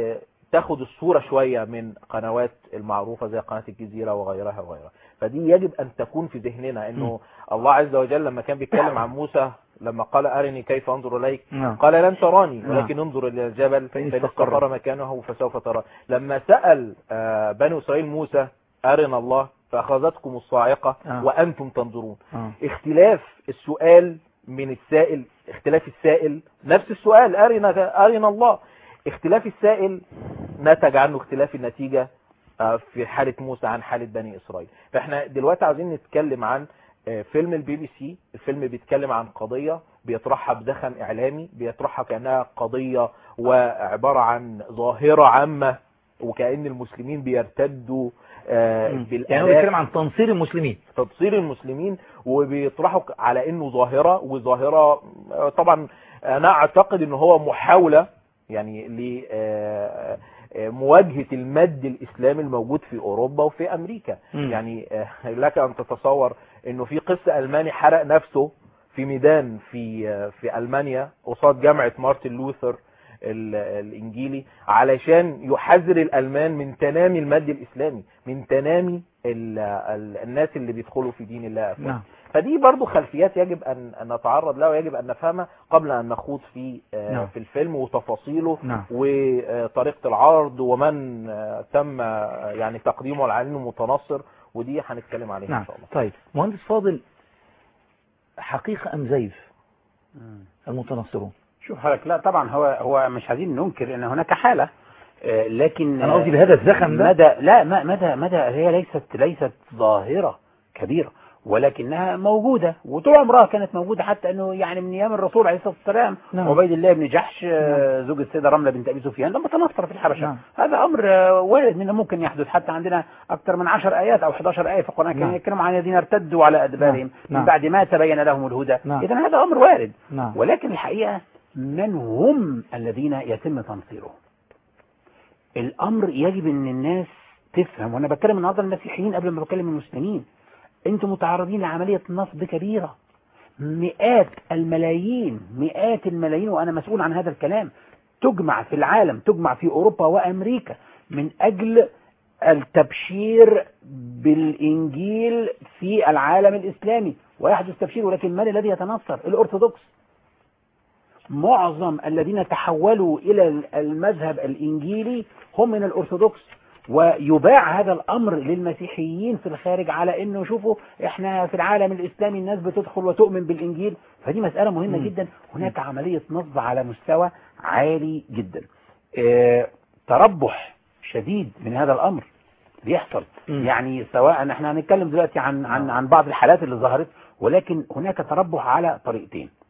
تاخد الصورة شوية من قنوات المعروفة زي قناة الجزيرة وغيرها وغيرها. فدي يجب أن تكون في ذهننا أنه م. الله عز وجل لما كان بيتكلم عن موسى لما قال أرني كيف أنظر إليك م. قال لن تراني ولكن انظر إلى الجبل فإن استقر مكانه فسوف ترى. لما سأل بنو إسرائيل موسى أرنا الله فأخذتكم الصاعقة م. وأنتم تنظرون. م. اختلاف السؤال من السائل، اختلاف السائل نفس السؤال أرنا, أرنا الله، اختلاف السائل نتج عنه اختلاف النتيجة في حالة موسى عن حالة بني إسرائيل. فاحنا دلوقتي عاوزين نتكلم عن فيلم البي بي سي. الفيلم بيتكلم عن قضية بيطرحها بدخن إعلامي، بيطرحها كأنها قضية وعبارة عن ظاهرة عامة وكأن المسلمين بيرتدوا بالآلاف. يعني هو بيتكلم عن تنصير المسلمين تنصير المسلمين وبيطرحوا على انه ظاهرة، وظاهرة طبعا انا اعتقد ان هو محاولة يعني لمواجهة المد الإسلامي الموجود في أوروبا وفي أمريكا. م. يعني لك أن تتصور أنه في قس ألماني حرق نفسه في ميدان في في ألمانيا قصاد جامعة مارتن لوثر الإنجيلي علشان يحذر الألمان من تنامي المد الإسلامي، من تنامي ال ال الناس اللي بيدخلوا في دين الله أفواج. نعم. فدي برضو خلفيات يجب أن نتعرض لها ويجب أن نفهمها قبل أن نخوض في نعم. في الفيلم وتفاصيله نعم. وطريقة العرض ومن تم يعني تقديمه على انه متنصر، ودي هنتكلم عليها نعم. إن شاء الله. طيب مهندس فاضل، حقيقة أم زيف المتنصرون؟ شوف حضرتك، لا طبعا هو هو مش عايزين ننكر ان هناك حالة، لكن انا قصدي بهذا الزخم ده مدى لا مدى مدى هي ليست ليست ظاهرة كبيرة، ولكنها موجودة وطول عمرها كانت موجودة، حتى انه يعني من ايام الرسول عليه الصلاة والسلام نعم. عبيد الله بن جحش نعم. زوج السيدة رملة بنت ابي سفيان لما تنصر في الحبشة نعم. هذا امر وارد منه ممكن يحدث، حتى عندنا اكثر من عشر ايات او احد عشر آية في القرآن كانوا يتكلموا عن الذين ارتدوا على ادبارهم نعم. من بعد ما تبين لهم الهدى نعم. اذا هذا امر وارد نعم. ولكن الحقيقة من هم الذين يتم تنصيرهم؟ الامر يجب ان الناس تفهم، وانا بتكلم النهارده المسيحيين قبل ما بكلم المسلمين، انتم متعرضين لعملية نصب كبيرة، مئات الملايين مئات الملايين وانا مسؤول عن هذا الكلام تجمع في العالم، تجمع في اوروبا وامريكا من اجل التبشير بالانجيل في العالم الاسلامي، ويحدث تبشير، ولكن من الذي يتنصر؟ الارثوذكس. معظم الذين تحولوا الى المذهب الانجيلي هم من الارثوذكس، ويباع هذا الامر للمسيحيين في الخارج على انه شوفوا احنا في العالم الاسلامي الناس بتدخل وتؤمن بالانجيل. فدي مسألة مهمة م. جدا. هناك عملية نصب على مستوى عالي جدا، اه تربح شديد من هذا الامر بيحصل م. يعني سواء احنا هنتكلم دلوقتي عن عن عن بعض الحالات اللي ظهرت، ولكن هناك تربح على طريقتين.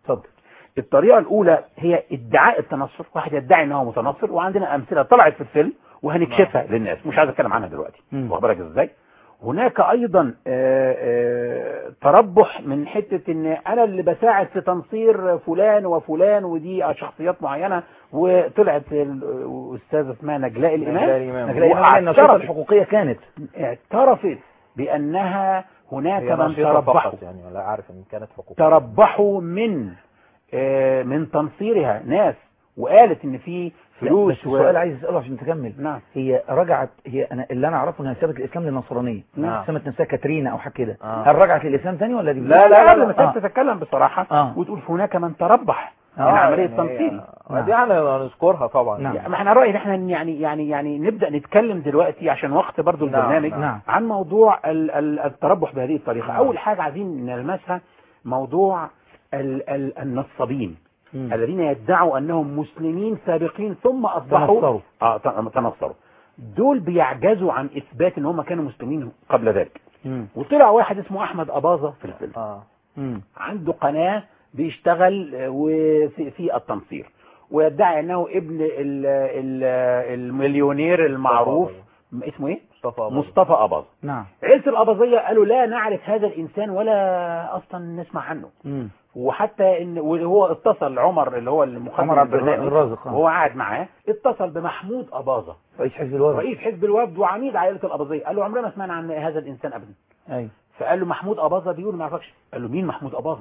اتفضل. الطريقة الأولى هي ادعاء التنصر، واحد يدعي أنه متنصر، وعندنا أمثلة طلعت في الفيلم وهنكشفها نعم. للناس، مش عايز أتكلم عنها دلوقتي، واخد بالك إزاي؟ هناك أيضا آآ آآ تربح من حتة إن أنا اللي بساعد في تنصير فلان وفلان ودي شخصيات معينة، وطلعت الأستاذة اسمها نجلاء الإمام، نجلاء الإمام النشاطة الحقوقية كانت اعترفت بأنها هناك من تربحوا، يعني لا عارف إن كانت حقوقية، تربحوا من من تنصيرها ناس، وقالت ان في فلوس. بس السؤال و... عايز اساله عشان تكمل. نعم. هي رجعت، هي انا اللي انا اعرفه انها سابت الاسلام للنصرانيه، نعم. سمت نفسها كاترينا او حاجه كده. آه. هل رجعت للاسلام ثاني ولا دي؟ لا لا قبل ما آه. تتكلم بصراحه آه. وتقول هناك من تربح من آه. عمليه يعني تنصير. نعم. دي احنا نذكرها طبعا. نعم. يعني ما احنا رايي ان احنا يعني يعني يعني نبدا نتكلم دلوقتي عشان وقت برضو نعم. البرنامج نعم. عن موضوع ال ال التربح بهذه الطريقه. نعم. اول حاجه عايزين نلمسها موضوع ال ال النصابين مم. الذين يدعوا أنهم مسلمين سابقين ثم أصبحوا تنصروا. آه تنصروا. دول بيعجزوا عن إثبات أن هم كانوا مسلمين قبل ذلك. مم. وطلع واحد اسمه أحمد أباظة في الفيلم. آه. عنده قناة بيشتغل وفي في التنصير، ويدعي أنه ابن ال ال المليونير المعروف اسمه ايه؟ مصطفى أباظة. مصطفى أباظة. نعم. عيلة الأباظية قالوا لا نعرف هذا الإنسان ولا أصلا نسمع عنه. مم. وحتى ان وهو اتصل عمر اللي هو المخرج عمر عبد الرازق وهو قاعد معاه، اتصل بمحمود أباظة رئيس حزب الوفد رئيس حزب الوفد وعميد عائلة الأباظية، قال له عمرنا ما سمعنا عن هذا الإنسان أبدا. ايوه. فقال له محمود أباظة بيقول ما يعرفكش. قال له مين محمود أباظة؟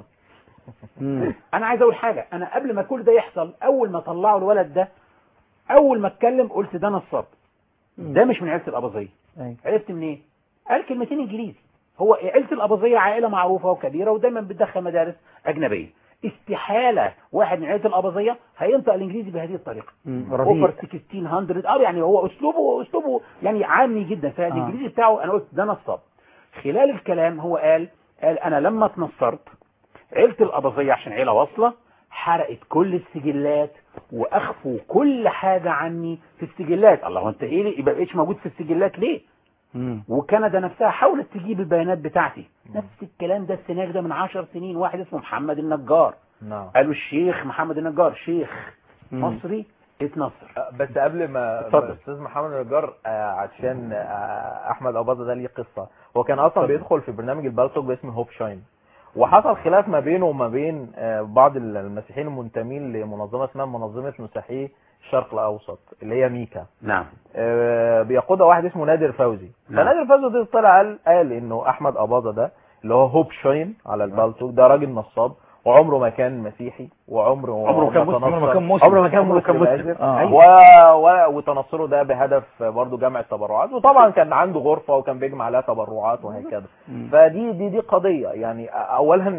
انا عايز اقول حاجة، انا قبل ما كل ده يحصل اول ما طلعوا الولد ده اول ما اتكلم قلت ده نصاب، ده مش من عيلة الأباظية. ايوه. عرفت منين؟ إيه؟ قال كلمتين انجليزي. هو عيلة الأباظية عائلة معروفة وكبيرة ودايما بتدخل مدارس أجنبية، استحالة واحد من عيلة الأباظية هينطق الإنجليزي بهذه الطريقة. اوفر ستة عشر اه يعني هو أسلوبه أسلوبه يعني عامي جدا، فالإنجليزي بتاعه أنا قلت ده نصاب. خلال الكلام هو قال قال أنا لما اتنصرت عيلة الأباظية عشان عيلة واصلة حرقت كل السجلات وأخفوا كل حاجة عني في السجلات. الله، وانت ايه يبقى بقيتش موجود في السجلات ليه؟ مم. وكندا نفسها حاولت تجيب البيانات بتاعتي. مم. نفس الكلام ده السناج ده من عشر سنين، واحد اسمه محمد النجار. نعم. قالوا الشيخ محمد النجار شيخ مم. مصري اتنصر. بس قبل ما الاستاذ محمد النجار آه عشان آه احمد أباظة ده ليه قصة. هو كان اصلا اتفضل. بيدخل في برنامج البالتوك باسم هوب شاين، وحصل خلاف ما بينه وما بين آه بعض المسيحيين المنتمين لمنظمة اسمها منظمة مسيحي الشرق الاوسط اللي هي ميكا. نعم. آه بيقودها واحد اسمه نادر فوزي. نعم. فنادر فوزي ده طلع قال قال انه احمد أباظة ده اللي هو هوب شاين على البالتوك ده راجل نصاب، وعمره ما كان مسيحي، وعمره عمره كان مسلم، عمره ما كان مسلم عمره ما كان مسلم, مسلم. آه. و... و... وتنصره ده بهدف برضه جمع التبرعات، وطبعا كان عنده غرفة وكان بيجمع عليها تبرعات وهكذا. فدي دي دي قضية يعني. اولا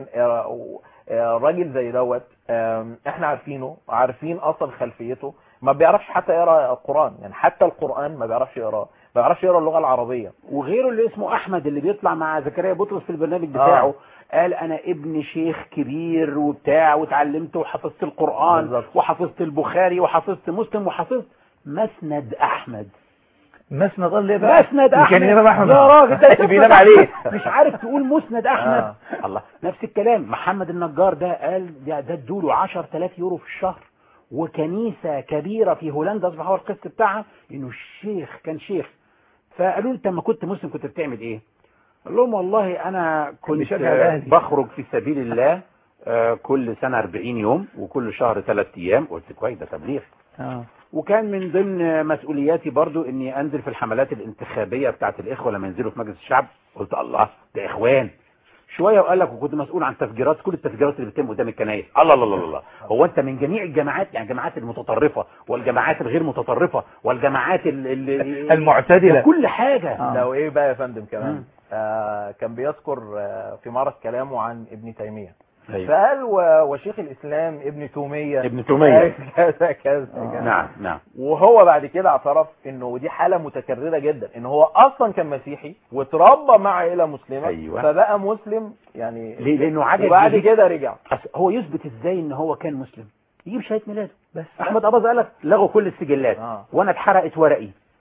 راجل زي دوت احنا عارفينه، عارفين اصلا خلفيته، ما بيعرفش حتى يقرا القرآن، يعني حتى القرآن ما بيعرفش يقراه، ما بيعرفش يقرا اللغة العربية. وغيره اللي اسمه احمد اللي بيطلع مع زكريا بطرس في البرنامج بتاعه. آه. قال انا ابن شيخ كبير وبتاع وتعلمت وحفظت القرآن بالزبط. وحفظت البخاري وحفظت مسلم وحفظت مسند احمد. مسند الله بقى مسند احمد كان امام احمد يا راجل ده بينام عليه مش عارف تقول مسند احمد. آه. الله، نفس الكلام محمد النجار ده قال ده ده ادوله عشرة آلاف يورو في الشهر، وكنيسة كبيرة في هولندا اصبح هو القسط بتاعها انه الشيخ كان شيخ. فقالوا له انت لما كنت مسلم كنت بتعمل ايه؟ قال لهم والله انا كنت بخرج في سبيل الله كل سنة أربعين يوم وكل شهر ثلاث ايام. قلت كويس ده تبليغ. اه وكان من ضمن مسؤولياتي برضو اني انزل في الحملات الانتخابية بتاعت الاخوة لما ينزلوا في مجلس الشعب. قلت الله ده اخوان شوية. وقال لك وكنت مسؤول عن تفجيرات كل التفجيرات اللي بتتم قدام الكنائس. الله الله الله الله، هو انت من جميع الجماعات يعني الجماعات المتطرفة والجماعات الغير متطرفة والجماعات المعتدلة كل حاجة. آه. لو ايه بقى يا فندم كمان آه كان بيذكر آه في معرض كلامه عن ابن تيمية. أيوة. فقال وشيخ الاسلام ابن تومية ابن تومية كذا كذا. آه. نعم نعم. وهو بعد كده اعترف انه دي حالة متكررة جدا، ان هو اصلا كان مسيحي وتربى مع عائلة مسلمة. أيوة. فبقى مسلم يعني ليه؟ لانه عجب وبعد كده رجع. هو يثبت ازاي ان هو كان مسلم؟ يجيب شهادة ميلاده بس. احمد أباظة قال لك لغوا كل السجلات. آه. وانا اتحرقت ورقي.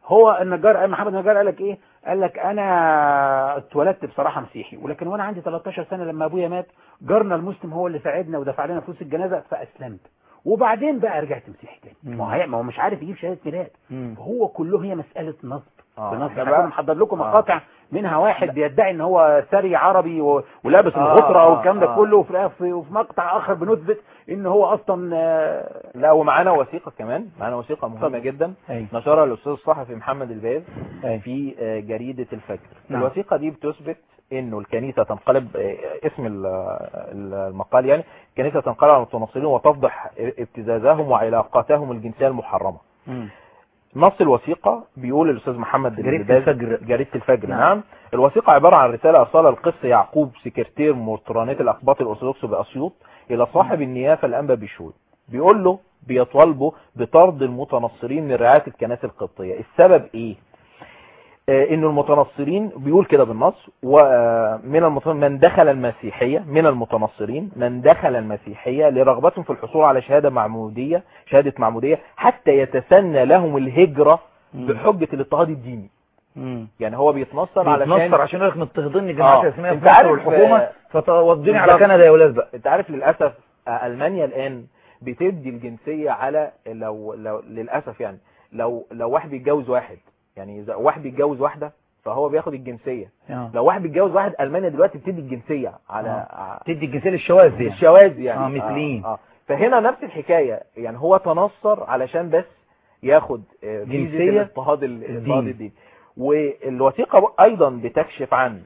هو النجار محمد النجار قال لك ايه؟ قال لك انا اتولدت بصراحه مسيحي، ولكن وانا عندي تلتاشر سنه لما ابويا مات جارنا المسلم هو اللي ساعدنا ودفع لنا فلوس الجنازه فاسلمت، وبعدين بقى رجعت مسيحي تاني. ما هو مش عارف يجيب شهاده ميلاد، فهو كله هي مساله نصب. آه. بنصب. انا محضر لكم مقاطع آه. منها واحد لا. بيدعي ان هو ثري عربي و... ولابس آه. الغطره آه. والكلام ده آه. كله، وفي وفي مقطع اخر بنثبت ان هو اصلا آه. لا ومعانا وثيقه كمان، معانا وثيقه مهمه طب. جدا أي. نشرها الاستاذ الصحفي محمد الباز أي. في جريده الفجر. نعم. الوثيقه دي بتثبت انه الكنيسه تنقلب، اسم المقال يعني الكنيسه تنقلب على المتنصرين وتفضح ابتزازهم وعلاقاتهم الجنسيه المحرمه. م. نص الوثيقة بيقول الأستاذ محمد جريدة الفجر جريدة الفجر نعم. نعم. الوثيقة عبارة عن رسالة أرسلها القس يعقوب سكرتير مطرانية الأقباط الأرثوذكس بأسيوط إلى صاحب النيافة الأنبا بشوي، بيقول له بيطالبوا بطرد المتنصرين من رعاية الكنائس القبطية. السبب إيه؟ إنه المتنصرين بيقول كده بالنص، ومن المتنصرين من دخل المسيحية من المتنصرين من دخل المسيحية لرغبتهم في الحصول على شهادة معمودية شهادة معمودية حتى يتسنى لهم الهجرة بحجة الاضطهاد الديني. مم. يعني هو بيتنصر علشان بيتنصر عشان يقولك مضطهديني جماعات آه. اسمها في مصر والحكومة فتودوني على كندا يا ولاد بقى. انت عارف للأسف ألمانيا الآن بتدي الجنسية على لو, لو للأسف يعني لو لو واحد بيتجوز واحد، يعني اذا واحد بيتجوز واحده فهو بياخد الجنسيه. أوه. لو واحد بيتجوز واحد المانيا دلوقتي بتدي الجنسيه على آه. تدي الجنسيه للشواذ دي الشواذ يعني اه مثليين. آه. آه. فهنا نفس الحكايه، يعني هو تنصر علشان بس ياخد جنسيه الاضطهاد الاضطهاد الديني. والوثيقه ايضا بتكشف عن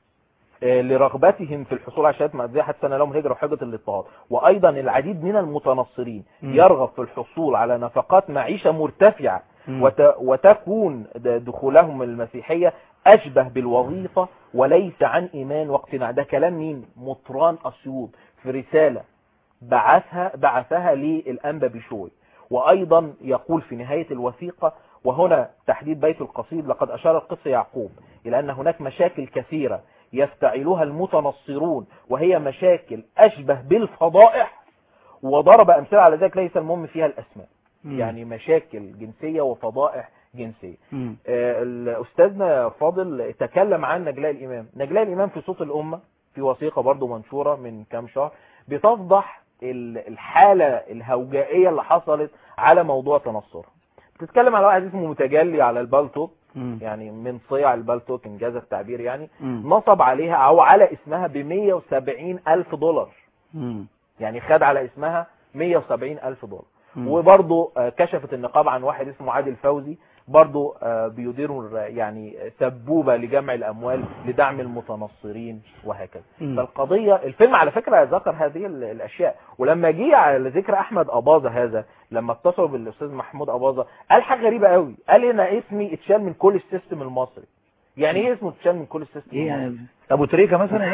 لرغبتهم في الحصول على شهاده معموديه حتى سنه لهم الهجره وحجه الاضطهاد، وايضا العديد من المتنصرين م. يرغب في الحصول على نفقات معيشه مرتفعه وت... وتكون دخولهم المسيحية أشبه بالوظيفة وليس عن إيمان واقتناع. ده كلام مين؟ مطران أسيوط في رسالة بعثها بعثها للأنبا بشوي. وأيضا يقول في نهاية الوثيقة، وهنا تحديد بيت القصيد، لقد أشار القس يعقوب إلى أن هناك مشاكل كثيرة يفتعلها المتنصرون وهي مشاكل أشبه بالفضائح، وضرب أمثلة على ذلك ليس المهم فيها الأسماء. مم. يعني مشاكل جنسية وفضائح جنسية. آه الأستاذنا فاضل تكلم عن نجلاء الإمام. نجلاء الإمام في صوت الأمة في وثيقة برضو منشورة من كام شهر بتفضح الحالة الهوجائية اللي حصلت على موضوع تنصرها. بتتكلم على واحد اسمه متجلي على البالتوك، يعني من صيع البالتوك انجاز التعبير، يعني مم. نصب عليها او على اسمها ب مية وسبعين ألف دولار. مم. يعني خد على اسمها مية وسبعين ألف دولار. وبرضه كشفت النقابة عن واحد اسمه عادل فوزي برضه بيدير يعني سبوبة لجمع الأموال لدعم المتنصرين وهكذا. م. فالقضية الفيلم على فكرة ذكر هذه الأشياء. ولما جه على ذكر أحمد أباظة هذا، لما اتصلوا بالأستاذ محمود أباظة قال حاجة غريبة قوي، قال أنا اسمي اتشال من كل السيستم المصري. يعني ايه اسمه اتشال من كل السيستم ايه يعني ابو تريكه مثلا؟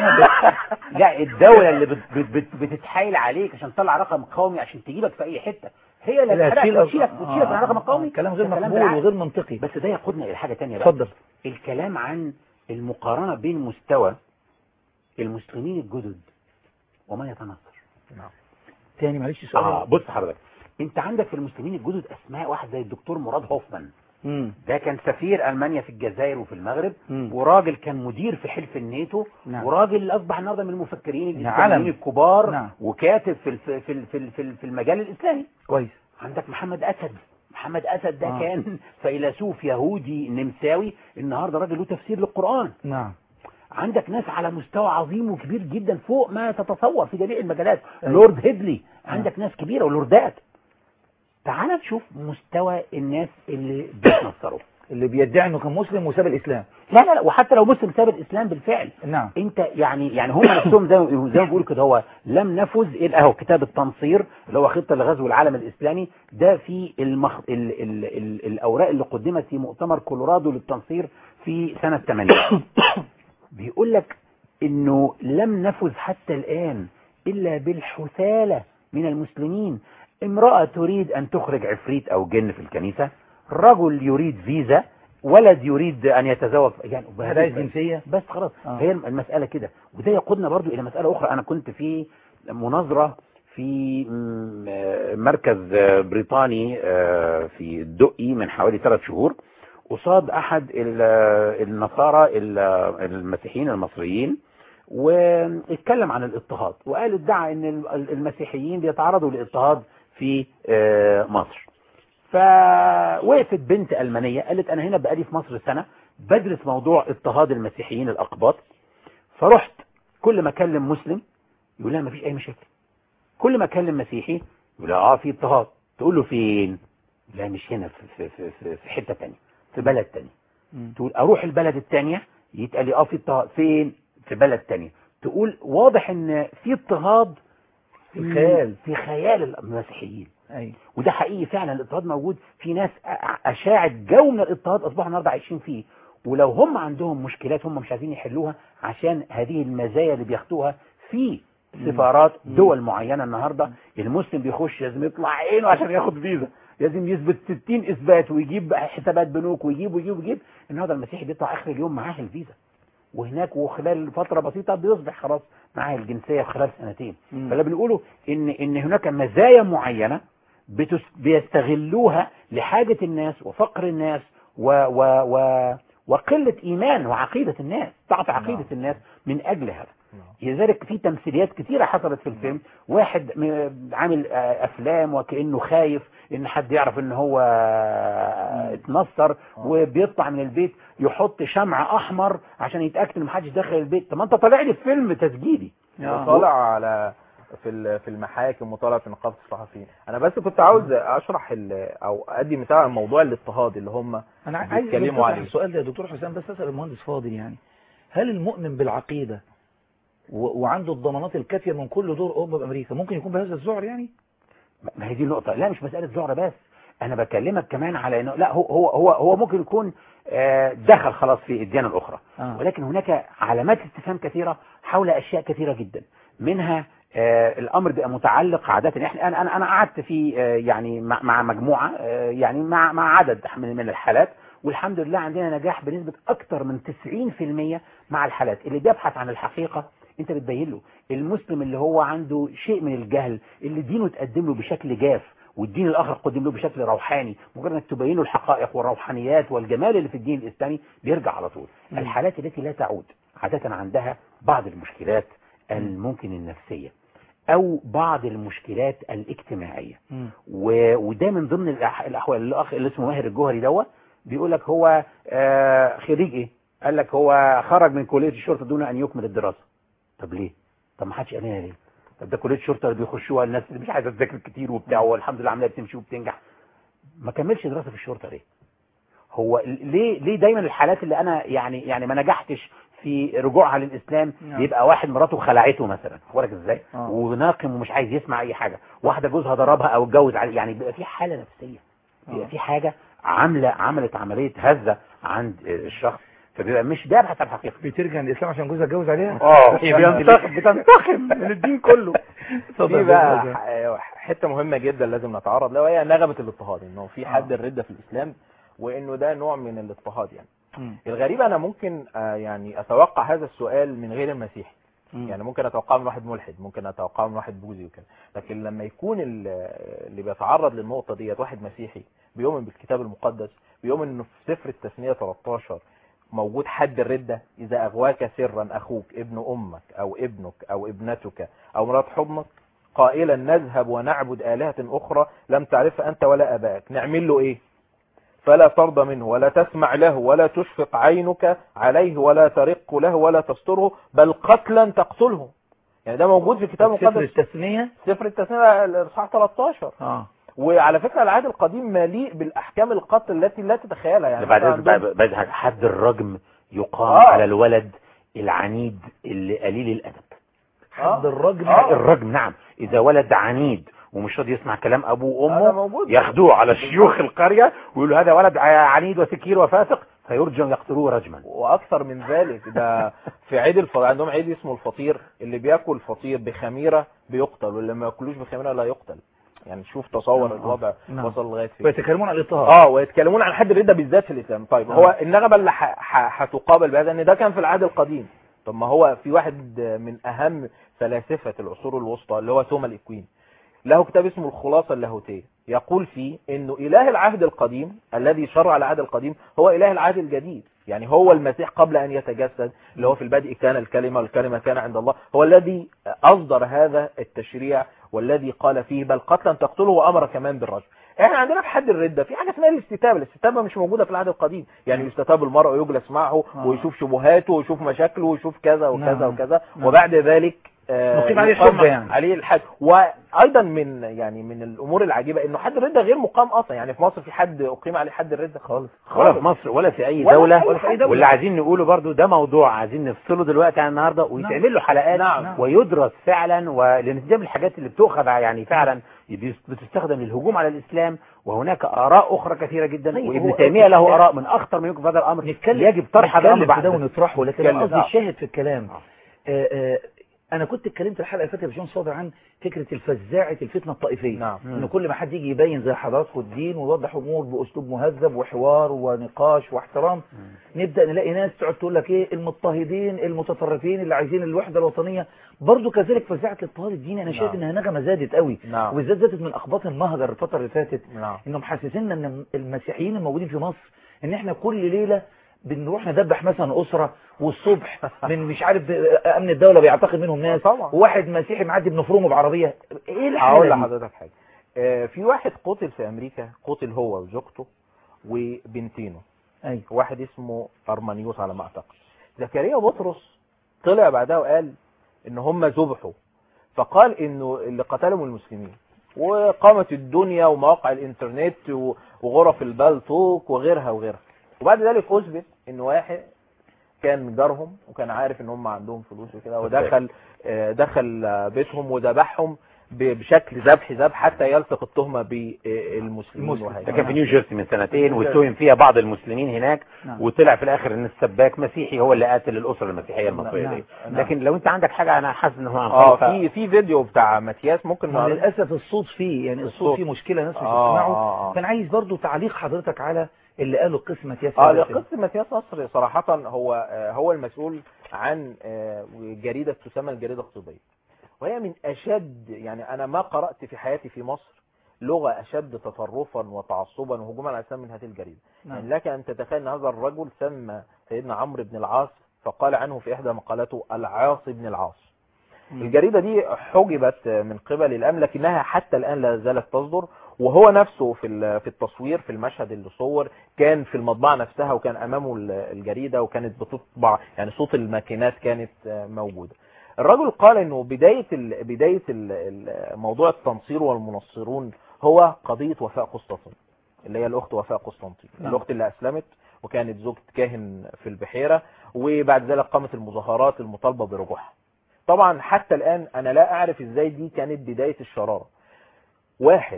لا الدولة اللي بت بت بتتحايل عليك عشان تطلع رقم قومي عشان تجيبك في اي حتة، هي اللي هتشيلك وتشيلك من الرقم القومي. كلام غير مقبول وغير منطقي. بس ده يقودنا الى حاجه ثانيه بقى. اتفضل. الكلام عن المقارنه بين مستوى المسلمين الجدد ومن يتنصر. نعم. تاني معلش سؤال. اه بص حضرتك، انت عندك في المسلمين الجدد اسماء واحد زي الدكتور مراد هوفمان. مم. ده كان سفير المانيا في الجزائر وفي المغرب. مم. وراجل كان مدير في حلف الناتو. نعم. وراجل اصبح النهارده من المفكرين الاسلاميين الكبار. نعم. وكاتب في في في في في المجال الاسلامي. كويس. عندك محمد أسد. محمد أسد ده آه. كان فيلسوف يهودي نمساوي، النهاردة راجل له تفسير للقرآن. نعم. عندك ناس على مستوى عظيم وكبير جدا فوق ما تتصور في جميع المجالات. أيوة. لورد هيدلي. عندك آه. ناس كبيرة ولوردات. تعال نشوف مستوى الناس اللي بيتنصروا، اللي بيدعي انه كان مسلم وساب الاسلام. لا لا لا، وحتى لو مسلم ساب الاسلام بالفعل. نعم. انت يعني يعني هم نفسهم زي ما زي ما بيقولوا كده، هو لم نفذ الا اهو كتاب التنصير اللي هو خطه لغزو العالم الاسلامي، ده في المخ... ال... ال... ال... الاوراق اللي قدمت في مؤتمر كولورادو للتنصير في سنه ثمانين. بيقول لك انه لم نفذ حتى الان الا بالحثاله من المسلمين. امراه تريد ان تخرج عفريت او جن في الكنيسه، رجل يريد فيزا، ولد يريد ان يتزوج، يعني هذه الجنسيه بس خلاص. آه. هي المساله كده. وده يقودنا برضو الى مساله اخرى. انا كنت في مناظره في مركز بريطاني في الدقي من حوالي ثلاث شهور، قصاد احد النصارى المسيحيين المصريين، واتكلم عن الاضطهاد وقال ادعى ان المسيحيين بيتعرضوا للاضطهاد في مصر. فوقفت بنت ألمانية قالت انا هنا بقالي في مصر سنة بدرس موضوع اضطهاد المسيحيين الأقباط، فرحت كل ما اكلم مسلم يقول لها مفيش اي مشاكل، كل ما اكلم مسيحي يقول لها اه في اضطهاد، تقول له فين؟ لا مش هنا، في في في في حته ثانيه، في بلد ثانيه. تقول اروح البلد الثانيه يتقال لي اه في اضطهاد، فين؟ في بلد ثانيه. تقول واضح ان في اضطهاد في الخيال، في خيال المسيحيين. ايوه وده حقيقي فعلا، الاضطهاد موجود، في ناس اشاعت جو من الاضطهاد اصبحوا النهارده عايشين فيه، ولو هم عندهم مشكلات هم مش عايزين يحلوها عشان هذه المزايا اللي بياخدوها في سفارات دول معينة. النهاردة المسلم بيخش لازم يطلع عينه عشان ياخد فيزا، لازم يثبت ستين اثبات ويجيب حسابات بنوك ويجيب ويجيب ويجيب. النهارده المسيحي بيطلع اخر اليوم معاه الفيزا، وهناك وخلال فترة بسيطة بيصبح خلاص معاه الجنسية خلال سنتين. فلا بنقوله ان ان هناك مزايا معينة بيستغلوها لحاجة الناس وفقر الناس و و و وقلة ايمان وعقيدة الناس، ضعف عقيدة الناس من اجل هذا. لذلك في تمثيليات كثيرة حصلت في الفيلم، واحد عامل افلام وكأنه خايف ان حد يعرف ان هو اتنصر، وبيطلع من البيت يحط شمع احمر عشان يتأكد ان محدش داخل البيت. طب ما انت طالع لي في فيلم تسجيلي، وطالع على في في المحاكم وطالع في نقابة الصحفيين. انا بس كنت عاوز اشرح او ادي مثال عن موضوع الاضطهاد اللي هم انا عايز بيتكلموا عليه. السؤال ده يا دكتور حسام، بس اسال المهندس فاضل، يعني هل المؤمن بالعقيدة وعنده الضمانات الكافية من كل دور أوروبا بأمريكا ممكن يكون بهذا الذعر؟ يعني ما هي دي النقطة. لا مش مسألة ذعر بس، أنا بكلمك كمان على إنه لا هو هو هو هو ممكن يكون دخل خلاص في الديانة الأخرى، آه. ولكن هناك علامات استفهام كثيرة حول أشياء كثيرة جدا، منها آه الأمر بقى متعلق عادة. إحنا أنا أنا أنا قعدت في آه يعني مع, مع مجموعة آه يعني مع مع عدد من من الحالات، والحمد لله عندنا نجاح بنسبة أكثر من تسعين في المية مع الحالات اللي بيبحث عن الحقيقة. انت بتبين له المسلم اللي هو عنده شيء من الجهل، اللي دينه تقدم له بشكل جاف والدين الاخر قدم له بشكل روحاني، مجرد انك تبين له الحقائق والروحانيات والجمال اللي في الدين الاسلامي بيرجع على طول. م. الحالات التي لا تعود عادة عندها بعض المشكلات الممكن النفسية او بعض المشكلات الاجتماعية، و... وده من ضمن الاحوال. الاخ اللي اسمه ماهر الجوهري دوت بيقول لك هو آه خريج ايه؟ قال لك هو خرج من كلية الشرطة دون ان يكمل الدراسة. طب ليه؟ طب ما حدش قالها ليه؟ طب ده كليه الشرطه اللي بيخشوها الناس اللي مش عايزه تذاكر كتير وبتاع، والحمد لله عمليه بتمشي وبتنجح. ما كملش دراسه في الشرطه ليه؟ هو ليه ليه دايما الحالات اللي انا يعني يعني ما نجحتش في رجوعها للاسلام بيبقى واحد مراته خلعته مثلا، اخبارك ازاي؟ آه. وناقم ومش عايز يسمع اي حاجه، واحده جوزها ضربها او اتجوز عليه، يعني بيبقى في حاله نفسيه، بيبقى في حاجه عامله عملت عمليه هزه عند الشخص، فبيبقى مش بيبحث عن الحقيقه. بترجع للاسلام عشان جوزها اتجوز عليها؟ اه بتنتقم بتنتقم من الدين كله. في بقى حته مهمه جدا لازم نتعرض لها، وهي نغمه الاضطهاد، انه في حد الرده في الاسلام وانه ده نوع من الاضطهاد. يعني م. الغريب انا ممكن يعني اتوقع هذا السؤال من غير المسيحي، م. يعني ممكن اتوقعه من واحد ملحد، ممكن اتوقعه من واحد بوذي وكده، لكن لما يكون اللي بيتعرض للنقطه ديت واحد مسيحي بيؤمن بالكتاب المقدس، بيؤمن انه في سفر التثنيه ثلاثة عشر موجود حد الردة، إذا أغواك سرا أخوك ابن أمك أو ابنك أو ابنتك أو مرات حضنك قائلا نذهب ونعبد آلهة أخرى لم تعرفها أنت ولا أباك، نعمل له إيه؟ فلا ترضى منه ولا تسمع له ولا تشفق عينك عليه ولا ترق له ولا تستره بل قتلا تقتله. يعني ده موجود في الكتاب المقدس، سفر التثنية سفر التثنية الإصحاح ثلاثة عشر. آه. وعلى فكرة العهد القديم مليء بالأحكام القتل التي لا تتخيلها. يعني بعد حد الرجم يقام آه. على الولد العنيد اللي قليل الأدب. حد الرجم آه. الرجم نعم، إذا ولد عنيد ومش راضي يسمع كلام أبوه وأمه ياخدوه على شيوخ القرية ويقولوا هذا ولد عنيد وسكير وفاسق فيرجم يقتلوه رجما. وأكثر من ذلك، ده في عيد الفطير عندهم عيد اسمه الفطير، اللي بياكل فطير بخميرة بيقتل واللي ما ياكلوش بخميرة لا يقتل. يعني شوف تصور آه. الوضع آه. وصل لغايه فين. ويتكلمون عن الاضطهاد اه ويتكلمون عن حد الردة بالذات في الاسلام. طيب آه. هو النغمه اللي هتقابل بهذا ان ده كان في العهد القديم. طب ما هو في واحد من اهم فلاسفه العصور الوسطى اللي هو توما الإكوين له كتاب اسمه الخلاصه اللاهوتيه، يقول فيه انه اله العهد القديم الذي شرع العهد القديم هو اله العهد الجديد، يعني هو المسيح قبل ان يتجسد اللي هو في البدء كان الكلمة والكلمة كان عند الله، هو الذي اصدر هذا التشريع والذي قال فيه بل قتلا تقتله وامر كمان بالرجم. احنا عندنا في حد الردة في حاجة اسمها الاستتابة، الاستتابة مش موجودة في العهد القديم، يعني يستتاب المرء ويجلس معه ويشوف شبهاته ويشوف مشاكله ويشوف كذا وكذا وكذا وبعد ذلك مقيم عليه الحجة يعني عليه الحد. وايضا من يعني من الامور العجيبه انه حد الرده غير مقام اصلا، يعني في مصر في حد اقيم عليه حد الرده خالص ولا في مصر ولا في اي دوله, ولا في أي دولة. واللي عايزين نقوله برضو ده موضوع عايزين نفصله دلوقتي عن النهارده ويتعمل له حلقات نعم. ويدرس فعلا، ولان ده من الحاجات اللي بتؤخذ يعني فعلا بتستخدم للهجوم على الاسلام، وهناك اراء اخرى كثيره جدا وابن تيميه له اراء من اخطر ما يمكن في هذا الامر. يجب طرح الامر بعد ده ونطرحه، لكن قصدي الشاهد في الكلام آه آه انا كنت اتكلمت الحلقه اللي فاتت يا باشمهندس صابر عن فكره الفزاعه الفتنه الطائفيه، نعم. ان كل ما حد يجي يبين زي حضراتكم الدين ويوضح امور باسلوب مهذب وحوار ونقاش واحترام، مم. نبدا نلاقي ناس تقعد تقول لك ايه المضطهدين المتطرفين اللي عايزين الوحده الوطنيه. برضو كذلك فزاعه الاضطهاد الديني انا شايف انها نغمه زادت قوي، نعم. وبالذات زادت من اخباط المهجر الفتره اللي فاتت، نعم. انهم محسسيننا ان المسيحيين الموجودين في مصر ان احنا كل ليله بنروح ندبح مثلا أسرة، والصبح من مش عارف أمن الدولة بيعتقد منهم ناس، وواحد مسيحي معدي بنفرمه بعربية. ايه الحالة هقول دي؟ لحضرتك حاجة. آه في واحد قتل في أمريكا، قتل هو وزوجته وبنتينه. أيوة. واحد اسمه أرمانيوس على ما أعتقد. زكريا بطرس طلع بعدها وقال إن هم ذبحوا، فقال إنه اللي قتلهم المسلمين، وقامت الدنيا ومواقع الإنترنت وغرف البالتوك وغيرها وغيرها. وبعد ذلك اثبت ان واحد كان جارهم وكان عارف ان هم عندهم فلوس وكده، ودخل دخل بيتهم وذبحهم بشكل ذبح ذبح حتى يلصق التهمه بالمسلمين. ده كان في نيوجيرسي من سنتين واتهم فيها بعض المسلمين هناك، نعم. وطلع في الاخر ان السباك مسيحي هو اللي قاتل الاسره المسيحيه المصريه دي. نعم. لكن لو انت عندك حاجه انا حاسس ان هو اه في في فيديو بتاع ماتياس ممكن للاسف الصوت فيه يعني الصوت, الصوت فيه مشكله ناس مش بتسمعه. آه آه. كان عايز برضو تعليق حضرتك على اللي قالوا قسم ماتياس. اه قسم ماتياس مصر صراحه هو هو المسؤول عن جريده تسمى الجريده القطبيه، وهي من اشد، يعني انا ما قرات في حياتي في مصر لغه اشد تطرفا وتعصبا وهجوما على الاسلام من هذه الجريده. نعم. يعني لك ان تتخيل ان هذا الرجل سمى سيدنا عمرو بن العاص فقال عنه في احدى مقالاته العاص بن العاص. م. الجريده دي حجبت من قبل الامن لكنها حتى الان لا زالت تصدر، وهو نفسه في في التصوير في المشهد اللي صور كان في المطبعه نفسها وكان امامه الجريده وكانت بتطبع، يعني صوت الماكينات كانت موجوده. الرجل قال انه بدايه ال بدايه ال موضوع التنصير والمنصرون هو قضيه وفاء قسطنطين اللي هي الاخت وفاء قسطنطين، الاخت اللي اسلمت وكانت زوجة كاهن في البحيره، وبعد ذلك قامت المظاهرات المطالبه برجوعها. طبعا حتى الان انا لا اعرف ازاي دي كانت بدايه الشراره. واحد،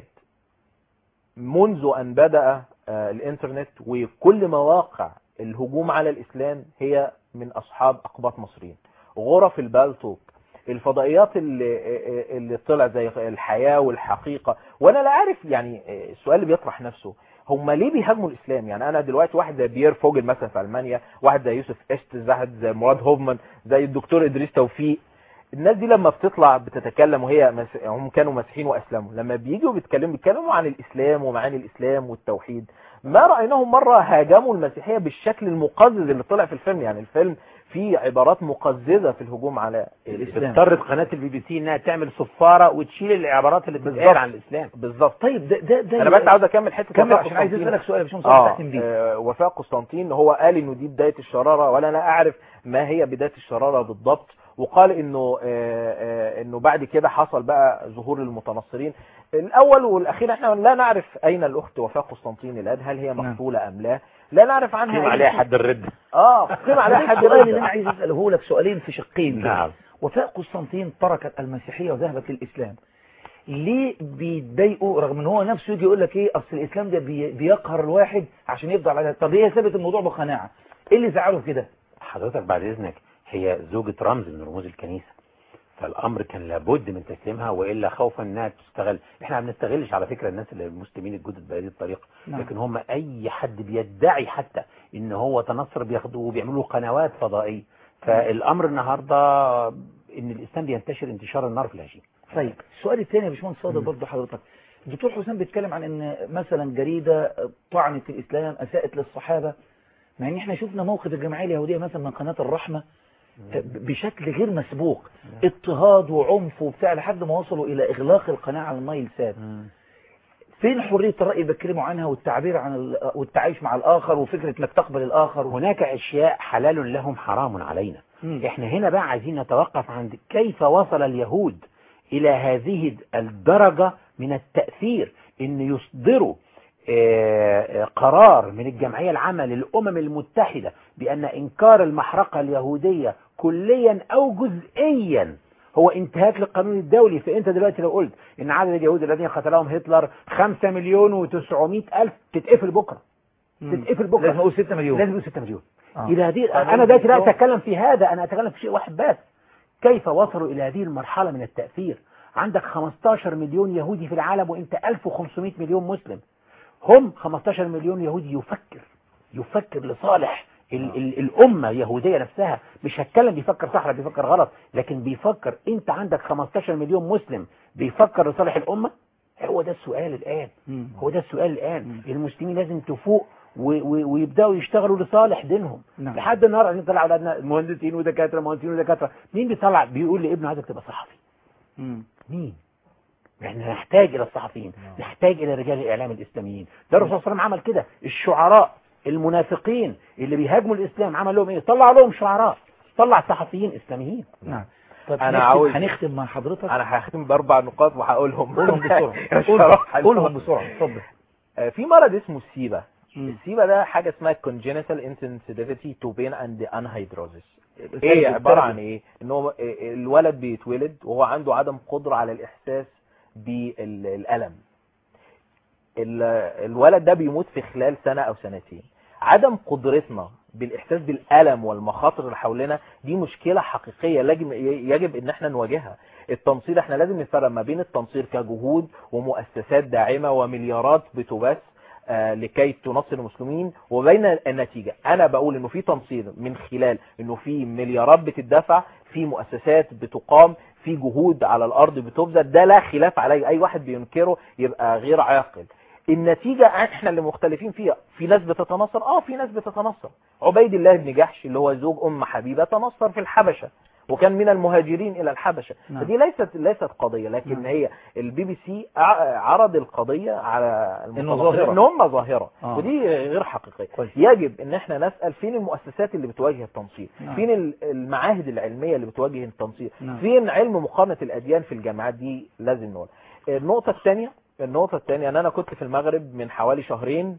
منذ ان بدأ الانترنت وكل مواقع الهجوم على الاسلام هي من اصحاب اقباط مصريين، غرف البالتوك، الفضائيات اللي اللي طلع زي الحياة والحقيقة. وانا لا اعرف يعني السؤال اللي بيطرح نفسه، هم ليه بيهاجموا الاسلام؟ يعني انا دلوقتي واحد زي بيير فوجل مثلا في المانيا، واحد زي يوسف اشت، واحد زي مراد هوفمان، زي الدكتور ادريس توفيق، الناس دي لما بتطلع بتتكلم وهي مس... هم كانوا مسيحيين واسلموا، لما بييجوا بيتكلموا بيتكلموا عن الاسلام ومعاني الاسلام والتوحيد، ما رايناهم مره هاجموا المسيحيه بالشكل المقزز اللي طلع في الفيلم. يعني الفيلم فيه عبارات مقززه في الهجوم على الاسلام. اضطرت قناه البي بي سي انها تعمل صفاره وتشيل العبارات اللي بتتقال عن الاسلام. بالظبط. طيب ده ده, ده انا بس عاوز اكمل حته كمل عشان عايز اسالك سؤال يا باشمهندس آه تحتم بيه. آه وفاء قسطنطين هو قال انه دي بدايه الشراره، ولا انا اعرف ما هي بدايه الشراره بالضبط، وقال انه آآ آآ انه بعد كده حصل بقى ظهور المتنصرين. الاول والاخير احنا لا نعرف اين الاخت وفاء قسطنطين الان، هل هي مقتوله ام لا، لا نعرف عنها. قيم عليها حد الرد. اه قيم عليها حد الرد. السؤال اللي انا عايز اساله لك سؤالين في شقين. نعم. وفاء قسطنطين تركت المسيحيه وذهبت للاسلام، ليه بيتضايقوا رغم ان هو نفسه يجي يقول لك ايه اصل الاسلام ده بي بيقهر الواحد عشان يفضل على؟ طب هي سابت الموضوع بقناعه، ايه اللي زعله كده؟ حضرتك بعد اذنك هي زوجة رمز من رموز الكنيسة، فالامر كان لابد من تسليمها، والا خوفا انها تستغل. احنا ما بنستغلش على فكره الناس اللي المسلمين الجدد بهذه الطريقه، نعم. لكن هم اي حد بيدعي حتى ان هو تنصر بياخدوه وبيعملوا قنوات فضائيه. فالامر النهارده ان الاسلام بينتشر انتشار النار في الهشيم. طيب السؤال الثاني يا باشمهندس صادق برضه حضرتك، الدكتور حسام بيتكلم عن ان مثلا جريدة طعنت الاسلام، اساءت للصحابة، مع ان احنا شفنا موقف الجمعية اليهودية مثلا من قناة الرحمة بشكل غير مسبوق، اضطهاد وعنف وبتاع لحد ما وصلوا الى اغلاق القناة على النايل سات. فين حرية الرأي بيتكلموا عنها والتعبير عن والتعايش مع الآخر وفكرة انك تقبل الآخر؟ هناك أشياء حلال لهم حرام علينا. مم. احنا هنا بقى عايزين نتوقف عند كيف وصل اليهود إلى هذه الدرجة من التأثير، إن يصدروا قرار من الجمعية العامة للأمم المتحدة بأن إنكار المحرقة اليهودية كليا أو جزئيا هو انتهاك للقانون الدولي. فانت دلوقتي لو قلت ان عدد اليهود الذين قتلهم هتلر خمسة مليون وتسعمائة الف تتقفل بكره، تتقفل بكره لازم نقول ستة مليون، لازم نقول ستة مليون. آه. الى هذه انا دلوقتي لا اتكلم في هذا، انا اتكلم في شيء واحد بس، كيف وصلوا الى هذه المرحله من التاثير. عندك خمستاشر مليون يهودي في العالم وانت ألف وخمسمائة مليون مسلم. هم خمستاشر مليون يهودي يفكر يفكر لصالح ال ال الأمة اليهودية نفسها. مش هتكلم بيفكر صح ولا بيفكر غلط، لكن بيفكر. انت عندك خمستاشر مليون مسلم بيفكر لصالح الأمة. هو ده السؤال الآن. مم. هو ده السؤال الآن. مم. المسلمين لازم تفوق ويبدأوا يشتغلوا لصالح دينهم. نعم. لحد النهارده عايزين نطلع اولادنا مهندسين ودكاترة مهندسين ودكاترة. مين بيطلع بيقول لابنه عايزك تبقى صحفي؟ مم. مين؟ احنا نحتاج الى الصحفيين، نعم. نحتاج الى رجال الاعلام الاسلاميين. ده الرسول صلى الله عليه وسلم عمل كده. الشعراء المنافقين اللي بيهاجموا الاسلام عمل لهم ايه؟ طلع لهم شعراء، طلع صحفيين اسلاميين. نعم. طيب انا عاوز هنختم مع حضرتك. انا هختم باربع نقاط وهقولهم. قولهم بسرعه. قولهم بسرعه اتفضل. في مرض اسمه السيبا. السيبا ده حاجه اسمها congenital insensitivity to pain and anhydrosis. ايه عباره عن ايه؟ ان هو الولد بيتولد وهو عنده عدم قدره على الاحساس بالالم. الولد ده بيموت في خلال سنة او سنتين. عدم قدرتنا بالاحساس بالالم والمخاطر اللي حوالينا دي مشكلة حقيقية يجب ان احنا نواجهها. التنصير احنا لازم نفرق ما بين التنصير كجهود ومؤسسات داعمة ومليارات بتبث آه لكي تنصر المسلمين، وبين النتيجة. انا بقول انه في تنصير من خلال انه في مليارات بتدفع، في مؤسسات بتقام، في جهود على الارض بتبذل، ده لا خلاف عليه. اي واحد بينكره يبقى غير عاقل. النتيجة احنا اللي مختلفين فيها. في ناس بتتنصر، اه في ناس بتتنصر. عبيد الله بن جحش اللي هو زوج ام حبيبة تنصر في الحبشة وكان من المهاجرين الى الحبشة. نعم. فدي ليست ليست قضية، لكن نعم. هي البي بي سي عرض القضية على المتظاهرين ان هم ظاهرة. آه. ودي غير حقيقية. كويس. يجب ان احنا نسأل فين المؤسسات اللي بتواجه التنصير. نعم. فين المعاهد العلمية اللي بتواجه التنصير. نعم. فين علم مقارنة الاديان في الجامعات. دي لازم نقول. النقطة الثانية النقطة الثانية ان انا كنت في المغرب من حوالي شهرين،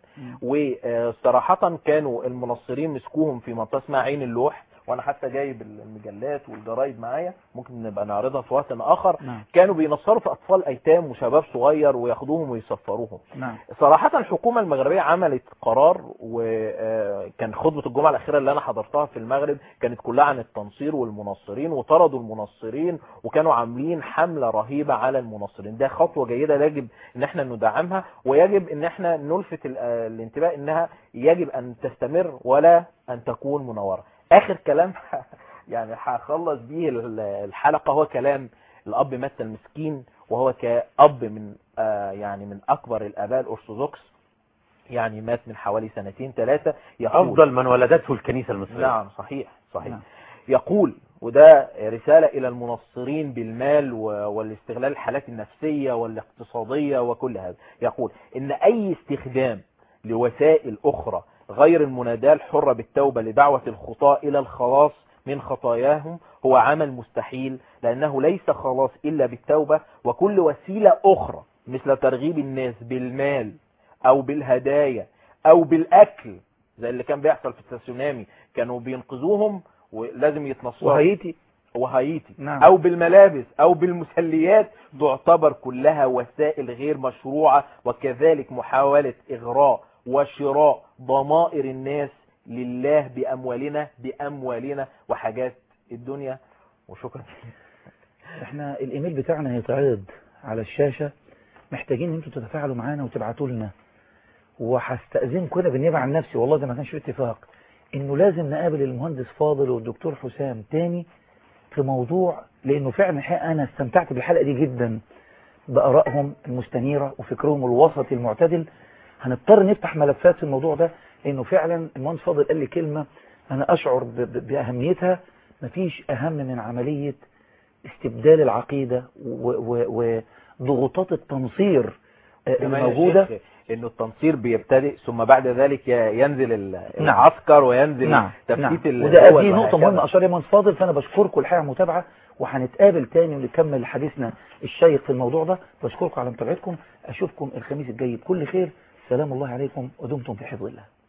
وصراحة كانوا المنصرين مسكوهم في منطقة اسمها عين اللوح، وانا حتى جايب المجلات والجرايد معايا، ممكن نبقى نعرضها في وقت اخر. نعم. كانوا بينصروا في اطفال ايتام وشباب صغير وياخدوهم ويسفروهم. نعم. صراحة الحكومة المغربية عملت قرار، وكان خطبة الجمعة الاخيرة اللي انا حضرتها في المغرب كانت كلها عن التنصير والمنصرين، وطردوا المنصرين وكانوا عاملين حملة رهيبة على المنصرين. ده خطوة جيدة يجب ان احنا ندعمها، ويجب ان احنا نلفت الانتباه انها يجب ان تستمر ولا ان تكون منورة. اخر كلام يعني هخلص بيه الحلقة هو كلام الاب متى المسكين، وهو كأب من آه يعني من اكبر الاباء الارثوذكس، يعني مات من حوالي سنتين ثلاثة. افضل من ولدته الكنيسة المصرية. نعم صحيح صحيح. نعم. يقول، وده رسالة الى المنصرين بالمال والاستغلال الحالات النفسية والاقتصادية وكل هذا. يقول ان اي استخدام لوسائل اخرى غير المناداة الحرة بالتوبة لدعوة الخطاة إلى الخلاص من خطاياهم هو عمل مستحيل، لأنه ليس خلاص إلا بالتوبة. وكل وسيلة أخرى مثل ترغيب الناس بالمال أو بالهدايا أو بالأكل زي اللي كان بيحصل في التسونامي، كانوا بينقذوهم ولازم يتنصروا، وهايتي وهايتي نعم. أو بالملابس أو بالمسليات، تعتبر كلها وسائل غير مشروعة، وكذلك محاولة إغراء وشراء ضمائر الناس لله بأموالنا بأموالنا وحاجات الدنيا. وشكرا. احنا الايميل بتاعنا هيتعرض على الشاشة، محتاجين ان انتوا تتفاعلوا معانا وتبعتوا لنا. وهستأذنكم انا بالنيابة عن نفسي، والله ده ما كانش في اتفاق، انه لازم نقابل المهندس فاضل والدكتور حسام تاني في موضوع، لانه فعلا حقيقة انا استمتعت بالحلقة دي جدا بآرائهم المستنيرة وفكرهم الوسطي المعتدل. هنضطر نفتح ملفات في الموضوع ده، لأنه فعلا المهندس فاضل قال لي كلمة أنا أشعر بأهميتها. مفيش أهم من عملية استبدال العقيدة وضغوطات التنصير الموجودة. انه التنصير بيبتدئ ثم بعد ذلك ينزل العسكر وينزل نعم. تفتيت نعم. وده دي نقطة مهمة أشار يا مهندس فاضل. فأنا بشكركم الحقيقة متابعة، وهنتقابل تاني ونكمل حديثنا الشيق في الموضوع ده. بشكركم على متابعتكم، أشوفكم الخميس الجاي بكل خير. سلام الله عليكم ودمتم في حفظ الله.